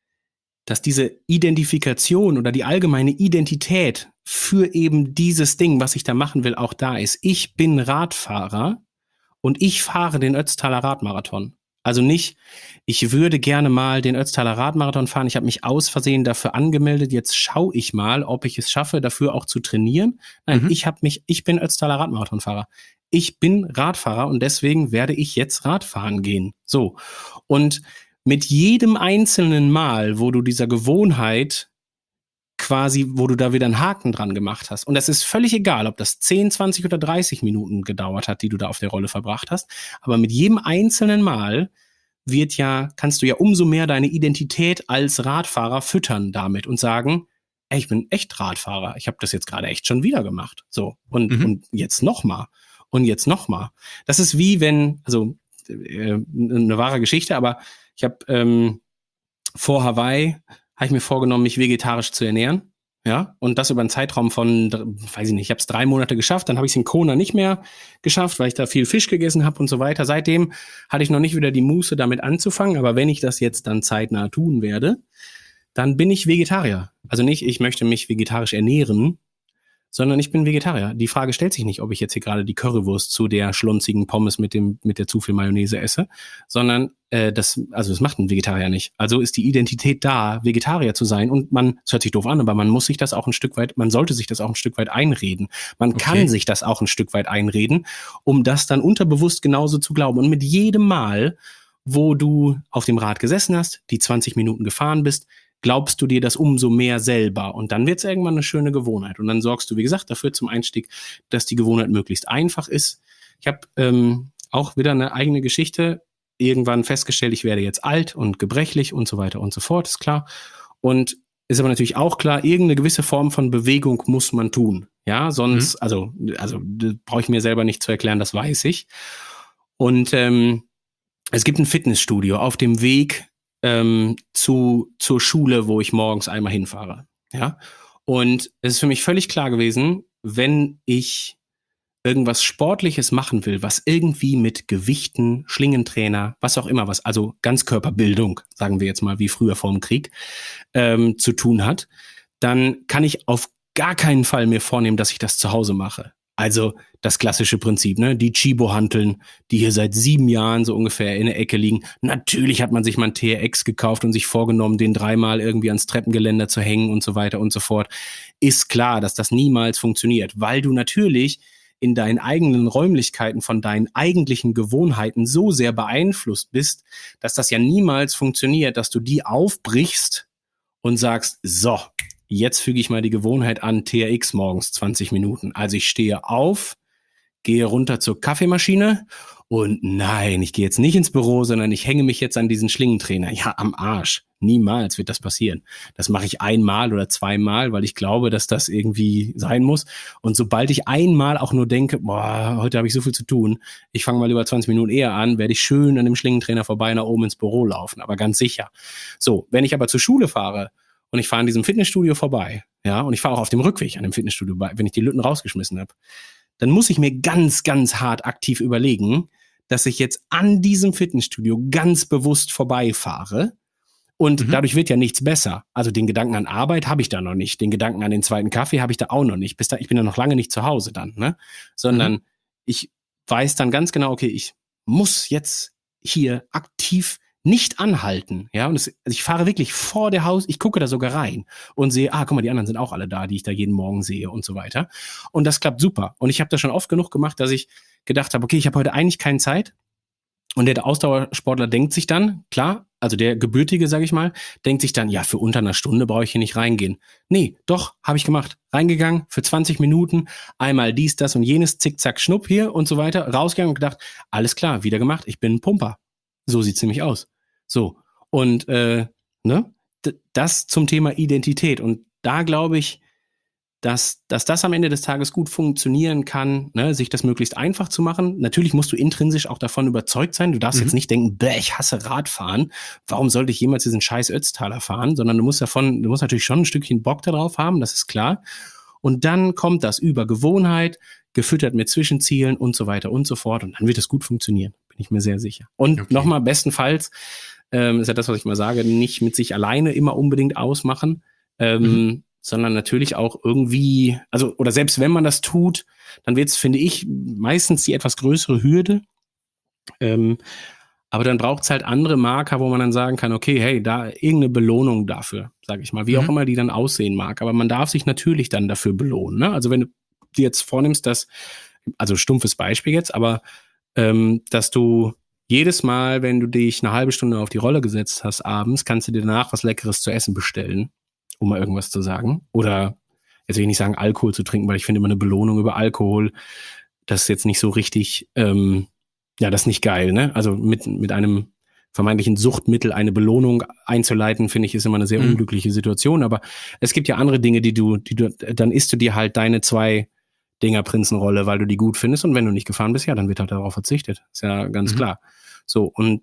dass diese Identifikation oder die allgemeine Identität für eben dieses Ding, was ich da machen will, auch da ist. Ich bin Radfahrer und ich fahre den Ötztaler Radmarathon. Also nicht, ich würde gerne mal den Ötztaler Radmarathon fahren. Ich habe mich aus Versehen dafür angemeldet. Jetzt schaue ich mal, ob ich es schaffe, dafür auch zu trainieren. Nein, Mhm. ich habe mich, ich bin Ötztaler Radmarathonfahrer. Ich bin Radfahrer und deswegen werde ich jetzt Radfahren gehen. So. Und mit jedem einzelnen Mal, wo du dieser Gewohnheit quasi, wo du da wieder einen Haken dran gemacht hast. Und das ist völlig egal, ob das zehn, zwanzig oder dreißig Minuten gedauert hat, die du da auf der Rolle verbracht hast. Aber mit jedem einzelnen Mal wird ja, kannst du ja umso mehr deine Identität als Radfahrer füttern damit und sagen, ey, ich bin echt Radfahrer. Ich habe das jetzt gerade echt schon wieder gemacht. So. Und, Mhm. und jetzt noch mal. Und jetzt noch mal. Das ist wie wenn, also äh, eine wahre Geschichte, aber ich habe ähm, vor Hawaii habe ich mir vorgenommen, mich vegetarisch zu ernähren. Ja, und das über einen Zeitraum von, weiß ich nicht, ich habe es drei Monate geschafft, dann habe ich es in Kona nicht mehr geschafft, weil ich da viel Fisch gegessen habe und so weiter. Seitdem hatte ich noch nicht wieder die Muße, damit anzufangen, aber wenn ich das jetzt dann zeitnah tun werde, dann bin ich Vegetarier. Also nicht, ich möchte mich vegetarisch ernähren, sondern ich bin Vegetarier. Die Frage stellt sich nicht, ob ich jetzt hier gerade die Currywurst zu der schlunzigen Pommes mit dem mit der zu viel Mayonnaise esse, sondern äh, das, also das macht ein Vegetarier nicht. Also ist die Identität da, Vegetarier zu sein und man, es hört sich doof an, aber man muss sich das auch ein Stück weit, man sollte sich das auch ein Stück weit einreden. Man Okay. kann sich das auch ein Stück weit einreden, um das dann unterbewusst genauso zu glauben. Und mit jedem Mal, wo du auf dem Rad gesessen hast, die zwanzig Minuten gefahren bist, glaubst du dir das umso mehr selber. Und dann wird es irgendwann eine schöne Gewohnheit. Und dann sorgst du, wie gesagt, dafür zum Einstieg, dass die Gewohnheit möglichst einfach ist. Ich habe ähm, auch wieder eine eigene Geschichte. Irgendwann festgestellt, ich werde jetzt alt und gebrechlich und so weiter und so fort, ist klar. Und ist aber natürlich auch klar, irgendeine gewisse Form von Bewegung muss man tun. Ja, sonst, mhm. also, also brauche ich mir selber nicht zu erklären, das weiß ich. Und ähm, es gibt ein Fitnessstudio auf dem Weg ähm, zu zur Schule, wo ich morgens einmal hinfahre. Ja, und es ist für mich völlig klar gewesen, wenn ich irgendwas Sportliches machen will, was irgendwie mit Gewichten, Schlingentrainer, was auch immer was, also Ganzkörperbildung, sagen wir jetzt mal, wie früher vor dem Krieg, ähm, zu tun hat, dann kann ich auf gar keinen Fall mir vornehmen, dass ich das zu Hause mache. Also das klassische Prinzip, ne? Die Chibo-Hanteln, die hier seit sieben Jahren so ungefähr in der Ecke liegen. Natürlich hat man sich mal ein T R X gekauft und sich vorgenommen, den dreimal irgendwie ans Treppengeländer zu hängen und so weiter und so fort. Ist klar, dass das niemals funktioniert, weil du natürlich in deinen eigenen Räumlichkeiten von deinen eigentlichen Gewohnheiten so sehr beeinflusst bist, dass das ja niemals funktioniert, dass du die aufbrichst und sagst, so, jetzt füge ich mal die Gewohnheit an, T R X morgens zwanzig Minuten. Also ich stehe auf, gehe runter zur Kaffeemaschine und nein, ich gehe jetzt nicht ins Büro, sondern ich hänge mich jetzt an diesen Schlingentrainer. Ja, am Arsch. Niemals wird das passieren. Das mache ich einmal oder zweimal, weil ich glaube, dass das irgendwie sein muss. Und sobald ich einmal auch nur denke, boah, heute habe ich so viel zu tun, ich fange mal über zwanzig Minuten eher an, werde ich schön an dem Schlingentrainer vorbei nach oben ins Büro laufen, aber ganz sicher. So, wenn ich aber zur Schule fahre, und ich fahre an diesem Fitnessstudio vorbei, ja, und ich fahre auch auf dem Rückweg an dem Fitnessstudio bei, wenn ich die Lütten rausgeschmissen habe, dann muss ich mir ganz, ganz hart aktiv überlegen, dass ich jetzt an diesem Fitnessstudio ganz bewusst vorbeifahre. Und mhm. dadurch wird ja nichts besser. Also den Gedanken an Arbeit habe ich da noch nicht. Den Gedanken an den zweiten Kaffee habe ich da auch noch nicht. Bis da, ich bin ja noch lange nicht zu Hause dann, ne? Sondern mhm. ich weiß dann ganz genau, okay, ich muss jetzt hier aktiv nicht anhalten. Ja, und es, also ich fahre wirklich vor der Haus, ich gucke da sogar rein und sehe, ah, guck mal, die anderen sind auch alle da, die ich da jeden Morgen sehe und so weiter. Und das klappt super. Und ich habe das schon oft genug gemacht, dass ich gedacht habe, okay, ich habe heute eigentlich keine Zeit. Und der Ausdauersportler denkt sich dann, klar, also der Gebürtige, sage ich mal, denkt sich dann, ja, für unter einer Stunde brauche ich hier nicht reingehen. Nee, doch, habe ich gemacht. Reingegangen für zwanzig Minuten, einmal dies, das und jenes, zick, zack, schnupp hier und so weiter, rausgegangen und gedacht, alles klar, wieder gemacht, ich bin ein Pumper. So sieht's nämlich aus. So, und äh, ne, D- das zum Thema Identität. Und da glaube ich, dass, dass das am Ende des Tages gut funktionieren kann, ne, sich das möglichst einfach zu machen. Natürlich musst du intrinsisch auch davon überzeugt sein. Du darfst mhm. jetzt nicht denken, bäh, ich hasse Radfahren. Warum sollte ich jemals diesen scheiß Ötztaler fahren? Sondern du musst davon, du musst natürlich schon ein Stückchen Bock darauf haben, das ist klar. Und dann kommt das über Gewohnheit, gefüttert mit Zwischenzielen und so weiter und so fort. Und dann wird es gut funktionieren, bin ich mir sehr sicher. Und okay. nochmal, bestenfalls, ähm, ist ja das, was ich mal sage, nicht mit sich alleine immer unbedingt ausmachen, ähm, mhm. sondern natürlich auch irgendwie, also oder selbst wenn man das tut, dann wird es, finde ich, meistens die etwas größere Hürde. Ähm, aber dann braucht es halt andere Marker, wo man dann sagen kann, okay, hey, da irgendeine Belohnung dafür, sage ich mal, wie mhm. auch immer die dann aussehen mag. Aber man darf sich natürlich dann dafür belohnen. Ne? Also wenn du dir jetzt vornimmst, dass, also stumpfes Beispiel jetzt, aber ähm, dass du jedes Mal, wenn du dich eine halbe Stunde auf die Rolle gesetzt hast abends, kannst du dir danach was Leckeres zu essen bestellen, um mal irgendwas zu sagen. Oder, jetzt will ich nicht sagen, Alkohol zu trinken, weil ich finde immer eine Belohnung über Alkohol, das ist jetzt nicht so richtig, ähm, ja, das ist nicht geil, ne? Also mit, mit einem vermeintlichen Suchtmittel eine Belohnung einzuleiten, finde ich, ist immer eine sehr mhm. unglückliche Situation. Aber es gibt ja andere Dinge, die du, die du, dann isst du dir halt deine zwei Dinger Prinzenrolle, weil du die gut findest. Und wenn du nicht gefahren bist, ja, dann wird halt darauf verzichtet. Ist ja ganz mhm. klar. So, und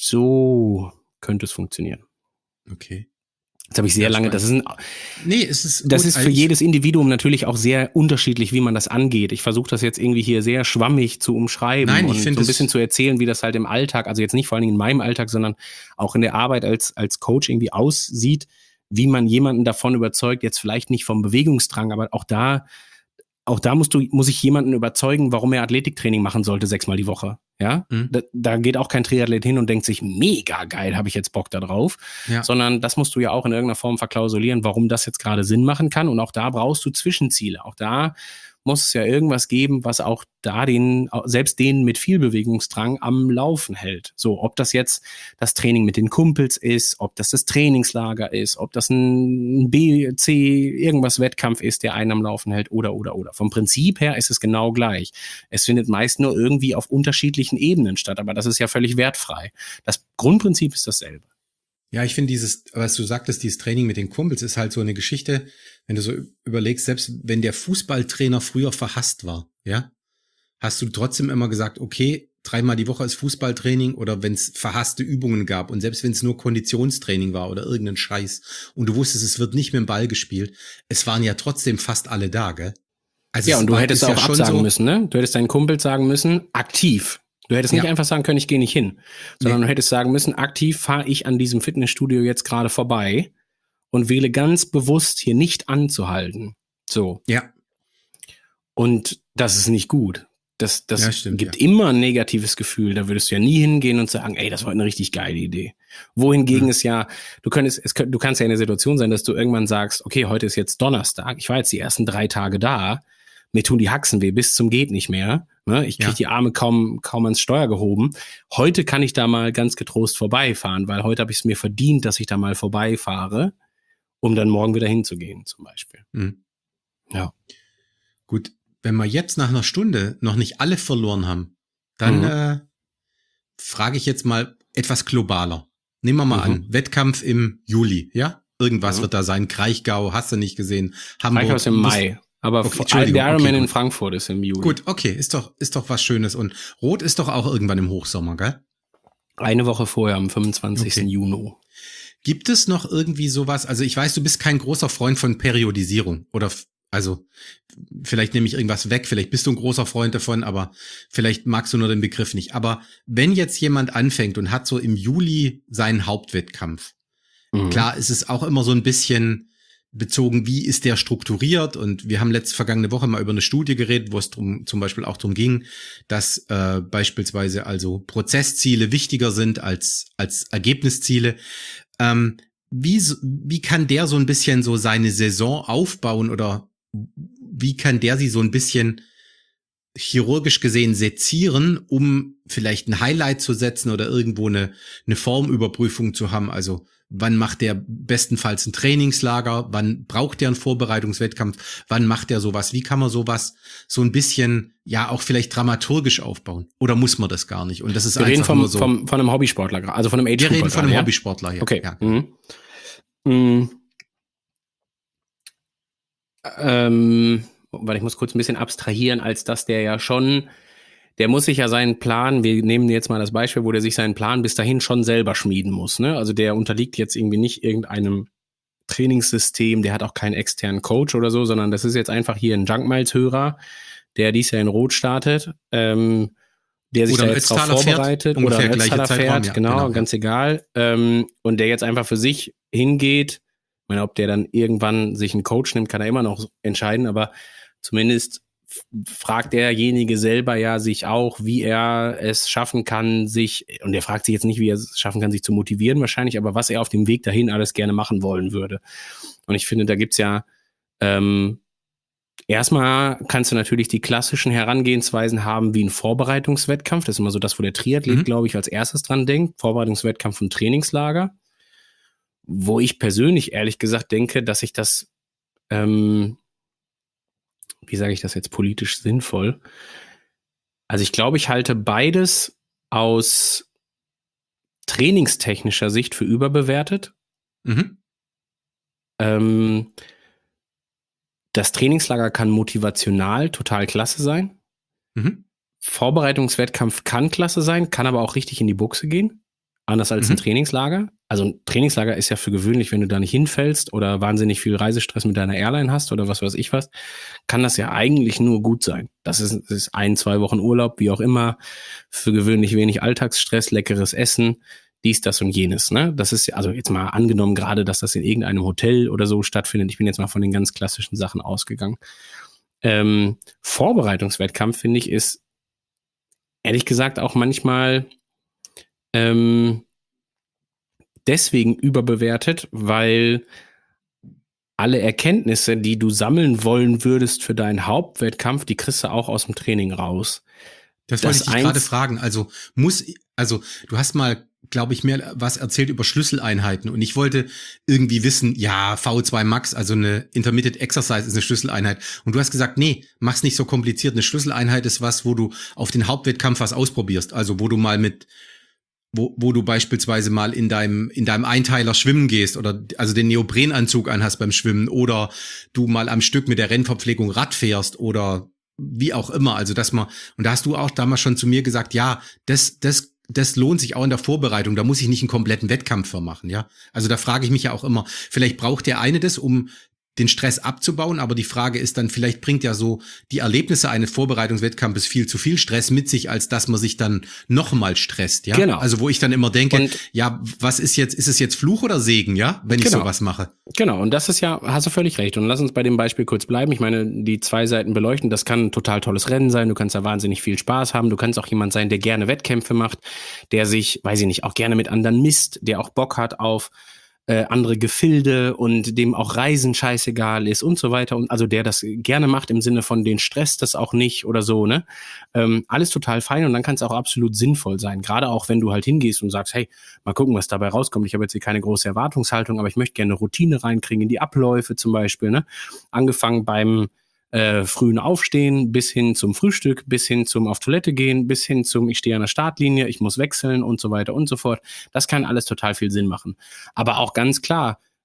so könnte es funktionieren. Okay. Jetzt habe ich sehr ja, lange, das ist ein, nee, es ist das ist für jedes Individuum natürlich auch sehr unterschiedlich, wie man das angeht. Ich versuche das jetzt irgendwie hier sehr schwammig zu umschreiben Nein, und ich so ein bisschen zu erzählen, wie das halt im Alltag, also jetzt nicht vor allen Dingen in meinem Alltag, sondern auch in der Arbeit als, als Coach irgendwie aussieht, wie man jemanden davon überzeugt, jetzt vielleicht nicht vom Bewegungsdrang, aber auch da, auch da musst du, muss ich jemanden überzeugen, warum er Athletiktraining machen sollte, sechsmal die Woche. Ja, mhm. da, da geht auch kein Triathlet hin und denkt sich, mega geil, habe ich jetzt Bock da drauf. Ja. Sondern das musst du ja auch in irgendeiner Form verklausulieren, warum das jetzt gerade Sinn machen kann. Und auch da brauchst du Zwischenziele. Auch da muss es ja irgendwas geben, was auch da den, selbst den mit viel Bewegungsdrang am Laufen hält. So, ob das jetzt das Training mit den Kumpels ist, ob das das Trainingslager ist, ob das ein B, C, irgendwas Wettkampf ist, der einen am Laufen hält oder, oder, oder. Vom Prinzip her ist es genau gleich. Es findet meist nur irgendwie auf unterschiedlichen Ebenen statt, aber das ist ja völlig wertfrei. Das Grundprinzip ist dasselbe. Ja, ich finde dieses, was du sagtest, dieses Training mit den Kumpels ist halt so eine Geschichte, wenn du so überlegst, selbst wenn der Fußballtrainer früher verhasst war, ja, hast du trotzdem immer gesagt, okay, dreimal die Woche ist Fußballtraining oder wenn es verhasste Übungen gab und selbst wenn es nur Konditionstraining war oder irgendein Scheiß und du wusstest, es wird nicht mit dem Ball gespielt, es waren ja trotzdem fast alle da, gell? Also ja, und du war, hättest auch ja absagen so müssen, ne? Du hättest deinen Kumpel sagen müssen, aktiv. Du hättest nicht ja. einfach sagen können, ich gehe nicht hin, sondern nee. du hättest sagen müssen, aktiv fahre ich an diesem Fitnessstudio jetzt gerade vorbei und wähle ganz bewusst hier nicht anzuhalten. So. Ja. Und das ist nicht gut. Das, das ja, stimmt, gibt ja. immer ein negatives Gefühl. Da würdest du ja nie hingehen und sagen, ey, das war eine richtig geile Idee. Wohingegen mhm. es ja, du könntest, es, du kannst ja in der Situation sein, dass du irgendwann sagst, okay, heute ist jetzt Donnerstag, ich war jetzt die ersten drei Tage da, mir tun die Haxen weh bis zum geht nicht mehr. Ne? Ich kriege ja. die Arme kaum kaum ans Steuer gehoben. Heute kann ich da mal ganz getrost vorbeifahren, weil heute habe ich es mir verdient, dass ich da mal vorbeifahre, um dann morgen wieder hinzugehen zum Beispiel. Mhm. Ja. Gut, wenn wir jetzt nach einer Stunde noch nicht alle verloren haben, dann mhm. äh, frage ich jetzt mal etwas globaler. Nehmen wir mal mhm. an, Wettkampf im Juli, ja? Irgendwas mhm. wird da sein. Kraichgau, hast du nicht gesehen. Hamburg. Kraichgau ist im Mai. Aber okay, der Ironman okay, in Frankfurt ist im Juli. Gut, okay, ist doch, ist doch was Schönes. Und Rot ist doch auch irgendwann im Hochsommer, gell? Eine Woche vorher, am fünfundzwanzigsten Okay. Juni. Gibt es noch irgendwie sowas? Also ich weiß, du bist kein großer Freund von Periodisierung oder also vielleicht nehme ich irgendwas weg, vielleicht bist du ein großer Freund davon, aber vielleicht magst du nur den Begriff nicht. Aber wenn jetzt jemand anfängt und hat so im Juli seinen Hauptwettkampf, mhm. klar, ist es auch immer so ein bisschen bezogen, wie ist der strukturiert? Und wir haben letzte vergangene Woche mal über eine Studie geredet, wo es drum, zum Beispiel auch darum ging, dass äh, beispielsweise also Prozessziele wichtiger sind als als Ergebnisziele. Ähm, wie wie kann der so ein bisschen so seine Saison aufbauen oder wie kann der sie so ein bisschen chirurgisch gesehen sezieren, um vielleicht ein Highlight zu setzen oder irgendwo eine eine Formüberprüfung zu haben? Also wann macht der bestenfalls ein Trainingslager? Wann braucht der einen Vorbereitungswettkampf? Wann macht der sowas? Wie kann man sowas so ein bisschen, ja, auch vielleicht dramaturgisch aufbauen? Oder muss man das gar nicht? Und das ist Wir einfach reden vom, nur so. Vom, von einem Hobbysportler, also von einem Age-Sportler. Wir reden von einem ja? Hobbysportler hier. Okay. Ja. Mhm. Mhm. Ähm, weil ich muss kurz ein bisschen abstrahieren, als dass der ja schon, der muss sich ja seinen Plan, wir nehmen jetzt mal das Beispiel, wo der sich seinen Plan bis dahin schon selber schmieden muss, ne? Also der unterliegt jetzt irgendwie nicht irgendeinem Trainingssystem, der hat auch keinen externen Coach oder so, sondern das ist jetzt einfach hier ein Junk-Miles-Hörer, der dies Jahr in Rot startet, ähm, der sich oder da jetzt drauf vorbereitet fährt, oder ein Ötztaler fährt, ja, genau, genau, ganz egal, ähm, und der jetzt einfach für sich hingeht. Ich meine, ob der dann irgendwann sich einen Coach nimmt, kann er immer noch entscheiden, aber zumindest fragt derjenige selber ja sich auch, wie er es schaffen kann, sich, und er fragt sich jetzt nicht, wie er es schaffen kann, sich zu motivieren wahrscheinlich, aber was er auf dem Weg dahin alles gerne machen wollen würde. Und ich finde, da gibt's ja ähm, erstmal kannst du natürlich die klassischen Herangehensweisen haben wie ein Vorbereitungswettkampf. Das ist immer so das, wo der Triathlet, mhm. glaube ich, als erstes dran denkt. Vorbereitungswettkampf und Trainingslager. Wo ich persönlich ehrlich gesagt denke, dass ich das ähm, wie sage ich das jetzt politisch sinnvoll? Also ich glaube, ich halte beides aus trainingstechnischer Sicht für überbewertet. Mhm. Ähm, das Trainingslager kann motivational total klasse sein. Mhm. Vorbereitungswettkampf kann klasse sein, kann aber auch richtig in die Buchse gehen. Anders als mhm. ein Trainingslager. Also ein Trainingslager ist ja für gewöhnlich, wenn du da nicht hinfällst oder wahnsinnig viel Reisestress mit deiner Airline hast oder was weiß ich was, kann das ja eigentlich nur gut sein. Das ist, das ist ein, zwei Wochen Urlaub, wie auch immer, für gewöhnlich wenig Alltagsstress, leckeres Essen, dies, das und jenes. Ne? Das ist, also jetzt mal angenommen gerade, dass das in irgendeinem Hotel oder so stattfindet. Ich bin jetzt mal von den ganz klassischen Sachen ausgegangen. Ähm, Vorbereitungswettkampf, finde ich, ist ehrlich gesagt auch manchmal Ähm, deswegen überbewertet, weil alle Erkenntnisse, die du sammeln wollen würdest für deinen Hauptwettkampf, die kriegst du auch aus dem Training raus. Das, das wollte ich dich gerade fragen. Also muss, also du hast mal, glaube ich, mir was erzählt über Schlüsseleinheiten und ich wollte irgendwie wissen, ja, V zwei Max, also eine Intermittent Exercise ist eine Schlüsseleinheit. Und du hast gesagt, nee, mach's nicht so kompliziert. Eine Schlüsseleinheit ist was, wo du auf den Hauptwettkampf was ausprobierst. Also wo du mal mit Wo, wo du beispielsweise mal in deinem in deinem Einteiler schwimmen gehst oder also den Neoprenanzug anhast beim Schwimmen oder du mal am Stück mit der Rennverpflegung Rad fährst oder wie auch immer. Also dass man, und da hast du auch damals schon zu mir gesagt, ja, das das das lohnt sich auch in der Vorbereitung. Da muss ich nicht einen kompletten Wettkampf für machen, ja. Also da frage ich mich ja auch immer, vielleicht braucht der eine das, um den Stress abzubauen, aber die Frage ist dann, vielleicht bringt ja so die Erlebnisse eines Vorbereitungswettkampfes viel zu viel Stress mit sich, als dass man sich dann nochmal stresst, ja? Genau. Also wo ich dann immer denke, und ja, was ist jetzt, ist es jetzt Fluch oder Segen, ja, wenn genau. ich sowas mache? Genau, und das ist ja, hast du völlig recht. Und lass uns bei dem Beispiel kurz bleiben. Ich meine, die zwei Seiten beleuchten, das kann ein total tolles Rennen sein, du kannst da wahnsinnig viel Spaß haben, du kannst auch jemand sein, der gerne Wettkämpfe macht, der sich, weiß ich nicht, auch gerne mit anderen misst, der auch Bock hat auf Äh, andere Gefilde und dem auch Reisen scheißegal ist und so weiter. Und also der das gerne macht im Sinne von, den stresst das auch nicht oder so, ne? Ähm, alles total fein und dann kann es auch absolut sinnvoll sein. Gerade auch, wenn du halt hingehst und sagst, hey, mal gucken, was dabei rauskommt. Ich habe jetzt hier keine große Erwartungshaltung, aber ich möchte gerne eine Routine reinkriegen in die Abläufe zum Beispiel, ne? Angefangen beim Äh, frühen Aufstehen bis hin zum Frühstück, bis hin zum auf Toilette gehen, bis hin zum ich stehe an der Startlinie, ich muss wechseln und so weiter und so fort. Das kann alles total viel Sinn machen. Aber auch ganz klar,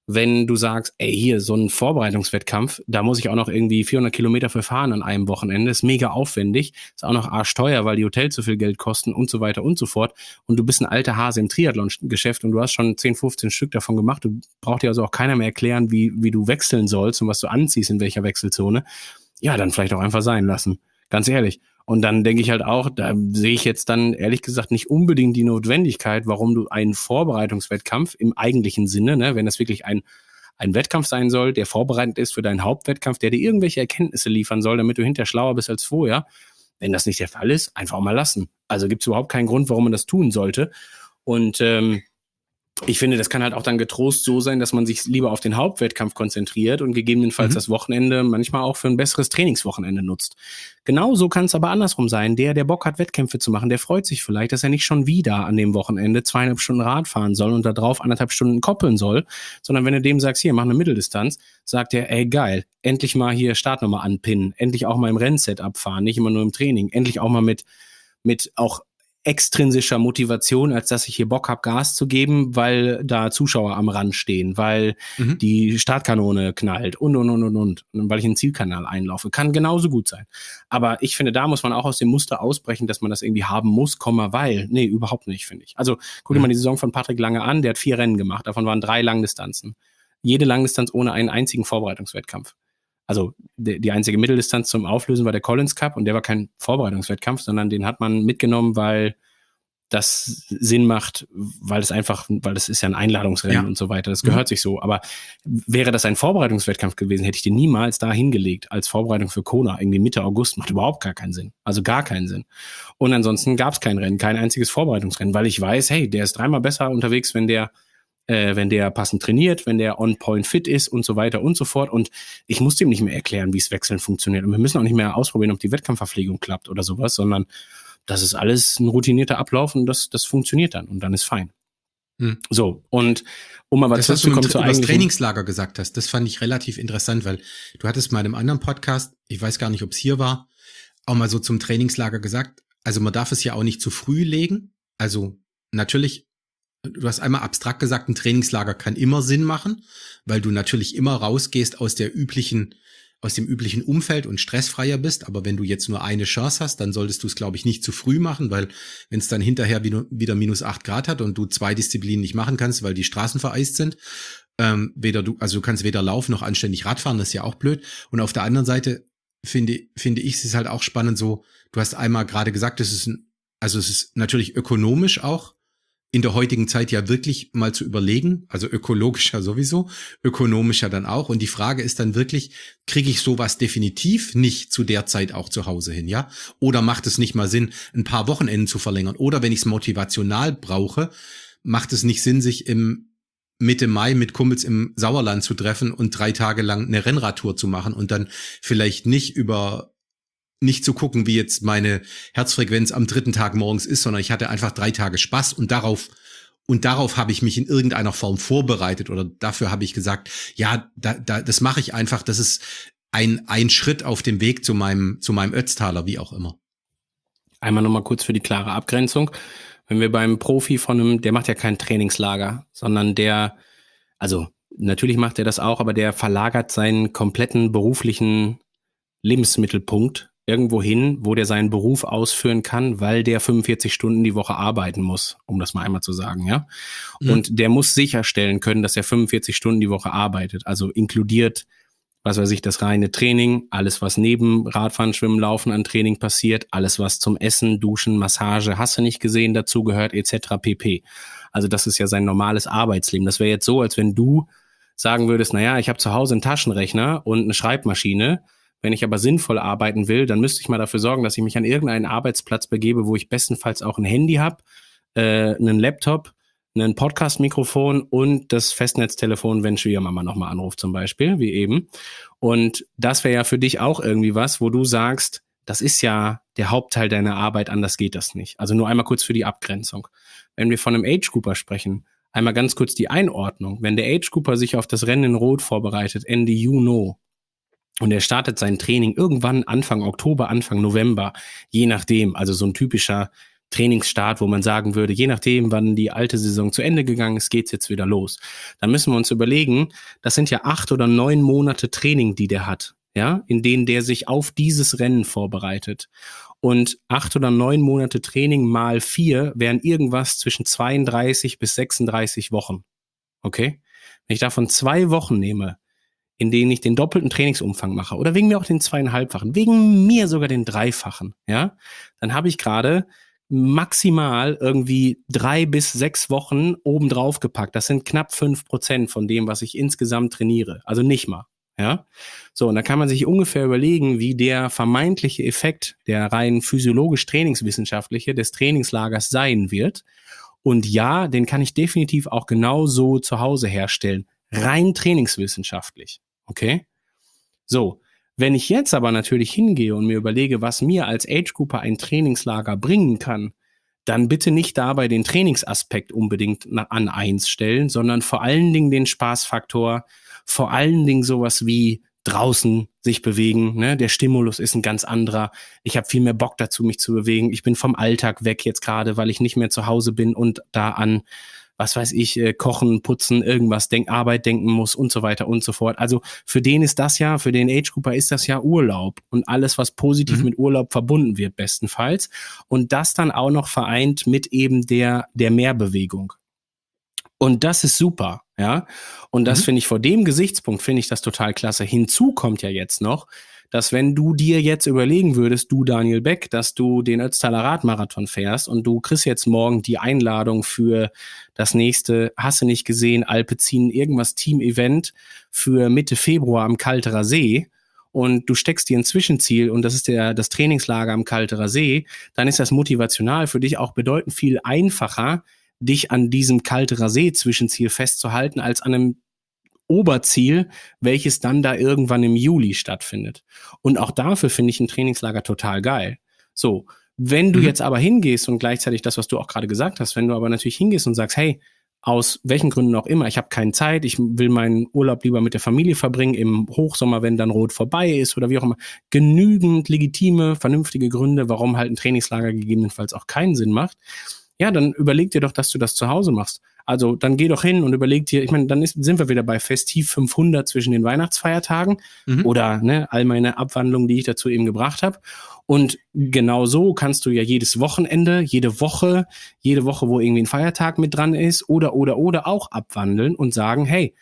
wenn du sagst, ey, hier, so ein Vorbereitungswettkampf, da muss ich auch noch irgendwie vierhundert Kilometer für fahren an einem Wochenende, ist mega aufwendig, ist auch noch arschteuer, weil die Hotels so viel Geld kosten und so weiter und so fort. Und du bist ein alter Hase im Triathlon-Geschäft und du hast schon zehn, fünfzehn Stück davon gemacht. Du brauchst dir also auch keiner mehr erklären, wie, wie du wechseln sollst und was du anziehst, in welcher Wechselzone. Ja, dann vielleicht auch einfach sein lassen. Ganz ehrlich. Und dann denke ich halt auch, da sehe ich jetzt dann ehrlich gesagt nicht unbedingt die Notwendigkeit, warum du einen Vorbereitungswettkampf im eigentlichen Sinne, ne, wenn das wirklich ein, ein Wettkampf sein soll, der vorbereitend ist für deinen Hauptwettkampf, der dir irgendwelche Erkenntnisse liefern soll, damit du hinterher schlauer bist als vorher. Wenn das nicht der Fall ist, einfach mal lassen. Also gibt es überhaupt keinen Grund, warum man das tun sollte. Und ähm, ich finde, das kann halt auch dann getrost so sein, dass man sich lieber auf den Hauptwettkampf konzentriert und gegebenenfalls mhm. das Wochenende manchmal auch für ein besseres Trainingswochenende nutzt. Genauso kann es aber andersrum sein. Der, der Bock hat, Wettkämpfe zu machen, der freut sich vielleicht, dass er nicht schon wieder an dem Wochenende zweieinhalb Stunden Rad fahren soll und da drauf anderthalb Stunden koppeln soll, sondern wenn du dem sagst, hier, mach eine Mitteldistanz, sagt er, ey, geil, endlich mal hier Startnummer anpinnen, endlich auch mal im Rennset abfahren, nicht immer nur im Training, endlich auch mal mit, mit auch extrinsischer Motivation, als dass ich hier Bock habe, Gas zu geben, weil da Zuschauer am Rand stehen, weil mhm. die Startkanone knallt und, und, und, und, und, und weil ich in den Zielkanal einlaufe. Kann genauso gut sein. Aber ich finde, da muss man auch aus dem Muster ausbrechen, dass man das irgendwie haben muss, Komma, weil. Nee, überhaupt nicht, finde ich. Also guck dir mhm. mal die Saison von Patrick Lange an, der hat vier Rennen gemacht, davon waren drei Langdistanzen. Jede Langdistanz ohne einen einzigen Vorbereitungswettkampf. Also die, die einzige Mitteldistanz zum Auflösen war der Collins Cup und der war kein Vorbereitungswettkampf, sondern den hat man mitgenommen, weil das Sinn macht, weil es einfach, weil das ist ja ein Einladungsrennen ja. und so weiter, das gehört mhm. sich so. Aber wäre das ein Vorbereitungswettkampf gewesen, hätte ich den niemals da hingelegt als Vorbereitung für Kona, irgendwie Mitte August, macht überhaupt gar keinen Sinn. Also gar keinen Sinn. Und ansonsten gab es kein Rennen, kein einziges Vorbereitungsrennen, weil ich weiß, hey, der ist dreimal besser unterwegs, wenn der Äh, wenn der passend trainiert, wenn der on-point fit ist und so weiter und so fort. Und ich muss dem nicht mehr erklären, wie es Wechseln funktioniert. Und wir müssen auch nicht mehr ausprobieren, ob die Wettkampfverpflegung klappt oder sowas, sondern das ist alles ein routinierter Ablauf und das, das funktioniert dann und dann ist fein. Hm. So, und um aber zurückzukommen zu eigentlichen... Das Trainingslager gesagt hast, das fand ich relativ interessant, weil du hattest mal in einem anderen Podcast, ich weiß gar nicht, ob es hier war, auch mal so zum Trainingslager gesagt, also man darf es ja auch nicht zu früh legen. Also natürlich, du hast einmal abstrakt gesagt, ein Trainingslager kann immer Sinn machen, weil du natürlich immer rausgehst aus der üblichen, aus dem üblichen Umfeld und stressfreier bist. Aber wenn du jetzt nur eine Chance hast, dann solltest du es, glaube ich, nicht zu früh machen, weil wenn es dann hinterher wieder minus acht Grad hat und du zwei Disziplinen nicht machen kannst, weil die Straßen vereist sind, ähm, weder du, also du kannst weder laufen noch anständig Radfahren, das ist ja auch blöd. Und auf der anderen Seite finde, finde ich, es ist halt auch spannend so, du hast einmal gerade gesagt, es ist ein, also es ist natürlich ökonomisch auch, in der heutigen Zeit ja wirklich mal zu überlegen, also ökologischer sowieso, ökonomischer dann auch. Und die Frage ist dann wirklich, kriege ich sowas definitiv nicht zu der Zeit auch zu Hause hin, ja? Oder macht es nicht mal Sinn, ein paar Wochenenden zu verlängern? Oder wenn ich es motivational brauche, macht es nicht Sinn, sich im Mitte Mai mit Kumpels im Sauerland zu treffen und drei Tage lang eine Rennradtour zu machen und dann vielleicht nicht über nicht zu gucken, wie jetzt meine Herzfrequenz am dritten Tag morgens ist, sondern ich hatte einfach drei Tage Spaß und darauf und darauf habe ich mich in irgendeiner Form vorbereitet oder dafür habe ich gesagt, ja, da, da, das mache ich einfach, das ist ein ein Schritt auf dem Weg zu meinem zu meinem Ötztaler, wie auch immer. Einmal nochmal kurz für die klare Abgrenzung. Wenn wir beim Profi von einem, der macht ja kein Trainingslager, sondern der, also natürlich macht er das auch, aber der verlagert seinen kompletten beruflichen Lebensmittelpunkt irgendwo hin, wo der seinen Beruf ausführen kann, weil der fünfundvierzig Stunden die Woche arbeiten muss, um das mal einmal zu sagen, ja. Mhm. Und der muss sicherstellen können, dass er fünfundvierzig Stunden die Woche arbeitet, also inkludiert, was weiß ich, das reine Training, alles, was neben Radfahren, Schwimmen, Laufen an Training passiert, alles, was zum Essen, Duschen, Massage, hast du nicht gesehen, dazugehört, et cetera pp. Also das ist ja sein normales Arbeitsleben. Das wäre jetzt so, als wenn du sagen würdest, naja, ich habe zu Hause einen Taschenrechner und eine Schreibmaschine. Wenn ich aber sinnvoll arbeiten will, dann müsste ich mal dafür sorgen, dass ich mich an irgendeinen Arbeitsplatz begebe, wo ich bestenfalls auch ein Handy habe, äh, einen Laptop, ein Podcast-Mikrofon und das Festnetztelefon, wenn Schwiegermama nochmal anruft zum Beispiel, wie eben. Und das wäre ja für dich auch irgendwie was, wo du sagst, das ist ja der Hauptteil deiner Arbeit, anders geht das nicht. Also nur einmal kurz für die Abgrenzung. Wenn wir von einem Age Cooper sprechen, einmal ganz kurz die Einordnung. Wenn der Age Cooper sich auf das Rennen in Rot vorbereitet, Ende Juni, und er startet sein Training irgendwann Anfang Oktober, Anfang November, je nachdem, also so ein typischer Trainingsstart, wo man sagen würde, je nachdem, wann die alte Saison zu Ende gegangen ist, geht's jetzt wieder los. Dann müssen wir uns überlegen, das sind ja acht oder neun Monate Training, die der hat, ja, in denen der sich auf dieses Rennen vorbereitet. Und acht oder neun Monate Training mal vier wären irgendwas zwischen zweiunddreißig bis sechsunddreißig Wochen. Okay? Wenn ich davon zwei Wochen nehme, in denen ich den doppelten Trainingsumfang mache, oder wegen mir auch den zweieinhalbfachen, wegen mir sogar den dreifachen, ja, dann habe ich gerade maximal irgendwie drei bis sechs Wochen obendrauf gepackt. Das sind knapp fünf Prozent von dem, was ich insgesamt trainiere. Also nicht mal. Ja, so, und da kann man sich ungefähr überlegen, wie der vermeintliche Effekt, der rein physiologisch-trainingswissenschaftliche des Trainingslagers sein wird. Und ja, den kann ich definitiv auch genauso zu Hause herstellen. Rein trainingswissenschaftlich. Okay? So, wenn ich jetzt aber natürlich hingehe und mir überlege, was mir als Age-Grupper ein Trainingslager bringen kann, dann bitte nicht dabei den Trainingsaspekt unbedingt an eins stellen, sondern vor allen Dingen den Spaßfaktor, vor allen Dingen sowas wie draußen sich bewegen, ne? Der Stimulus ist ein ganz anderer. Ich habe viel mehr Bock dazu, mich zu bewegen. Ich bin vom Alltag weg jetzt gerade, weil ich nicht mehr zu Hause bin und da an, was weiß ich, äh, Kochen, Putzen, irgendwas, denk, Arbeit denken muss und so weiter und so fort. Also für den ist das ja, für den Age-Grupper ist das ja Urlaub und alles, was positiv mhm. mit Urlaub verbunden wird, bestenfalls. Und das dann auch noch vereint mit eben der, der Mehrbewegung. Und das ist super, ja. Und das mhm. finde ich, vor dem Gesichtspunkt finde ich das total klasse. Hinzu kommt ja jetzt noch, dass wenn du dir jetzt überlegen würdest, du Daniel Beck, dass du den Ötztaler Radmarathon fährst und du kriegst jetzt morgen die Einladung für das nächste, hast du nicht gesehen, Alpecin, irgendwas Team-Event für Mitte Februar am Kalterer See und du steckst dir ein Zwischenziel und das ist der, das Trainingslager am Kalterer See, dann ist das motivational für dich auch bedeutend viel einfacher, dich an diesem Kalterer See-Zwischenziel festzuhalten, als an einem Oberziel, welches dann da irgendwann im Juli stattfindet. Und auch dafür finde ich ein Trainingslager total geil. So, wenn du mhm. jetzt aber hingehst und gleichzeitig das, was du auch gerade gesagt hast, wenn du aber natürlich hingehst und sagst, hey, aus welchen Gründen auch immer, ich habe keine Zeit, ich will meinen Urlaub lieber mit der Familie verbringen, im Hochsommer, wenn dann Rot vorbei ist oder wie auch immer, genügend legitime, vernünftige Gründe, warum halt ein Trainingslager gegebenenfalls auch keinen Sinn macht, ja, dann überleg dir doch, dass du das zu Hause machst. Also dann geh doch hin und überleg dir, ich meine, dann ist, sind wir wieder bei Festiv fünfhundert zwischen den Weihnachtsfeiertagen mhm. oder ne, all meine Abwandlungen, die ich dazu eben gebracht habe. Und genau so kannst du ja jedes Wochenende, jede Woche, jede Woche, wo irgendwie ein Feiertag mit dran ist oder, oder, oder auch abwandeln und sagen, hey,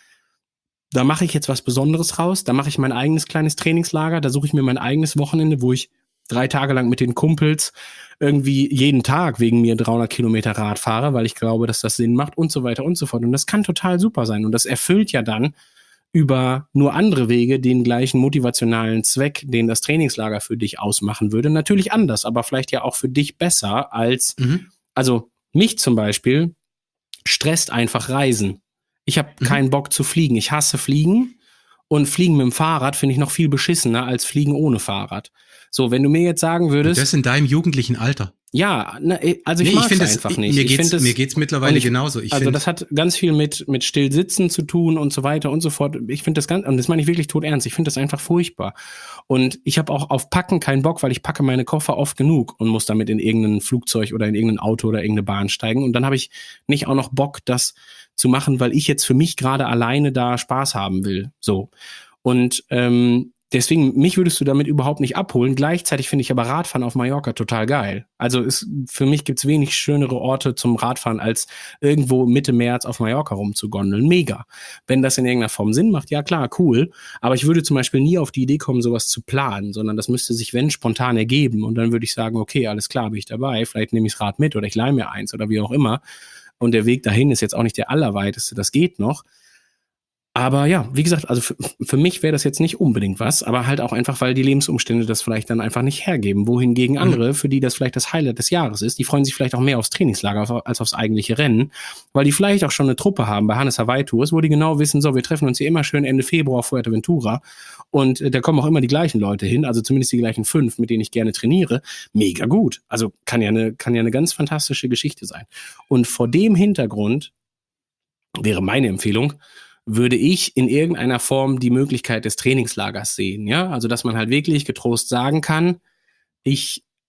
da mache ich jetzt was Besonderes raus, da mache ich mein eigenes kleines Trainingslager, da suche ich mir mein eigenes Wochenende, wo ich drei Tage lang mit den Kumpels irgendwie jeden Tag wegen mir dreihundert Kilometer Rad fahre, weil ich glaube, dass das Sinn macht und so weiter und so fort. Und das kann total super sein. Und das erfüllt ja dann über nur andere Wege den gleichen motivationalen Zweck, den das Trainingslager für dich ausmachen würde. Natürlich anders, aber vielleicht ja auch für dich besser als, mhm. also mich zum Beispiel stresst einfach Reisen. Ich habe mhm. keinen Bock zu fliegen. Ich hasse Fliegen. Und Fliegen mit dem Fahrrad finde ich noch viel beschissener als Fliegen ohne Fahrrad. So, wenn du mir jetzt sagen würdest... Und das in deinem jugendlichen Alter. Ja, ne, also ich nee, mag es einfach das, nicht. Mir geht's, das, mir geht's mittlerweile ich, genauso. Ich also find, das hat ganz viel mit mit Stillsitzen zu tun und so weiter und so fort. Ich finde das ganz, und das meine ich wirklich todernst, ich finde das einfach furchtbar. Und ich habe auch auf Packen keinen Bock, weil ich packe meine Koffer oft genug und muss damit in irgendein Flugzeug oder in irgendein Auto oder irgendeine Bahn steigen. Und dann habe ich nicht auch noch Bock, das zu machen, weil ich jetzt für mich gerade alleine da Spaß haben will. So. Und ähm, deswegen, mich würdest du damit überhaupt nicht abholen. Gleichzeitig finde ich aber Radfahren auf Mallorca total geil. Also ist, für mich gibt's wenig schönere Orte zum Radfahren, als irgendwo Mitte März auf Mallorca rumzugondeln. Mega. Wenn das in irgendeiner Form Sinn macht, ja klar, cool. Aber ich würde zum Beispiel nie auf die Idee kommen, sowas zu planen, sondern das müsste sich, wenn, spontan ergeben. Und dann würde ich sagen, okay, alles klar, bin ich dabei. Vielleicht nehme ich das Rad mit oder ich leihe mir eins oder wie auch immer. Und der Weg dahin ist jetzt auch nicht der allerweiteste, das geht noch. Aber ja, wie gesagt, also für, für mich wäre das jetzt nicht unbedingt was, aber halt auch einfach, weil die Lebensumstände das vielleicht dann einfach nicht hergeben. Wohingegen andere, für die das vielleicht das Highlight des Jahres ist, die freuen sich vielleicht auch mehr aufs Trainingslager als aufs eigentliche Rennen, weil die vielleicht auch schon eine Truppe haben bei Hannes Hawaii Tours, wo die genau wissen, so, wir treffen uns hier immer schön Ende Februar auf Fuerteventura und äh, da kommen auch immer die gleichen Leute hin, also zumindest die gleichen fünf, mit denen ich gerne trainiere. Mega gut. Also kann ja eine, kann ja eine ganz fantastische Geschichte sein. Und vor dem Hintergrund wäre meine Empfehlung, würde ich in irgendeiner Form die Möglichkeit des Trainingslagers sehen, ja, also dass man halt wirklich getrost sagen kann, ich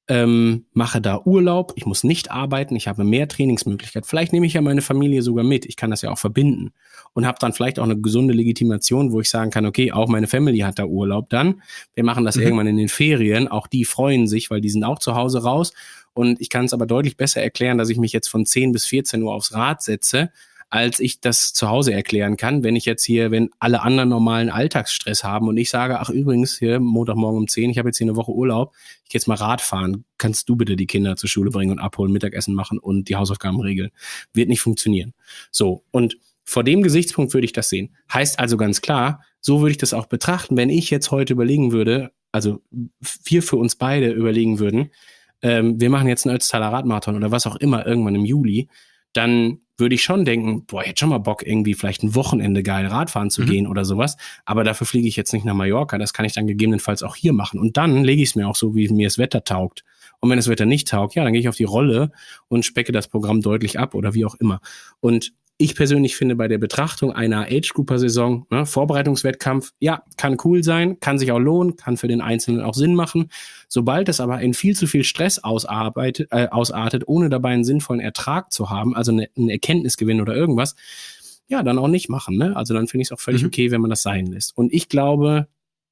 ähm, mache da Urlaub, ich muss nicht arbeiten, ich habe mehr Trainingsmöglichkeit. Vielleicht nehme ich ja meine Familie sogar mit, ich kann das ja auch verbinden und habe dann vielleicht auch eine gesunde Legitimation, wo ich sagen kann, okay, auch meine Family hat da Urlaub dann. Wir machen das mhm. irgendwann in den Ferien, auch die freuen sich, weil die sind auch zu Hause raus und ich kann es aber deutlich besser erklären, dass ich mich jetzt von zehn bis vierzehn Uhr aufs Rad setze, als ich das zu Hause erklären kann, wenn ich jetzt hier, wenn alle anderen normalen Alltagsstress haben und ich sage, ach übrigens, hier Montagmorgen um zehn, ich habe jetzt hier eine Woche Urlaub, ich gehe jetzt mal Rad fahren, kannst du bitte die Kinder zur Schule bringen und abholen, Mittagessen machen und die Hausaufgaben regeln. Wird nicht funktionieren. So, und vor dem Gesichtspunkt würde ich das sehen. Heißt also ganz klar, so würde ich das auch betrachten, wenn ich jetzt heute überlegen würde, also wir für uns beide überlegen würden, ähm, wir machen jetzt einen Ötztaler Radmarathon oder was auch immer irgendwann im Juli, dann würde ich schon denken, boah, ich hätte schon mal Bock, irgendwie vielleicht ein Wochenende geil Radfahren zu mhm. gehen oder sowas. Aber dafür fliege ich jetzt nicht nach Mallorca. Das kann ich dann gegebenenfalls auch hier machen. Und dann lege ich es mir auch so, wie mir das Wetter taugt. Und wenn das Wetter nicht taugt, ja, dann gehe ich auf die Rolle und specke das Programm deutlich ab oder wie auch immer. Und ich persönlich finde bei der Betrachtung einer Age-Grouper-Saison, ne, Vorbereitungswettkampf, ja, kann cool sein, kann sich auch lohnen, kann für den Einzelnen auch Sinn machen. Sobald es aber in viel zu viel Stress ausarbeitet, äh, ausartet, ohne dabei einen sinnvollen Ertrag zu haben, also eine, einen Erkenntnisgewinn oder irgendwas, ja, dann auch nicht machen. Ne? Also dann finde ich es auch völlig mhm. okay, wenn man das sein lässt. Und ich glaube,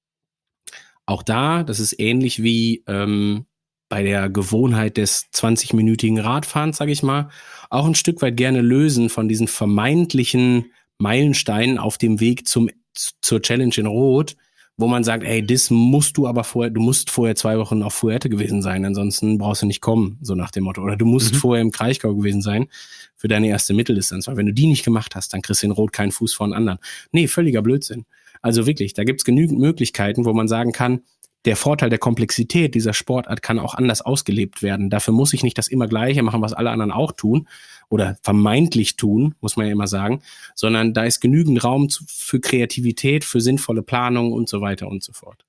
auch da, das ist ähnlich wie ähm, bei der Gewohnheit des zwanzig-minütigen Radfahrens, sage ich mal, auch ein Stück weit gerne lösen von diesen vermeintlichen Meilensteinen auf dem Weg zum zur Challenge in Rot, wo man sagt, ey, das musst du aber vorher, du musst vorher zwei Wochen auf Fuerte gewesen sein, ansonsten brauchst du nicht kommen, so nach dem Motto. Oder du musst mhm. vorher im Kraichgau gewesen sein für deine erste Mitteldistanz, weil wenn du die nicht gemacht hast, dann kriegst du in Rot keinen Fuß vor den anderen. Nee, völliger Blödsinn. Also wirklich, da gibt's genügend Möglichkeiten, wo man sagen kann, der Vorteil der Komplexität dieser Sportart kann auch anders ausgelebt werden. Dafür muss ich nicht das immer Gleiche machen, was alle anderen auch tun oder vermeintlich tun, muss man ja immer sagen, sondern da ist genügend Raum zu, für Kreativität, für sinnvolle Planung und so weiter und so fort.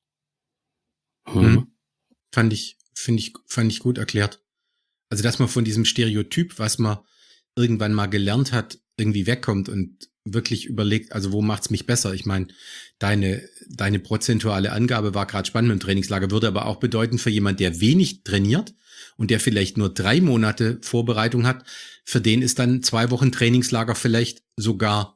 Hm. Hm. Fand ich, finde ich, fand ich gut erklärt. Also, dass man von diesem Stereotyp, was man irgendwann mal gelernt hat, irgendwie wegkommt und wirklich überlegt, also wo macht's mich besser? Ich meine, deine deine prozentuale Angabe war gerade spannend im Trainingslager, würde aber auch bedeuten für jemand, der wenig trainiert und der vielleicht nur drei Monate Vorbereitung hat, für den ist dann zwei Wochen Trainingslager vielleicht sogar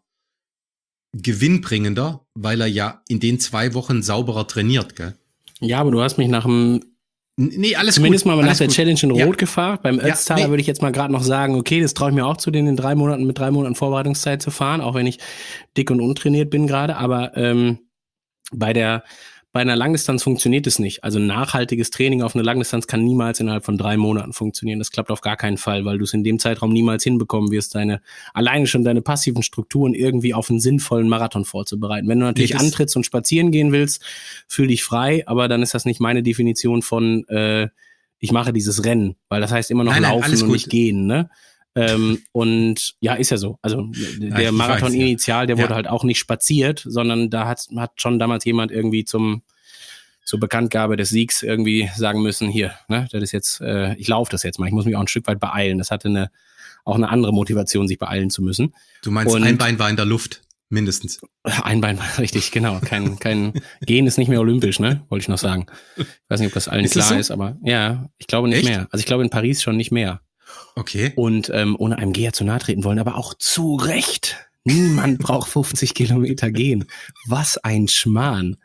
gewinnbringender, weil er ja in den zwei Wochen sauberer trainiert, gell? Ja, aber du hast mich nach dem Nee, alles Zumindest gut. mal nach der gut. Challenge in Rot ja. gefragt. Beim Ötztaler ja, nee. würde ich jetzt mal gerade noch sagen, okay, das traue ich mir auch zu, den in drei Monaten mit drei Monaten Vorbereitungszeit zu fahren, auch wenn ich dick und untrainiert bin gerade. Aber ähm, bei der bei einer Langdistanz funktioniert es nicht. Also nachhaltiges Training auf eine Langdistanz kann niemals innerhalb von drei Monaten funktionieren. Das klappt auf gar keinen Fall, weil du es in dem Zeitraum niemals hinbekommen wirst, deine alleine schon deine passiven Strukturen irgendwie auf einen sinnvollen Marathon vorzubereiten. Wenn du natürlich antrittst und spazieren gehen willst, fühl dich frei, aber dann ist das nicht meine Definition von äh, ich mache dieses Rennen, weil das heißt immer noch nein, nein, laufen und nicht gehen, ne? Ähm, und ja, ist ja so. Also der ja, Marathon weiß, initial, der ja. wurde halt auch nicht spaziert, sondern da hat, hat schon damals jemand irgendwie zum zur Bekanntgabe des Siegs irgendwie sagen müssen, hier, ne, das ist jetzt, äh, ich laufe das jetzt mal, ich muss mich auch ein Stück weit beeilen. Das hatte eine auch eine andere Motivation, sich beeilen zu müssen. Du meinst, und ein Bein war in der Luft, mindestens. Ein Bein war richtig, genau. Kein, kein Gehen ist nicht mehr olympisch, ne? Wollte ich noch sagen. Ich weiß nicht, ob das allen ist klar so? ist, aber ja, ich glaube nicht Echt? mehr. Also ich glaube in Paris schon nicht mehr. Okay. Und ähm, ohne einem Geher zu nahe treten wollen, aber auch zu Recht. Niemand braucht fünfzig Kilometer gehen. Was ein Schmarrn.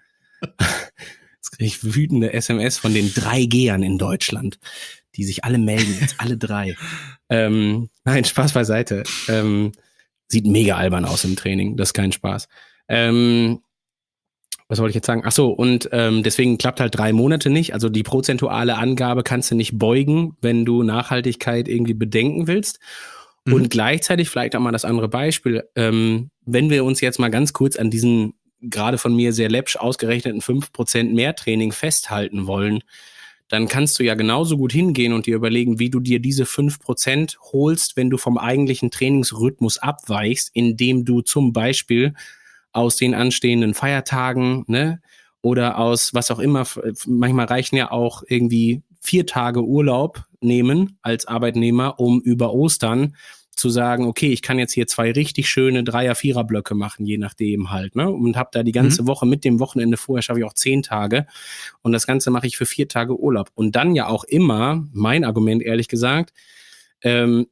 Jetzt kriege ich wütende S M S von den drei Gehern in Deutschland, die sich alle melden, jetzt alle drei. Ähm, nein, Spaß beiseite. Ähm, sieht mega albern aus im Training, das ist kein Spaß. Ähm, was wollte ich jetzt sagen? Ach so, und ähm, deswegen klappt halt drei Monate nicht. Also die prozentuale Angabe kannst du nicht beugen, wenn du Nachhaltigkeit irgendwie bedenken willst. Mhm. Und gleichzeitig vielleicht auch mal das andere Beispiel. Ähm, wenn wir uns jetzt mal ganz kurz an diesen gerade von mir sehr läppsch ausgerechneten fünf Prozent mehr Training festhalten wollen, dann kannst du ja genauso gut hingehen und dir überlegen, wie du dir diese fünf Prozent holst, wenn du vom eigentlichen Trainingsrhythmus abweichst, indem du zum Beispiel aus den anstehenden Feiertagen, ne, oder aus was auch immer, manchmal reichen ja auch irgendwie vier Tage Urlaub nehmen als Arbeitnehmer, um über Ostern zu sagen, okay, ich kann jetzt hier zwei richtig schöne Dreier-, Vierer-Blöcke machen, je nachdem halt, ne? Und habe da die ganze Mhm. Woche mit dem Wochenende vorher schaffe ich auch zehn Tage und das Ganze mache ich für vier Tage Urlaub. Und dann ja auch immer, mein Argument ehrlich gesagt, ähm,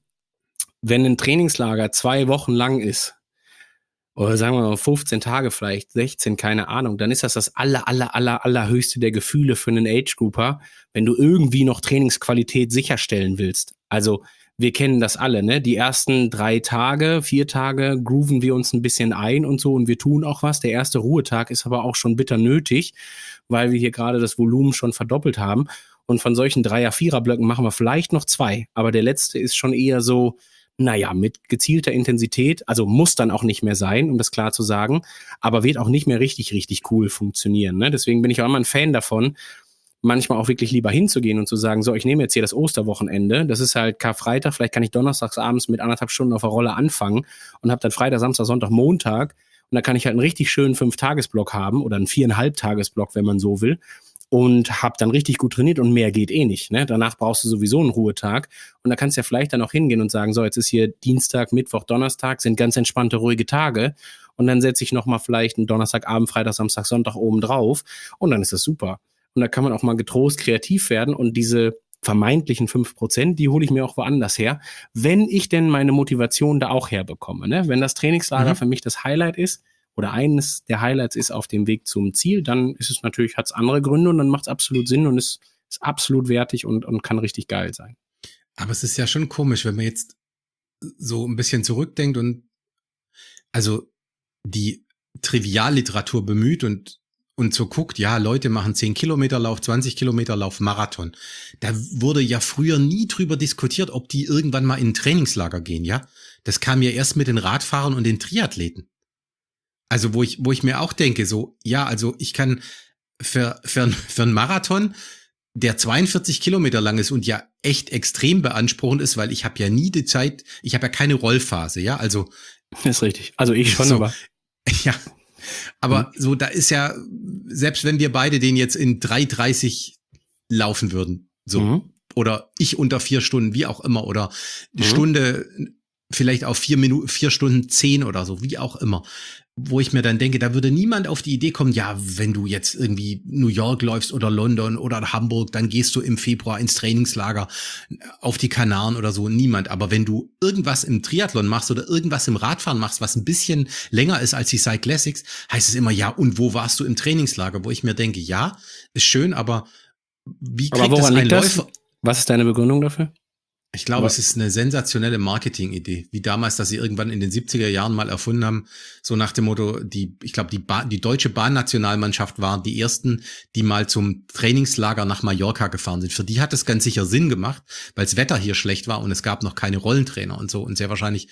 wenn ein Trainingslager zwei Wochen lang ist, oder sagen wir mal fünfzehn Tage vielleicht, sechzehn, keine Ahnung, dann ist das das aller, aller, aller, allerhöchste der Gefühle für einen Age-Grouper, wenn du irgendwie noch Trainingsqualität sicherstellen willst. Also wir kennen das alle, ne? Die ersten drei Tage, vier Tage grooven wir uns ein bisschen ein und so und wir tun auch was. Der erste Ruhetag ist aber auch schon bitter nötig, weil wir hier gerade das Volumen schon verdoppelt haben. Und von solchen Dreier-, Vierer-Blöcken machen wir vielleicht noch zwei. Aber der letzte ist schon eher so, naja, mit gezielter Intensität, also muss dann auch nicht mehr sein, um das klar zu sagen, aber wird auch nicht mehr richtig, richtig cool funktionieren. Ne? Deswegen bin ich auch immer ein Fan davon, manchmal auch wirklich lieber hinzugehen und zu sagen, so, ich nehme jetzt hier das Osterwochenende, das ist halt Karfreitag, vielleicht kann ich donnerstags abends mit anderthalb Stunden auf der Rolle anfangen und habe dann Freitag, Samstag, Sonntag, Montag und da kann ich halt einen richtig schönen Fünf-Tages-Block haben oder einen Viereinhalb-Tages-Block, wenn man so will. Und hab dann richtig gut trainiert und mehr geht eh nicht. Ne? Danach brauchst du sowieso einen Ruhetag. Und da kannst du ja vielleicht dann auch hingehen und sagen, so, jetzt ist hier Dienstag, Mittwoch, Donnerstag, sind ganz entspannte, ruhige Tage. Und dann setze ich nochmal vielleicht einen Donnerstagabend, Freitag, Samstag, Sonntag oben drauf. Und dann ist das super. Und da kann man auch mal getrost kreativ werden. Und diese vermeintlichen fünf Prozent, die hole ich mir auch woanders her, wenn ich denn meine Motivation da auch herbekomme. Ne? Wenn das Trainingslager Mhm. für mich das Highlight ist, oder eines der Highlights ist auf dem Weg zum Ziel, dann ist es natürlich, hat es andere Gründe und dann macht es absolut Sinn und ist, ist absolut wertig und, und kann richtig geil sein. Aber es ist ja schon komisch, wenn man jetzt so ein bisschen zurückdenkt und also die Trivialliteratur bemüht und und so guckt, ja, Leute machen zehn Kilometer Lauf, zwanzig Kilometer Lauf, Marathon. Da wurde ja früher nie drüber diskutiert, ob die irgendwann mal in ein Trainingslager gehen, ja? Das kam ja erst mit den Radfahrern und den Triathleten. Also wo ich, wo ich mir auch denke, so, ja, also ich kann für, für, für einen Marathon, der zweiundvierzig Kilometer lang ist und ja echt extrem beanspruchend ist, weil ich habe ja nie die Zeit, ich habe ja keine Rollphase, ja, also. Das ist richtig. Also ich schon, so, aber. Ja, aber Mhm. so, da ist ja, selbst wenn wir beide den jetzt in drei dreißig laufen würden, so, Mhm. oder ich unter vier Stunden, wie auch immer, oder eine Mhm. Stunde, vielleicht auf vier Minuten, vier Stunden zehn oder so, wie auch immer. Wo ich mir dann denke, da würde niemand auf die Idee kommen, ja, wenn du jetzt irgendwie New York läufst oder London oder Hamburg, dann gehst du im Februar ins Trainingslager auf die Kanaren oder so, niemand. Aber wenn du irgendwas im Triathlon machst oder irgendwas im Radfahren machst, was ein bisschen länger ist als die Cyclassics, heißt es immer, ja, und wo warst du im Trainingslager? Wo ich mir denke, ja, ist schön, aber wie Aber kriegt es woran ein liegt das? Läufer? Was ist deine Begründung dafür? Ich glaube, Aber es ist eine sensationelle Marketingidee, wie damals, dass sie irgendwann in den siebziger Jahren mal erfunden haben, so nach dem Motto, die, ich glaube, die Bahn, die deutsche Bahnnationalmannschaft waren die ersten, die mal zum Trainingslager nach Mallorca gefahren sind. Für die hat es ganz sicher Sinn gemacht, weil das Wetter hier schlecht war und es gab noch keine Rollentrainer und so und sehr wahrscheinlich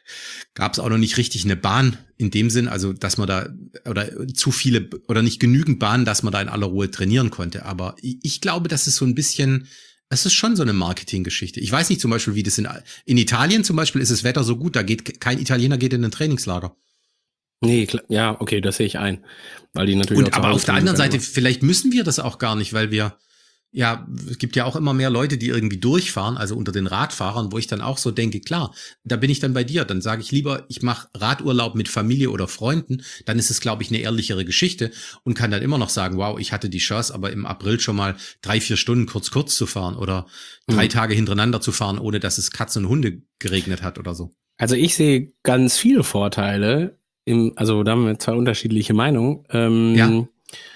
gab es auch noch nicht richtig eine Bahn in dem Sinn, also dass man da oder zu viele oder nicht genügend Bahnen, dass man da in aller Ruhe trainieren konnte. Aber ich, ich glaube, das ist so ein bisschen es ist schon so eine Marketinggeschichte. Ich weiß nicht zum Beispiel, wie das in, in Italien zum Beispiel ist das Wetter so gut, da geht kein Italiener geht in ein Trainingslager. nee, klar, ja, okay, das sehe ich ein. Weil die natürlich Und auch zu aber Hause auf der trainieren anderen können, Seite, vielleicht müssen wir das auch gar nicht, weil wir, ja, es gibt ja auch immer mehr Leute, die irgendwie durchfahren, also unter den Radfahrern, wo ich dann auch so denke, klar, da bin ich dann bei dir, dann sage ich lieber, ich mache Radurlaub mit Familie oder Freunden, dann ist es, glaube ich, eine ehrlichere Geschichte und kann dann immer noch sagen, wow, ich hatte die Chance, aber im April schon mal drei, vier Stunden kurz, kurz zu fahren oder drei Mhm. Tage hintereinander zu fahren, ohne dass es Katzen und Hunde geregnet hat oder so. Also ich sehe ganz viele Vorteile, im, also da haben wir zwei unterschiedliche Meinungen. Ähm, Ja.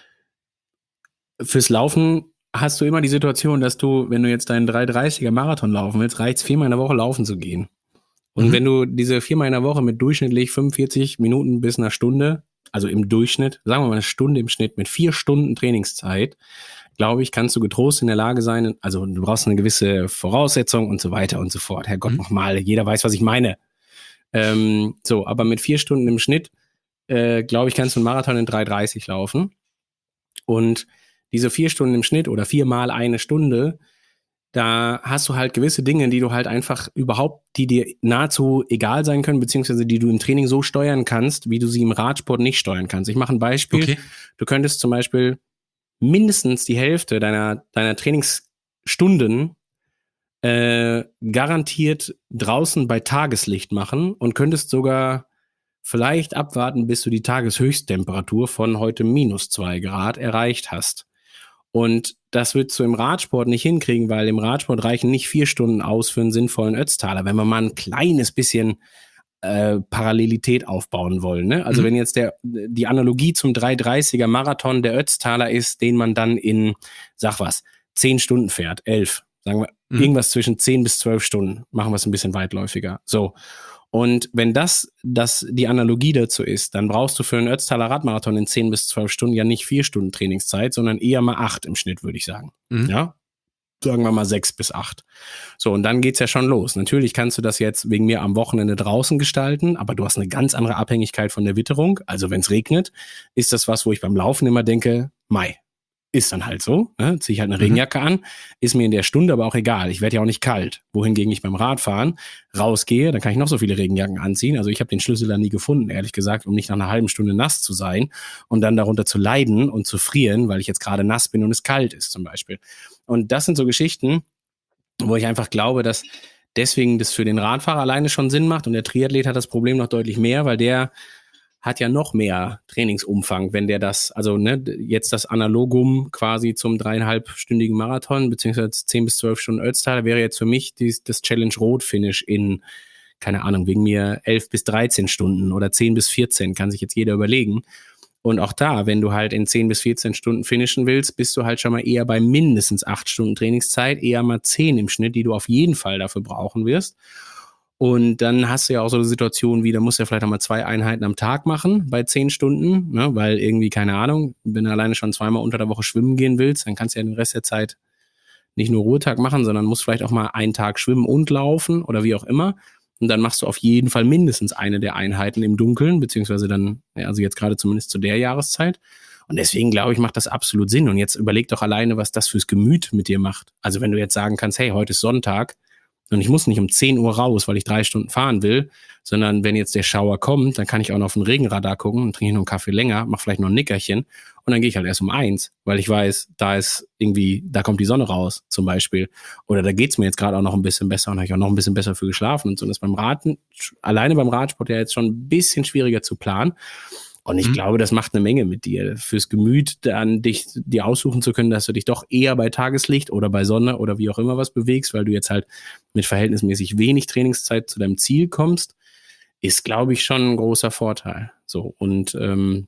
Fürs Laufen hast du immer die Situation, dass du, wenn du jetzt deinen drei dreißiger Marathon laufen willst, reicht es viermal in der Woche laufen zu gehen. Und Mhm. wenn du diese viermal in der Woche mit durchschnittlich fünfundvierzig Minuten bis einer Stunde, also im Durchschnitt, sagen wir mal eine Stunde im Schnitt mit vier Stunden Trainingszeit, glaube ich, kannst du getrost in der Lage sein, also du brauchst eine gewisse Voraussetzung und so weiter und so fort. Herrgott, Mhm. nochmal, jeder weiß, was ich meine. Ähm, so, aber mit vier Stunden im Schnitt, äh, glaube ich, kannst du einen Marathon in drei dreißig laufen. Und diese vier Stunden im Schnitt oder viermal eine Stunde, da hast du halt gewisse Dinge, die du halt einfach überhaupt, die dir nahezu egal sein können, beziehungsweise die du im Training so steuern kannst, wie du sie im Radsport nicht steuern kannst. Ich mache ein Beispiel. Okay. Du könntest zum Beispiel mindestens die Hälfte deiner, deiner Trainingsstunden äh, garantiert draußen bei Tageslicht machen und könntest sogar vielleicht abwarten, bis du die Tageshöchsttemperatur von heute minus zwei Grad erreicht hast. Und das würdest du im Radsport nicht hinkriegen, weil im Radsport reichen nicht vier Stunden aus für einen sinnvollen Ötztaler, wenn wir mal ein kleines bisschen äh, Parallelität aufbauen wollen. Ne? Also mhm. wenn jetzt der die Analogie zum drei dreißiger Marathon der Ötztaler ist, den man dann in, sag was, zehn Stunden fährt, elf, sagen wir, mhm. irgendwas zwischen zehn bis zwölf Stunden, machen wir es ein bisschen weitläufiger. So. Und wenn das, das die Analogie dazu ist, dann brauchst du für einen Ötztaler Radmarathon in zehn bis zwölf Stunden ja nicht vier Stunden Trainingszeit, sondern eher mal acht im Schnitt, würde ich sagen. Mhm. Ja? Sagen wir mal sechs bis acht. So, und dann geht's ja schon los. Natürlich kannst du das jetzt wegen mir am Wochenende draußen gestalten, aber du hast eine ganz andere Abhängigkeit von der Witterung. Also wenn es regnet, ist das was, wo ich beim Laufen immer denke, Mai. Ist dann halt so, ne? Ziehe ich halt eine mhm. Regenjacke an, ist mir in der Stunde aber auch egal. Ich werde ja auch nicht kalt. Wohingegen ich beim Radfahren rausgehe, dann kann ich noch so viele Regenjacken anziehen. Also ich habe den Schlüssel da nie gefunden, ehrlich gesagt, um nicht nach einer halben Stunde nass zu sein und dann darunter zu leiden und zu frieren, weil ich jetzt gerade nass bin und es kalt ist zum Beispiel. Und das sind so Geschichten, wo ich einfach glaube, dass deswegen das für den Radfahrer alleine schon Sinn macht und der Triathlet hat das Problem noch deutlich mehr, weil der hat ja noch mehr Trainingsumfang, wenn der das, also ne, jetzt das Analogum quasi zum dreieinhalbstündigen Marathon, beziehungsweise zehn bis zwölf Stunden Ötztaler, wäre jetzt für mich dies, das Challenge Rot Finish in, keine Ahnung, wegen mir elf bis dreizehn Stunden oder zehn bis vierzehn, kann sich jetzt jeder überlegen. Und auch da, wenn du halt in zehn bis vierzehn Stunden finishen willst, bist du halt schon mal eher bei mindestens acht Stunden Trainingszeit, eher mal zehn im Schnitt, die du auf jeden Fall dafür brauchen wirst. Und dann hast du ja auch so eine Situation wie, da musst du ja vielleicht auch mal zwei Einheiten am Tag machen bei zehn Stunden, ne? Weil irgendwie, keine Ahnung, wenn du alleine schon zweimal unter der Woche schwimmen gehen willst, dann kannst du ja den Rest der Zeit nicht nur Ruhetag machen, sondern musst vielleicht auch mal einen Tag schwimmen und laufen oder wie auch immer. Und dann machst du auf jeden Fall mindestens eine der Einheiten im Dunkeln, beziehungsweise dann, ja, also jetzt gerade zumindest zu der Jahreszeit. Und deswegen, glaube ich, macht das absolut Sinn. Und jetzt überleg doch alleine, was das fürs Gemüt mit dir macht. Also wenn du jetzt sagen kannst, hey, heute ist Sonntag, und ich muss nicht um zehn Uhr raus, weil ich drei Stunden fahren will, sondern wenn jetzt der Schauer kommt, dann kann ich auch noch auf den Regenradar gucken und trinke noch einen Kaffee länger, mache vielleicht noch ein Nickerchen und dann gehe ich halt erst um eins, weil ich weiß, da ist irgendwie, da kommt die Sonne raus zum Beispiel. Oder da geht's mir jetzt gerade auch noch ein bisschen besser und habe ich auch noch ein bisschen besser für geschlafen und so. Und das ist beim Raten, alleine beim Radsport ja jetzt schon ein bisschen schwieriger zu planen. Und ich mhm. glaube, das macht eine Menge mit dir. Fürs Gemüt dann dich dir aussuchen zu können, dass du dich doch eher bei Tageslicht oder bei Sonne oder wie auch immer was bewegst, weil du jetzt halt mit verhältnismäßig wenig Trainingszeit zu deinem Ziel kommst, ist, glaube ich, schon ein großer Vorteil. So, und ähm,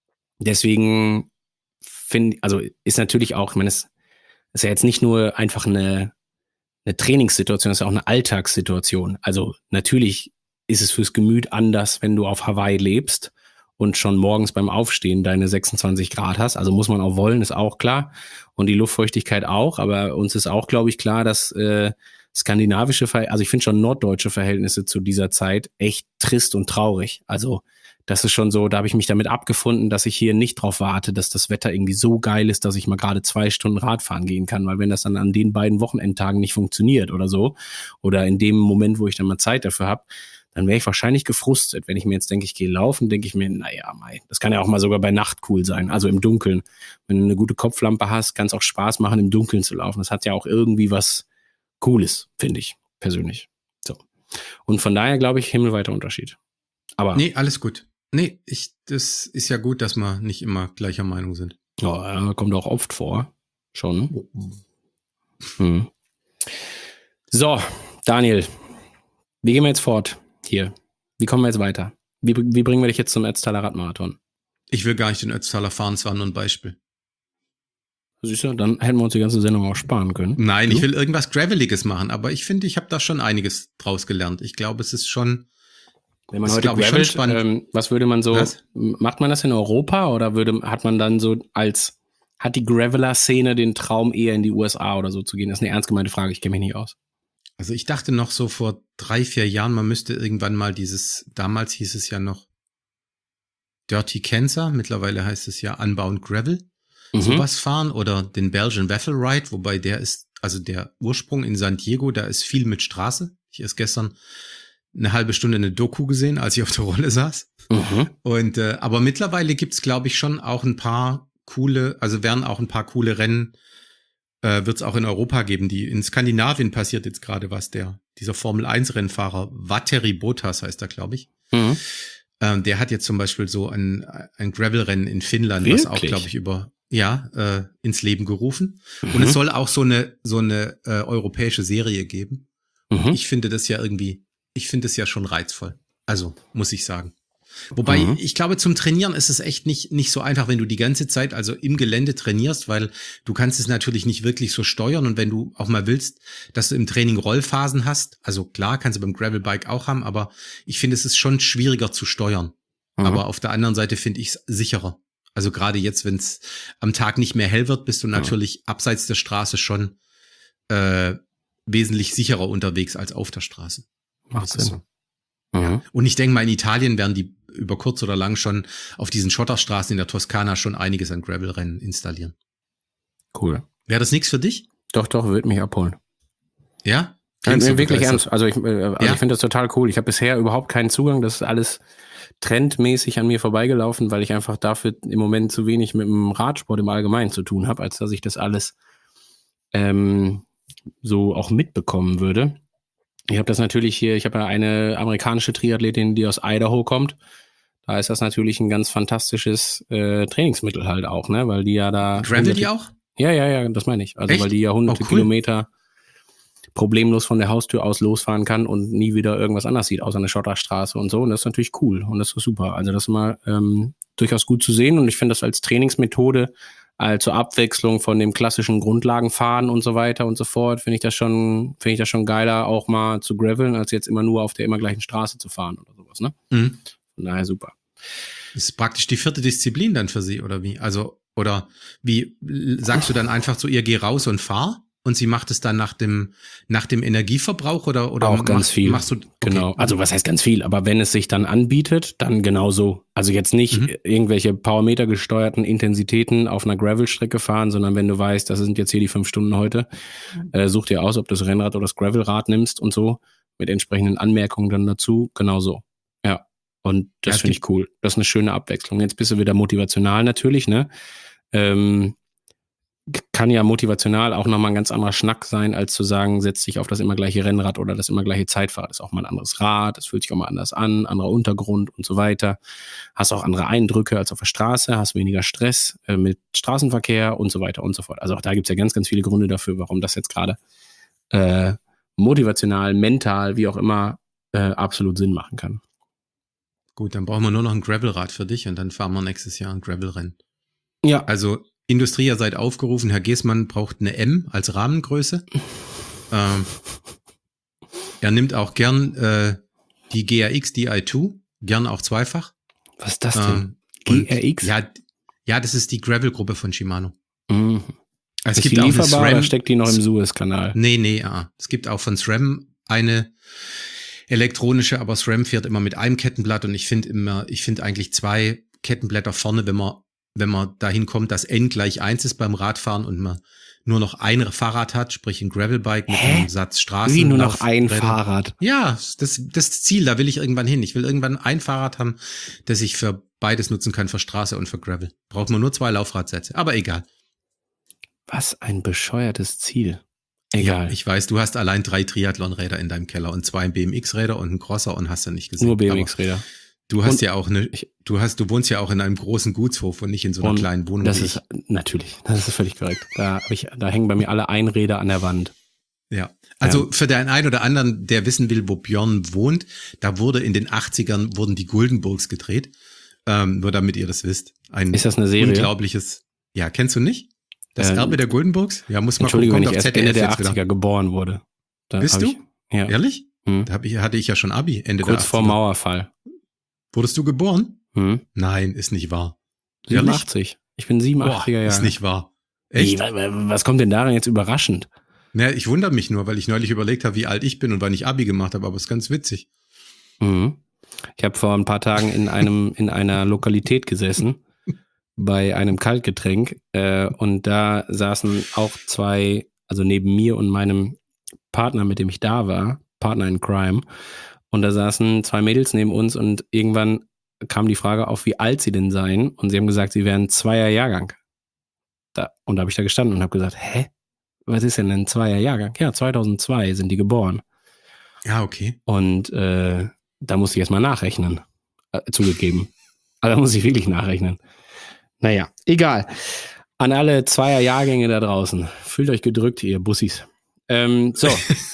deswegen finde, also ist natürlich auch, ich meine, es ist ja jetzt nicht nur einfach eine, eine Trainingssituation, es ist ja auch eine Alltagssituation. Also natürlich ist es fürs Gemüt anders, wenn du auf Hawaii lebst und schon morgens beim Aufstehen deine sechsundzwanzig Grad hast. Also muss man auch wollen, ist auch klar. Und die Luftfeuchtigkeit auch. Aber uns ist auch, glaube ich, klar, dass äh, skandinavische, Ver- also ich finde schon norddeutsche Verhältnisse zu dieser Zeit echt trist und traurig. Also das ist schon so, da habe ich mich damit abgefunden, dass ich hier nicht drauf warte, dass das Wetter irgendwie so geil ist, dass ich mal gerade zwei Stunden Radfahren gehen kann. Weil wenn das dann an den beiden Wochenendtagen nicht funktioniert oder so, oder in dem Moment, wo ich dann mal Zeit dafür habe, dann wäre ich wahrscheinlich gefrustet. Wenn ich mir jetzt denke, ich gehe laufen, denke ich mir, naja, mei, das kann ja auch mal sogar bei Nacht cool sein, also im Dunkeln. Wenn du eine gute Kopflampe hast, kann es auch Spaß machen, im Dunkeln zu laufen. Das hat ja auch irgendwie was Cooles, finde ich, persönlich. So. Und von daher glaube ich, himmelweiter Unterschied. Aber nee, alles gut. Nee, ich, das ist ja gut, dass wir nicht immer gleicher Meinung sind. Ja, kommt auch oft vor. Schon. Hm. So, Daniel, wie gehen wir jetzt fort? Hier. Wie kommen wir jetzt weiter? Wie, wie bringen wir dich jetzt zum Ötztaler Radmarathon? Ich will gar nicht den Ötztaler fahren, es war nur ein Beispiel. Siehst du, dann hätten wir uns die ganze Sendung auch sparen können. Nein, du? Ich will irgendwas Graveliges machen, aber ich finde, ich habe da schon einiges draus gelernt. Ich glaube, es ist schon. Wenn man heute gravelt, ähm, was würde man so, was? Macht man das in Europa oder würde, hat man dann so als, hat die Graveler-Szene den Traum eher in die U S A oder so zu gehen? Das ist eine ernst gemeinte Frage, ich kenne mich nicht aus. Also ich dachte noch so vor drei, vier Jahren, man müsste irgendwann mal dieses, damals hieß es ja noch Dirty Cancer, mittlerweile heißt es ja Unbound Gravel, mhm. sowas fahren oder den Belgian Waffle Ride, wobei der ist, also der Ursprung in San Diego, da ist viel mit Straße. Ich erst gestern eine halbe Stunde eine Doku gesehen, als ich auf der Rolle saß. Mhm. Und äh, aber mittlerweile gibt's, glaube ich, schon auch ein paar coole, also werden auch ein paar coole Rennen äh, wird es auch in Europa geben. Die, in Skandinavien passiert jetzt gerade was. Der, dieser Formel eins Rennfahrer, Valtteri Bottas heißt er, glaube ich. Mhm. Ähm, der hat jetzt zum Beispiel so ein, ein Gravel-Rennen in Finnland, Wirklich? was auch, glaube ich, über, ja, äh, ins Leben gerufen. Mhm. Und es soll auch so eine, so eine äh, europäische Serie geben. Mhm. Ich finde das ja irgendwie, ich finde das ja schon reizvoll. Also, muss ich sagen. Wobei, Mhm. ich glaube, zum Trainieren ist es echt nicht, nicht so einfach, wenn du die ganze Zeit also im Gelände trainierst, weil du kannst es natürlich nicht wirklich so steuern. Und wenn du auch mal willst, dass du im Training Rollphasen hast, also klar, kannst du beim Gravelbike auch haben, aber ich finde, es ist schon schwieriger zu steuern. Mhm. Aber auf der anderen Seite finde ich es sicherer. Also gerade jetzt, wenn es am Tag nicht mehr hell wird, bist du natürlich abseits der Straße schon äh, wesentlich sicherer unterwegs als auf der Straße. Macht Das ist Sinn. so. Mhm. Ja. Und ich denke mal, in Italien werden die über kurz oder lang schon auf diesen Schotterstraßen in der Toskana schon einiges an Gravelrennen installieren. Cool. Wäre das nichts für dich? Doch, doch, wird mich abholen. Ja? Ja, Klingst du wirklich begeistert? ernst. Also ich, äh, also Ja? ich finde das total cool. Ich habe bisher überhaupt keinen Zugang. Das ist alles trendmäßig an mir vorbeigelaufen, weil ich einfach dafür im Moment zu wenig mit dem Radsport im Allgemeinen zu tun habe, als dass ich das alles ähm, so auch mitbekommen würde. Ich habe das natürlich hier, ich habe ja eine amerikanische Triathletin, die aus Idaho kommt. Da ist das natürlich ein ganz fantastisches äh, Trainingsmittel halt auch, ne? Weil die ja da... Gravel die auch? Ja, ja, ja, das meine ich. Also Echt? weil die ja hunderte Oh, cool. Kilometer problemlos von der Haustür aus losfahren kann und nie wieder irgendwas anders sieht, außer eine Schotterstraße und so. Und das ist natürlich cool und das ist super. Also das ist mal ähm, durchaus gut zu sehen und ich finde das als Trainingsmethode, als zur Abwechslung von dem klassischen Grundlagenfahren und so weiter und so fort, finde ich das schon, finde ich das schon geiler, auch mal zu graveln, als jetzt immer nur auf der immer gleichen Straße zu fahren oder sowas, ne? Mhm. Von daher super. Das ist praktisch die vierte Disziplin dann für sie, oder wie? Also, oder wie sagst du dann einfach zu ihr, geh raus und fahr? Und sie macht es dann nach dem, nach dem Energieverbrauch oder, oder Auch ganz mach, viel. machst du, okay. Genau. Also was heißt ganz viel? Aber wenn es sich dann anbietet, dann genauso. Also jetzt nicht Mhm. irgendwelche Powermeter gesteuerten Intensitäten auf einer Gravelstrecke fahren, sondern wenn du weißt, das sind jetzt hier die fünf Stunden heute, äh, such dir aus, ob du das Rennrad oder das Gravelrad nimmst und so, mit entsprechenden Anmerkungen dann dazu, genauso. Ja. Und das Ja, finde ich cool. Das ist eine schöne Abwechslung. Jetzt bist du wieder motivational natürlich, ne? Ähm, kann ja motivational auch nochmal ein ganz anderer Schnack sein, als zu sagen, setz dich auf das immer gleiche Rennrad oder das immer gleiche Zeitfahrrad. Das ist auch mal ein anderes Rad, das fühlt sich auch mal anders an, anderer Untergrund und so weiter. Hast auch andere Eindrücke als auf der Straße, hast weniger Stress äh, mit Straßenverkehr und so weiter und so fort. Also auch da gibt's ja ganz, ganz viele Gründe dafür, warum das jetzt gerade äh, motivational, mental, wie auch immer, äh, absolut Sinn machen kann. Gut, dann brauchen wir nur noch ein Gravelrad für dich und dann fahren wir nächstes Jahr ein Gravelrennen. Ja. Also Industrie, ihr seid aufgerufen, Herr Geßmann braucht eine M als Rahmengröße. ähm, er nimmt auch gern äh, die G R X D I zwei, gern auch zweifach. Was ist das denn? Ähm, G R X? Und, ja, ja, das ist die Gravel-Gruppe von Shimano. Mhm. Es Ist gibt die auch eine lieferbar oder SRAM. steckt die noch im Suezkanal? Nee, nee, ah. Es gibt auch von SRAM eine elektronische, aber SRAM fährt immer mit einem Kettenblatt und ich finde immer, ich finde eigentlich zwei Kettenblätter vorne, wenn man, wenn man dahin kommt, dass N gleich eins ist beim Radfahren und man nur noch ein Fahrrad hat, sprich ein Gravelbike mit Hä? einem Satz Straßen. Wie nur noch ein Räder. Fahrrad? Ja, das, das Ziel, da will ich irgendwann hin. Ich will irgendwann ein Fahrrad haben, das ich für beides nutzen kann, für Straße und für Gravel. Braucht man nur zwei Laufradsätze, aber egal. Was ein bescheuertes Ziel. Ja, Egal. ich weiß, du hast allein drei Triathlon-Räder in deinem Keller und zwei B M X-Räder und einen Crosser und hast du nicht gesehen. Nur B M Aber X-Räder. du hast Und ja auch eine, ich- du hast, du wohnst ja auch in einem großen Gutshof und nicht in so einer Und kleinen Wohnung. Das wie ist natürlich, das ist völlig korrekt. Da, hab ich, da hängen bei mir alle Einräder an der Wand. ich. Ja. Also für den einen oder anderen, der wissen will, wo Björn wohnt, da wurde in den achtzigern wurden die Guldenburgs gedreht. Ähm, nur damit ihr das wisst. Ein Ist das eine Serie? unglaubliches. Ja, kennst du nicht? Das Ähm, Erbe der Guldenburgs? Ja, muss man Entschuldigung, wenn ich kommt erst auf Z D F Ende der jetzt wieder. achtziger geboren wurde. Da Bist hab du? Ich, ja, Ehrlich? Hm. Da hab ich, hatte ich ja schon Abi, Ende kurz der vor achtziger. Mauerfall. Wurdest du geboren? Hm. Nein, ist nicht wahr. Ehrlich? siebenundachtzig. Ich bin siebenundachtziger Boah, Jahre. ist nicht wahr. Wie, Echt? wa- wa- was kommt denn daran jetzt überraschend? Na, ich wundere mich nur, weil ich neulich überlegt habe, wie alt ich bin und wann ich Abi gemacht habe, aber es ist ganz witzig. Mhm. Ich habe vor ein paar Tagen in einem in einer Lokalität gesessen bei einem Kaltgetränk äh, und da saßen auch zwei, also neben mir und meinem Partner, mit dem ich da war, Partner in Crime, und da saßen zwei Mädels neben uns und irgendwann kam die Frage auf, wie alt sie denn seien, und sie haben gesagt, sie wären Zweier Jahrgang. Da, und da habe ich da gestanden und habe gesagt, hä? was ist denn ein Zweier-Jahrgang? Ja, zweitausendzwei sind die geboren. Ja, okay. Und äh, da muss ich erst mal nachrechnen. Äh, zugegeben. Aber da muss ich wirklich nachrechnen. Naja, egal. An alle Zweier-Jahrgänge da draußen. Fühlt euch gedrückt, ihr Bussis. Ähm, so.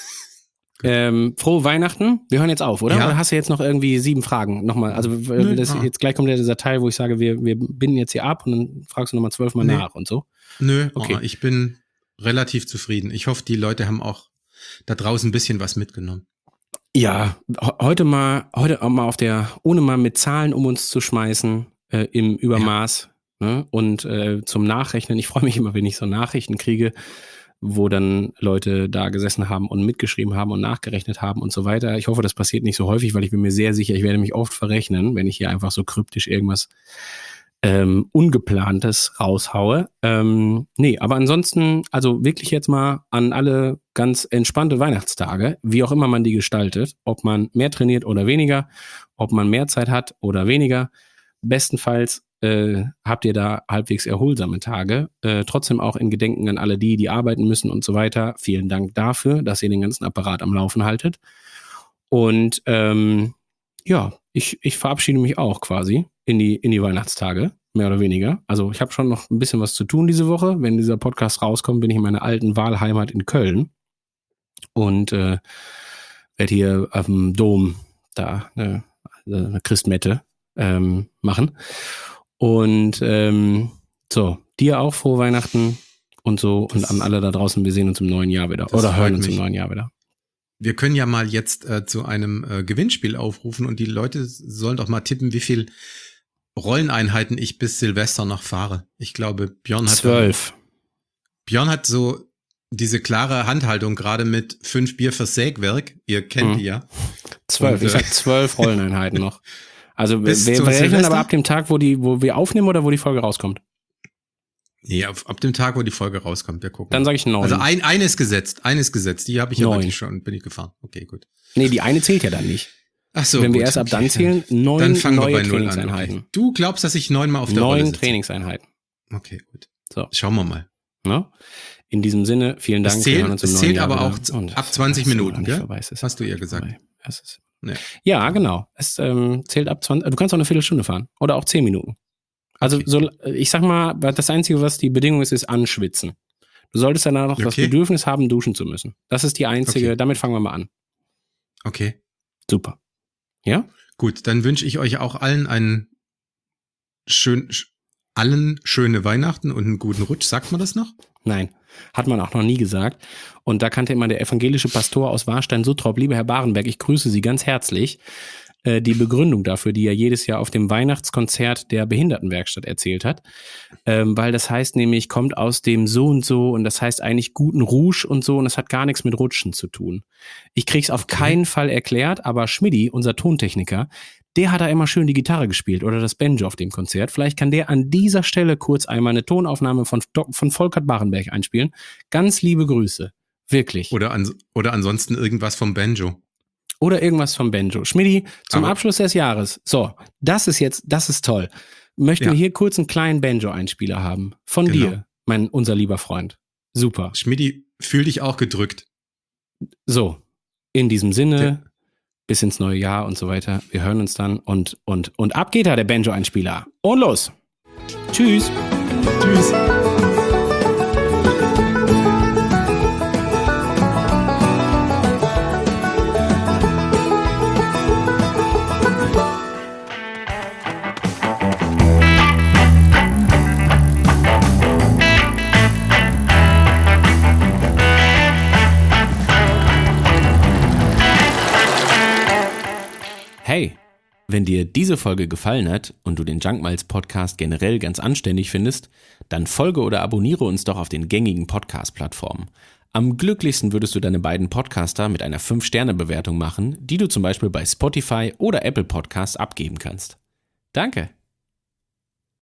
ähm, frohe Weihnachten. Wir hören jetzt auf, oder? Ja. Oder hast du jetzt noch irgendwie sieben Fragen? Nochmal. Also Nö, das, ah. jetzt gleich kommt ja dieser Teil, wo ich sage, wir, wir binden jetzt hier ab und dann fragst du nochmal zwölfmal Nee. nach und so. Nö, Okay. oh, ich bin relativ zufrieden. Ich hoffe, die Leute haben auch da draußen ein bisschen was mitgenommen. Ja, ho- heute mal, heute auch mal auf der, ohne mal mit Zahlen um uns zu schmeißen, äh, im Übermaß, ne? Und äh, zum Nachrechnen. Ich freue mich immer, wenn ich so Nachrichten kriege, wo dann Leute da gesessen haben und mitgeschrieben haben und nachgerechnet haben und so weiter. Ich hoffe, das passiert nicht so häufig, weil ich bin mir sehr sicher, ich werde mich oft verrechnen, wenn ich hier einfach so kryptisch irgendwas ähm, Ungeplantes raushaue. Ähm, nee, aber ansonsten, also wirklich jetzt mal an alle ganz entspannte Weihnachtstage, wie auch immer man die gestaltet, ob man mehr trainiert oder weniger, ob man mehr Zeit hat oder weniger. Bestenfalls äh, habt ihr da halbwegs erholsame Tage. Äh, trotzdem auch in Gedenken an alle die, die arbeiten müssen und so weiter. Vielen Dank dafür, dass ihr den ganzen Apparat am Laufen haltet. Und ähm, ja, ich, ich verabschiede mich auch quasi in die, in die Weihnachtstage, mehr oder weniger. Also ich habe schon noch ein bisschen was zu tun diese Woche. Wenn dieser Podcast rauskommt, bin ich in meiner alten Wahlheimat in Köln und äh, werde hier auf dem Dom da eine, eine Christmette ähm, machen. Und ähm, so, dir auch frohe Weihnachten und so Das- und an alle da draußen, wir sehen uns im neuen Jahr wieder. Das Oder hören freut uns mich. im neuen Jahr wieder. Wir können ja mal jetzt äh, zu einem äh, Gewinnspiel aufrufen und die Leute sollen doch mal tippen, wie viel Rolleneinheiten ich bis Silvester noch fahre. Ich glaube, Björn hat Zwölf. Björn hat so diese klare Handhaltung gerade mit fünf Bier fürs Sägwerk. Ihr kennt Mhm. die ja. Zwölf. Und, Ich äh, sag zwölf Rolleneinheiten noch. Also wir, Bis wir zum rechnen Silvester? aber ab dem Tag, wo die, wo wir aufnehmen oder wo die Folge rauskommt. Nee, ab, ab dem Tag, wo die Folge rauskommt, wir gucken. Dann sage ich neun. Also ein, eines gesetzt, eines gesetzt. Die habe ich ja Neun. wirklich schon, bin ich gefahren. Okay, gut. Nee, die eine zählt ja dann nicht. Ach so, Wenn wir gut, erst ab okay, dann zählen, neun dann fangen wir neue bei null an. Trainingseinheiten. Okay. Du glaubst, dass ich neunmal auf der Rolle Neun sitze? Trainingseinheiten. Okay, gut. So. Schauen wir mal. Ne? In diesem Sinne, vielen Dank. Es wir zählt- hören uns im es neuen zählt Jahr aber wieder. auch z- Und ab es- zwanzig es ist Minuten, noch nicht gell? vorbei, es ist Hast du ihr nicht gesagt. vorbei. Es ist Nee. Ja, genau. Es ähm, zählt ab zwanzig. Du kannst auch eine Viertelstunde fahren. Oder auch zehn Minuten. Also Okay. so, ich sag mal, das Einzige, was die Bedingung ist, ist anschwitzen. Du solltest danach noch das Okay. Bedürfnis haben, duschen zu müssen. Das ist die einzige, Okay. damit fangen wir mal an. Okay. Super. Ja? Gut, dann wünsche ich euch auch allen einen schön, sch- allen schöne Weihnachten und einen guten Rutsch. Sagt man das noch? Nein, hat man auch noch nie gesagt. Und da kannte immer der evangelische Pastor aus Warstein-Suttrop, lieber Herr Barenberg, ich grüße Sie ganz herzlich, äh, die Begründung dafür, die er jedes Jahr auf dem Weihnachtskonzert der Behindertenwerkstatt erzählt hat. Ähm, weil das heißt nämlich, kommt aus dem so und so und das heißt eigentlich guten Rouge und so und das hat gar nichts mit Rutschen zu tun. Ich krieg's auf keinen Fall erklärt, aber Schmidti, unser Tontechniker, der hat da immer schön die Gitarre gespielt oder das Banjo auf dem Konzert. Vielleicht kann der an dieser Stelle kurz einmal eine Tonaufnahme von, Dok- von Volkert Barenberg einspielen. Ganz liebe Grüße. Wirklich. Oder, an, oder ansonsten irgendwas vom Banjo. Oder irgendwas vom Banjo. Schmidti, zum Aber- Abschluss des Jahres. So, das ist jetzt, das ist toll. Möchten Ja. wir hier kurz einen kleinen Banjo-Einspieler haben. Von Genau. dir, mein, unser lieber Freund. Super. Schmidti, fühl dich auch gedrückt. So, in diesem Sinne, Ja. bis ins neue Jahr und so weiter. Wir hören uns dann und, und, und ab geht da der Banjo-Einspieler. Und los. Tschüss. Tschüss. Hey, wenn dir diese Folge gefallen hat und du den Junk Miles Podcast generell ganz anständig findest, dann folge oder abonniere uns doch auf den gängigen Podcast-Plattformen. Am glücklichsten würdest du deine beiden Podcaster mit einer fünf Sterne Bewertung machen, die du zum Beispiel bei Spotify oder Apple Podcasts abgeben kannst. Danke.